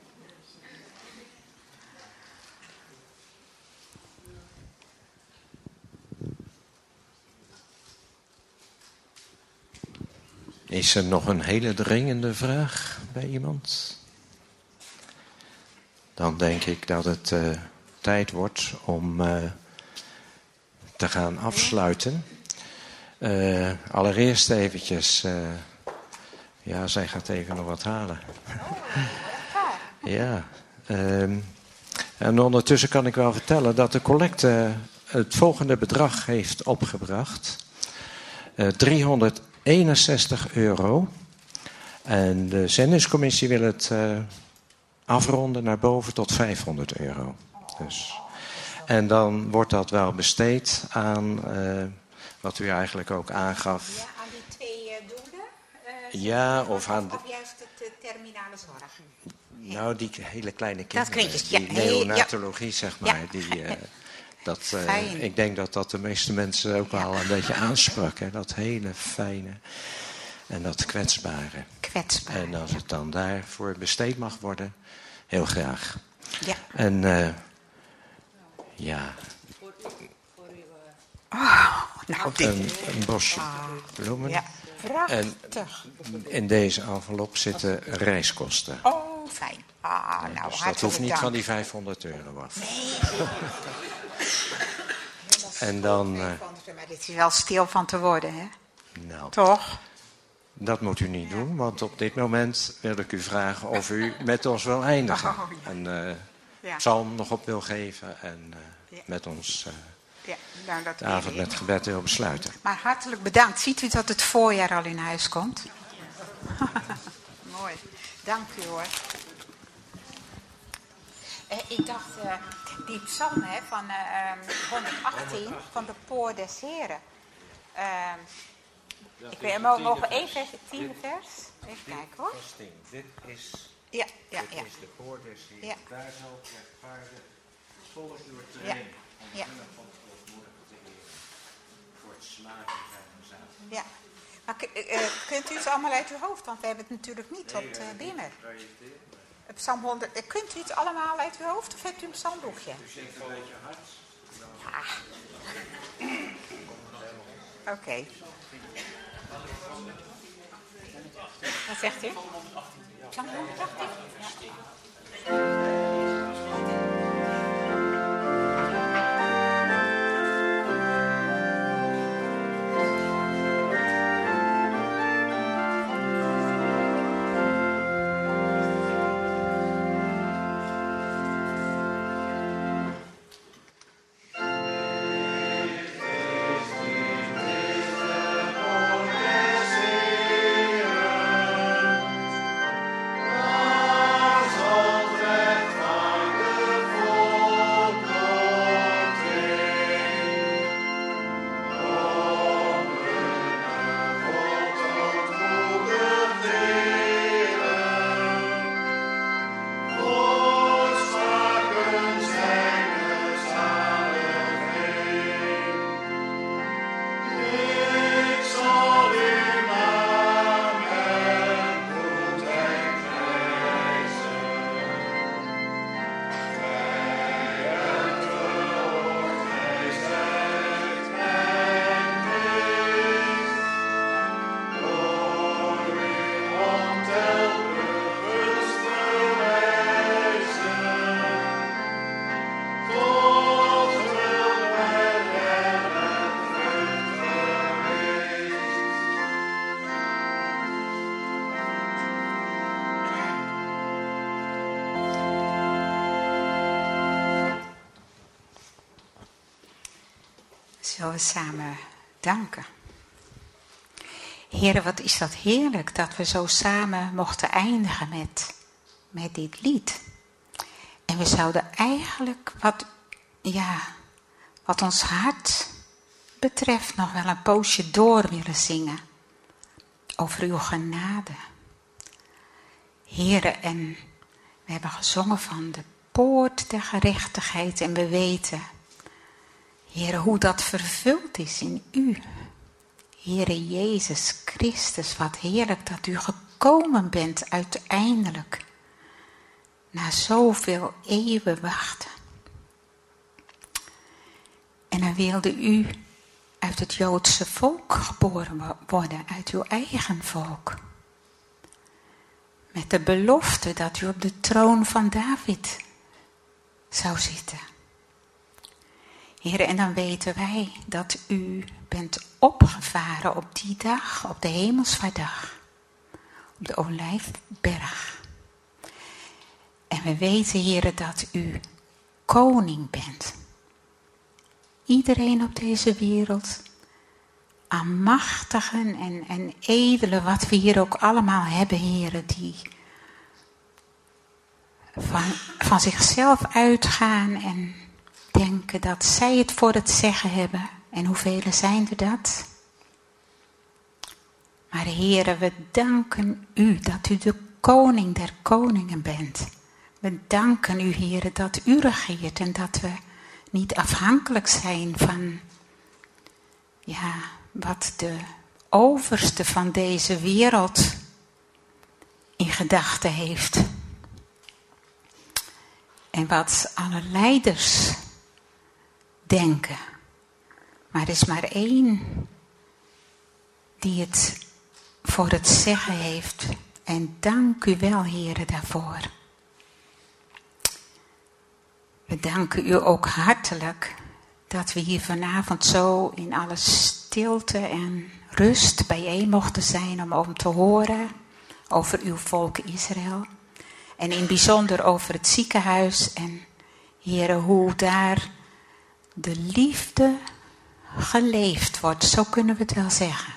Is er nog een hele dringende vraag bij iemand? Dan denk ik dat het tijd wordt om te gaan afsluiten. Allereerst eventjes... ja, zij gaat even nog wat halen. Ja. En ondertussen kan ik wel vertellen dat de collecte het volgende bedrag heeft opgebracht. €361. En de zendingscommissie wil het afronden naar boven tot €500. Dus. En dan wordt dat wel besteed aan wat u eigenlijk ook aangaf. Ja, aan die 2 doelen? Ja, of aan... Of juist de terminale zorg? Nou, die hele kleine kinderen. Dat die neonatologie, zeg maar. Ja. Ik denk dat de meeste mensen ook wel een beetje aansprak. Hè? Dat hele fijne en dat kwetsbare. En als het dan daarvoor besteed mag worden, heel graag. Ja. En ja... Nou, een bosje bloemen. Ja, prachtig. En in deze envelop zitten reiskosten. Oh, fijn. Nou, dus dat hoeft niet van die €500 af. Nee. En dan... maar dit is wel stil van te worden, hè? Nou, toch? Dat moet u niet doen, want op dit moment wil ik u vragen of u met ons wil eindigen. En psalm nog op wil geven en met ons... de avond met gebed wil besluiten. Maar hartelijk bedankt. Ziet u dat het voorjaar al in huis komt? Mooi. Dank u hoor. Ik dacht, die psalm van 118 van de Poort des Heren. Mogen we even het 10e vers? Even kijken hoor. Dit is de Poort des Heren. Ja. Daar zal rechtvaardig volk door trainen. Ja. Ja, maar kunt u het allemaal uit uw hoofd? Want we hebben het natuurlijk niet op binnen. Psalm 100. Kunt u het allemaal uit uw hoofd of hebt u een psalmboekje? U zingt wel uit je hart. Oké. Wat zegt u? Psalm 118? Ja. Zullen we samen danken. Heren, wat is dat heerlijk dat we zo samen mochten eindigen met dit lied. En we zouden eigenlijk wat ons hart betreft nog wel een poosje door willen zingen. Over uw genade. Heren, en we hebben gezongen van de poort der gerechtigheid en we weten, Heren, hoe dat vervuld is in u. Heere Jezus Christus, wat heerlijk dat u gekomen bent uiteindelijk. Na zoveel eeuwen wachten. En dan wilde u uit het Joodse volk geboren worden, uit uw eigen volk. Met de belofte dat u op de troon van David zou zitten. Heer, en dan weten wij dat u bent opgevaren op die dag, op de Hemelsvaartdag, op de Olijfberg. En we weten, Heer, dat u koning bent. Iedereen op deze wereld, aan machtigen en edelen, wat we hier ook allemaal hebben, Heer, die van zichzelf uitgaan en denken dat zij het voor het zeggen hebben. En hoeveel zijn er dat? Maar Heere, we danken u dat u de koning der koningen bent. We danken u, Heere, dat u regeert en dat we niet afhankelijk zijn van wat de overste van deze wereld in gedachten heeft. En wat alle leiders denken. Maar er is maar één die het voor het zeggen heeft. En dank u wel, Heere, daarvoor. We danken u ook hartelijk dat we hier vanavond zo in alle stilte en rust bijeen mochten zijn om te horen over uw volk Israël. En in het bijzonder over het ziekenhuis en, Heere, hoe daar de liefde geleefd wordt, zo kunnen we het wel zeggen.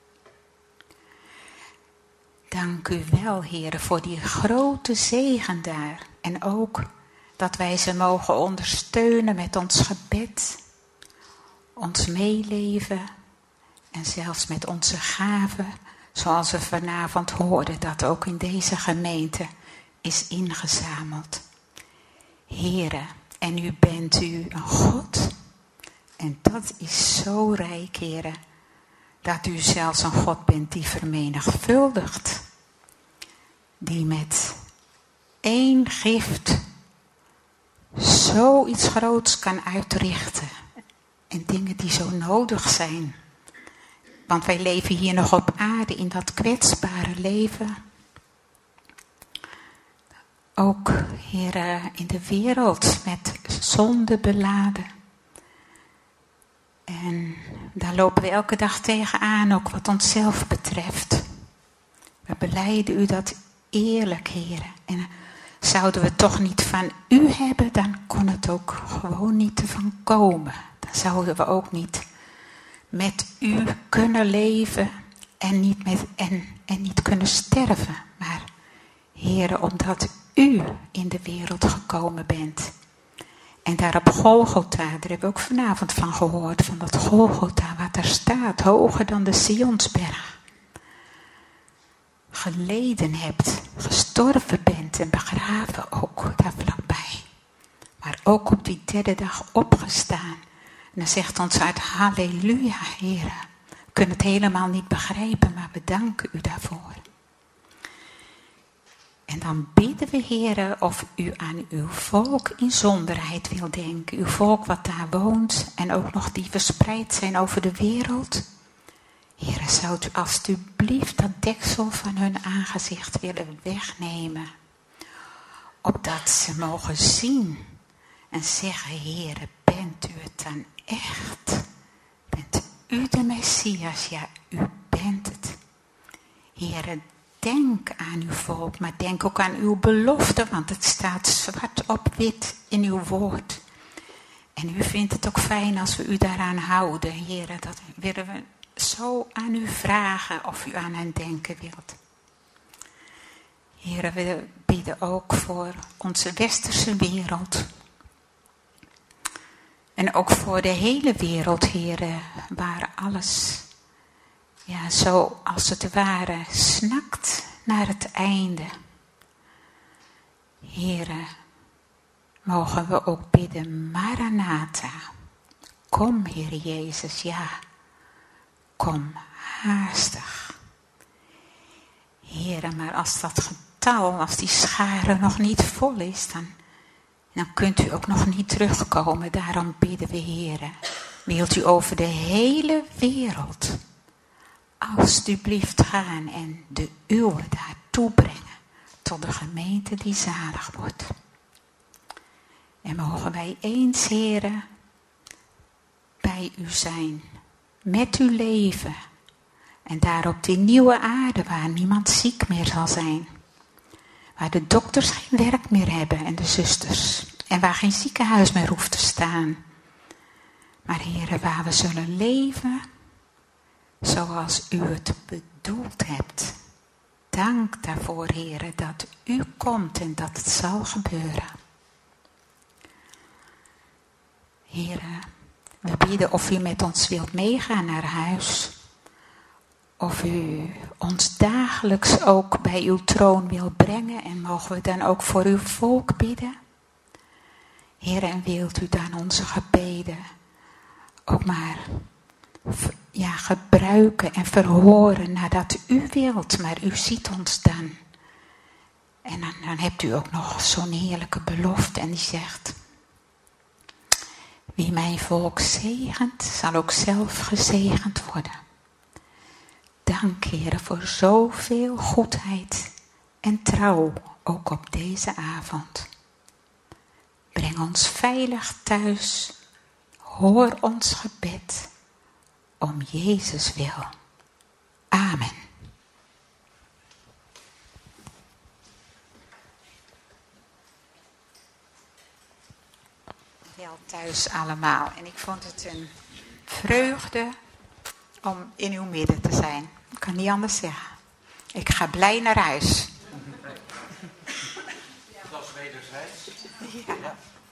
Dank u wel, Heere, voor die grote zegen daar. En ook dat wij ze mogen ondersteunen met ons gebed, ons meeleven en zelfs met onze gaven, zoals we vanavond hoorden dat ook in deze gemeente is ingezameld. Heere, en u bent u een God. En dat is zo rijk, Heere, dat u zelfs een God bent die vermenigvuldigt. Die met één gift zoiets groots kan uitrichten. En dingen die zo nodig zijn. Want wij leven hier nog op aarde in dat kwetsbare leven. Ook, Heere, in de wereld met zonde beladen. En daar lopen we elke dag tegenaan, ook wat onszelf betreft. We belijden u dat eerlijk, Heere. En zouden we het toch niet van u hebben, dan kon het ook gewoon niet ervan komen. Dan zouden we ook niet met u kunnen leven en niet kunnen sterven. Maar, Heere, omdat u in de wereld gekomen bent. En daar op Golgotha, daar hebben we ook vanavond van gehoord, van dat Golgotha wat daar staat, hoger dan de Sionsberg. Geleden hebt, gestorven bent en begraven ook daar vlakbij. Maar ook op die derde dag opgestaan. En dan zegt ons uit, halleluja, Heere. We kunnen het helemaal niet begrijpen, maar we danken u daarvoor. En dan bidden we, Heere, of u aan uw volk in zonderheid wil denken. Uw volk wat daar woont en ook nog die verspreid zijn over de wereld. Heere, zou u alstublieft dat deksel van hun aangezicht willen wegnemen. Opdat ze mogen zien en zeggen, Heere, bent u het dan echt? Bent u de Messias? Ja, u bent het. Heere, denk aan uw volk, maar denk ook aan uw belofte, want het staat zwart op wit in uw woord. En u vindt het ook fijn als we u daaraan houden, heren. Dat willen we zo aan u vragen of u aan hen denken wilt. Heren, we bidden ook voor onze westerse wereld. En ook voor de hele wereld, heren, waar alles, ja, zo als het ware, snakt naar het einde. Heren, mogen we ook bidden, Maranatha. Kom, Heer Jezus, ja. Kom, haastig. Heren, maar als dat getal, als die schare nog niet vol is, dan kunt u ook nog niet terugkomen. Daarom bidden we, Heren. Wilt u over de hele wereld alstublieft gaan en de uwe daartoe brengen tot de gemeente die zalig wordt. En mogen wij eens, Heren, bij u zijn, met uw leven. En daar op die nieuwe aarde waar niemand ziek meer zal zijn. Waar de dokters geen werk meer hebben en de zusters. En waar geen ziekenhuis meer hoeft te staan. Maar Heren, waar we zullen leven zoals u het bedoeld hebt. Dank daarvoor, Heren, dat u komt en dat het zal gebeuren. Heren, we bidden of u met ons wilt meegaan naar huis. Of u ons dagelijks ook bij uw troon wil brengen. En mogen we dan ook voor uw volk bidden. Heer, en wilt u dan onze gebeden ook maar gebruiken en verhoren nadat u wilt. Maar u ziet ons dan. En dan hebt u ook nog zo'n heerlijke belofte. En die zegt: wie mijn volk zegent, zal ook zelf gezegend worden. Dank, Heer, voor zoveel goedheid en trouw, ook op deze avond. Breng ons veilig thuis, hoor ons gebed, om Jezus wil. Amen. Wel thuis allemaal. En ik vond het een vreugde om in uw midden te zijn. Ik kan niet anders zeggen. Ik ga blij naar huis. Dat is wederzijds. Ja.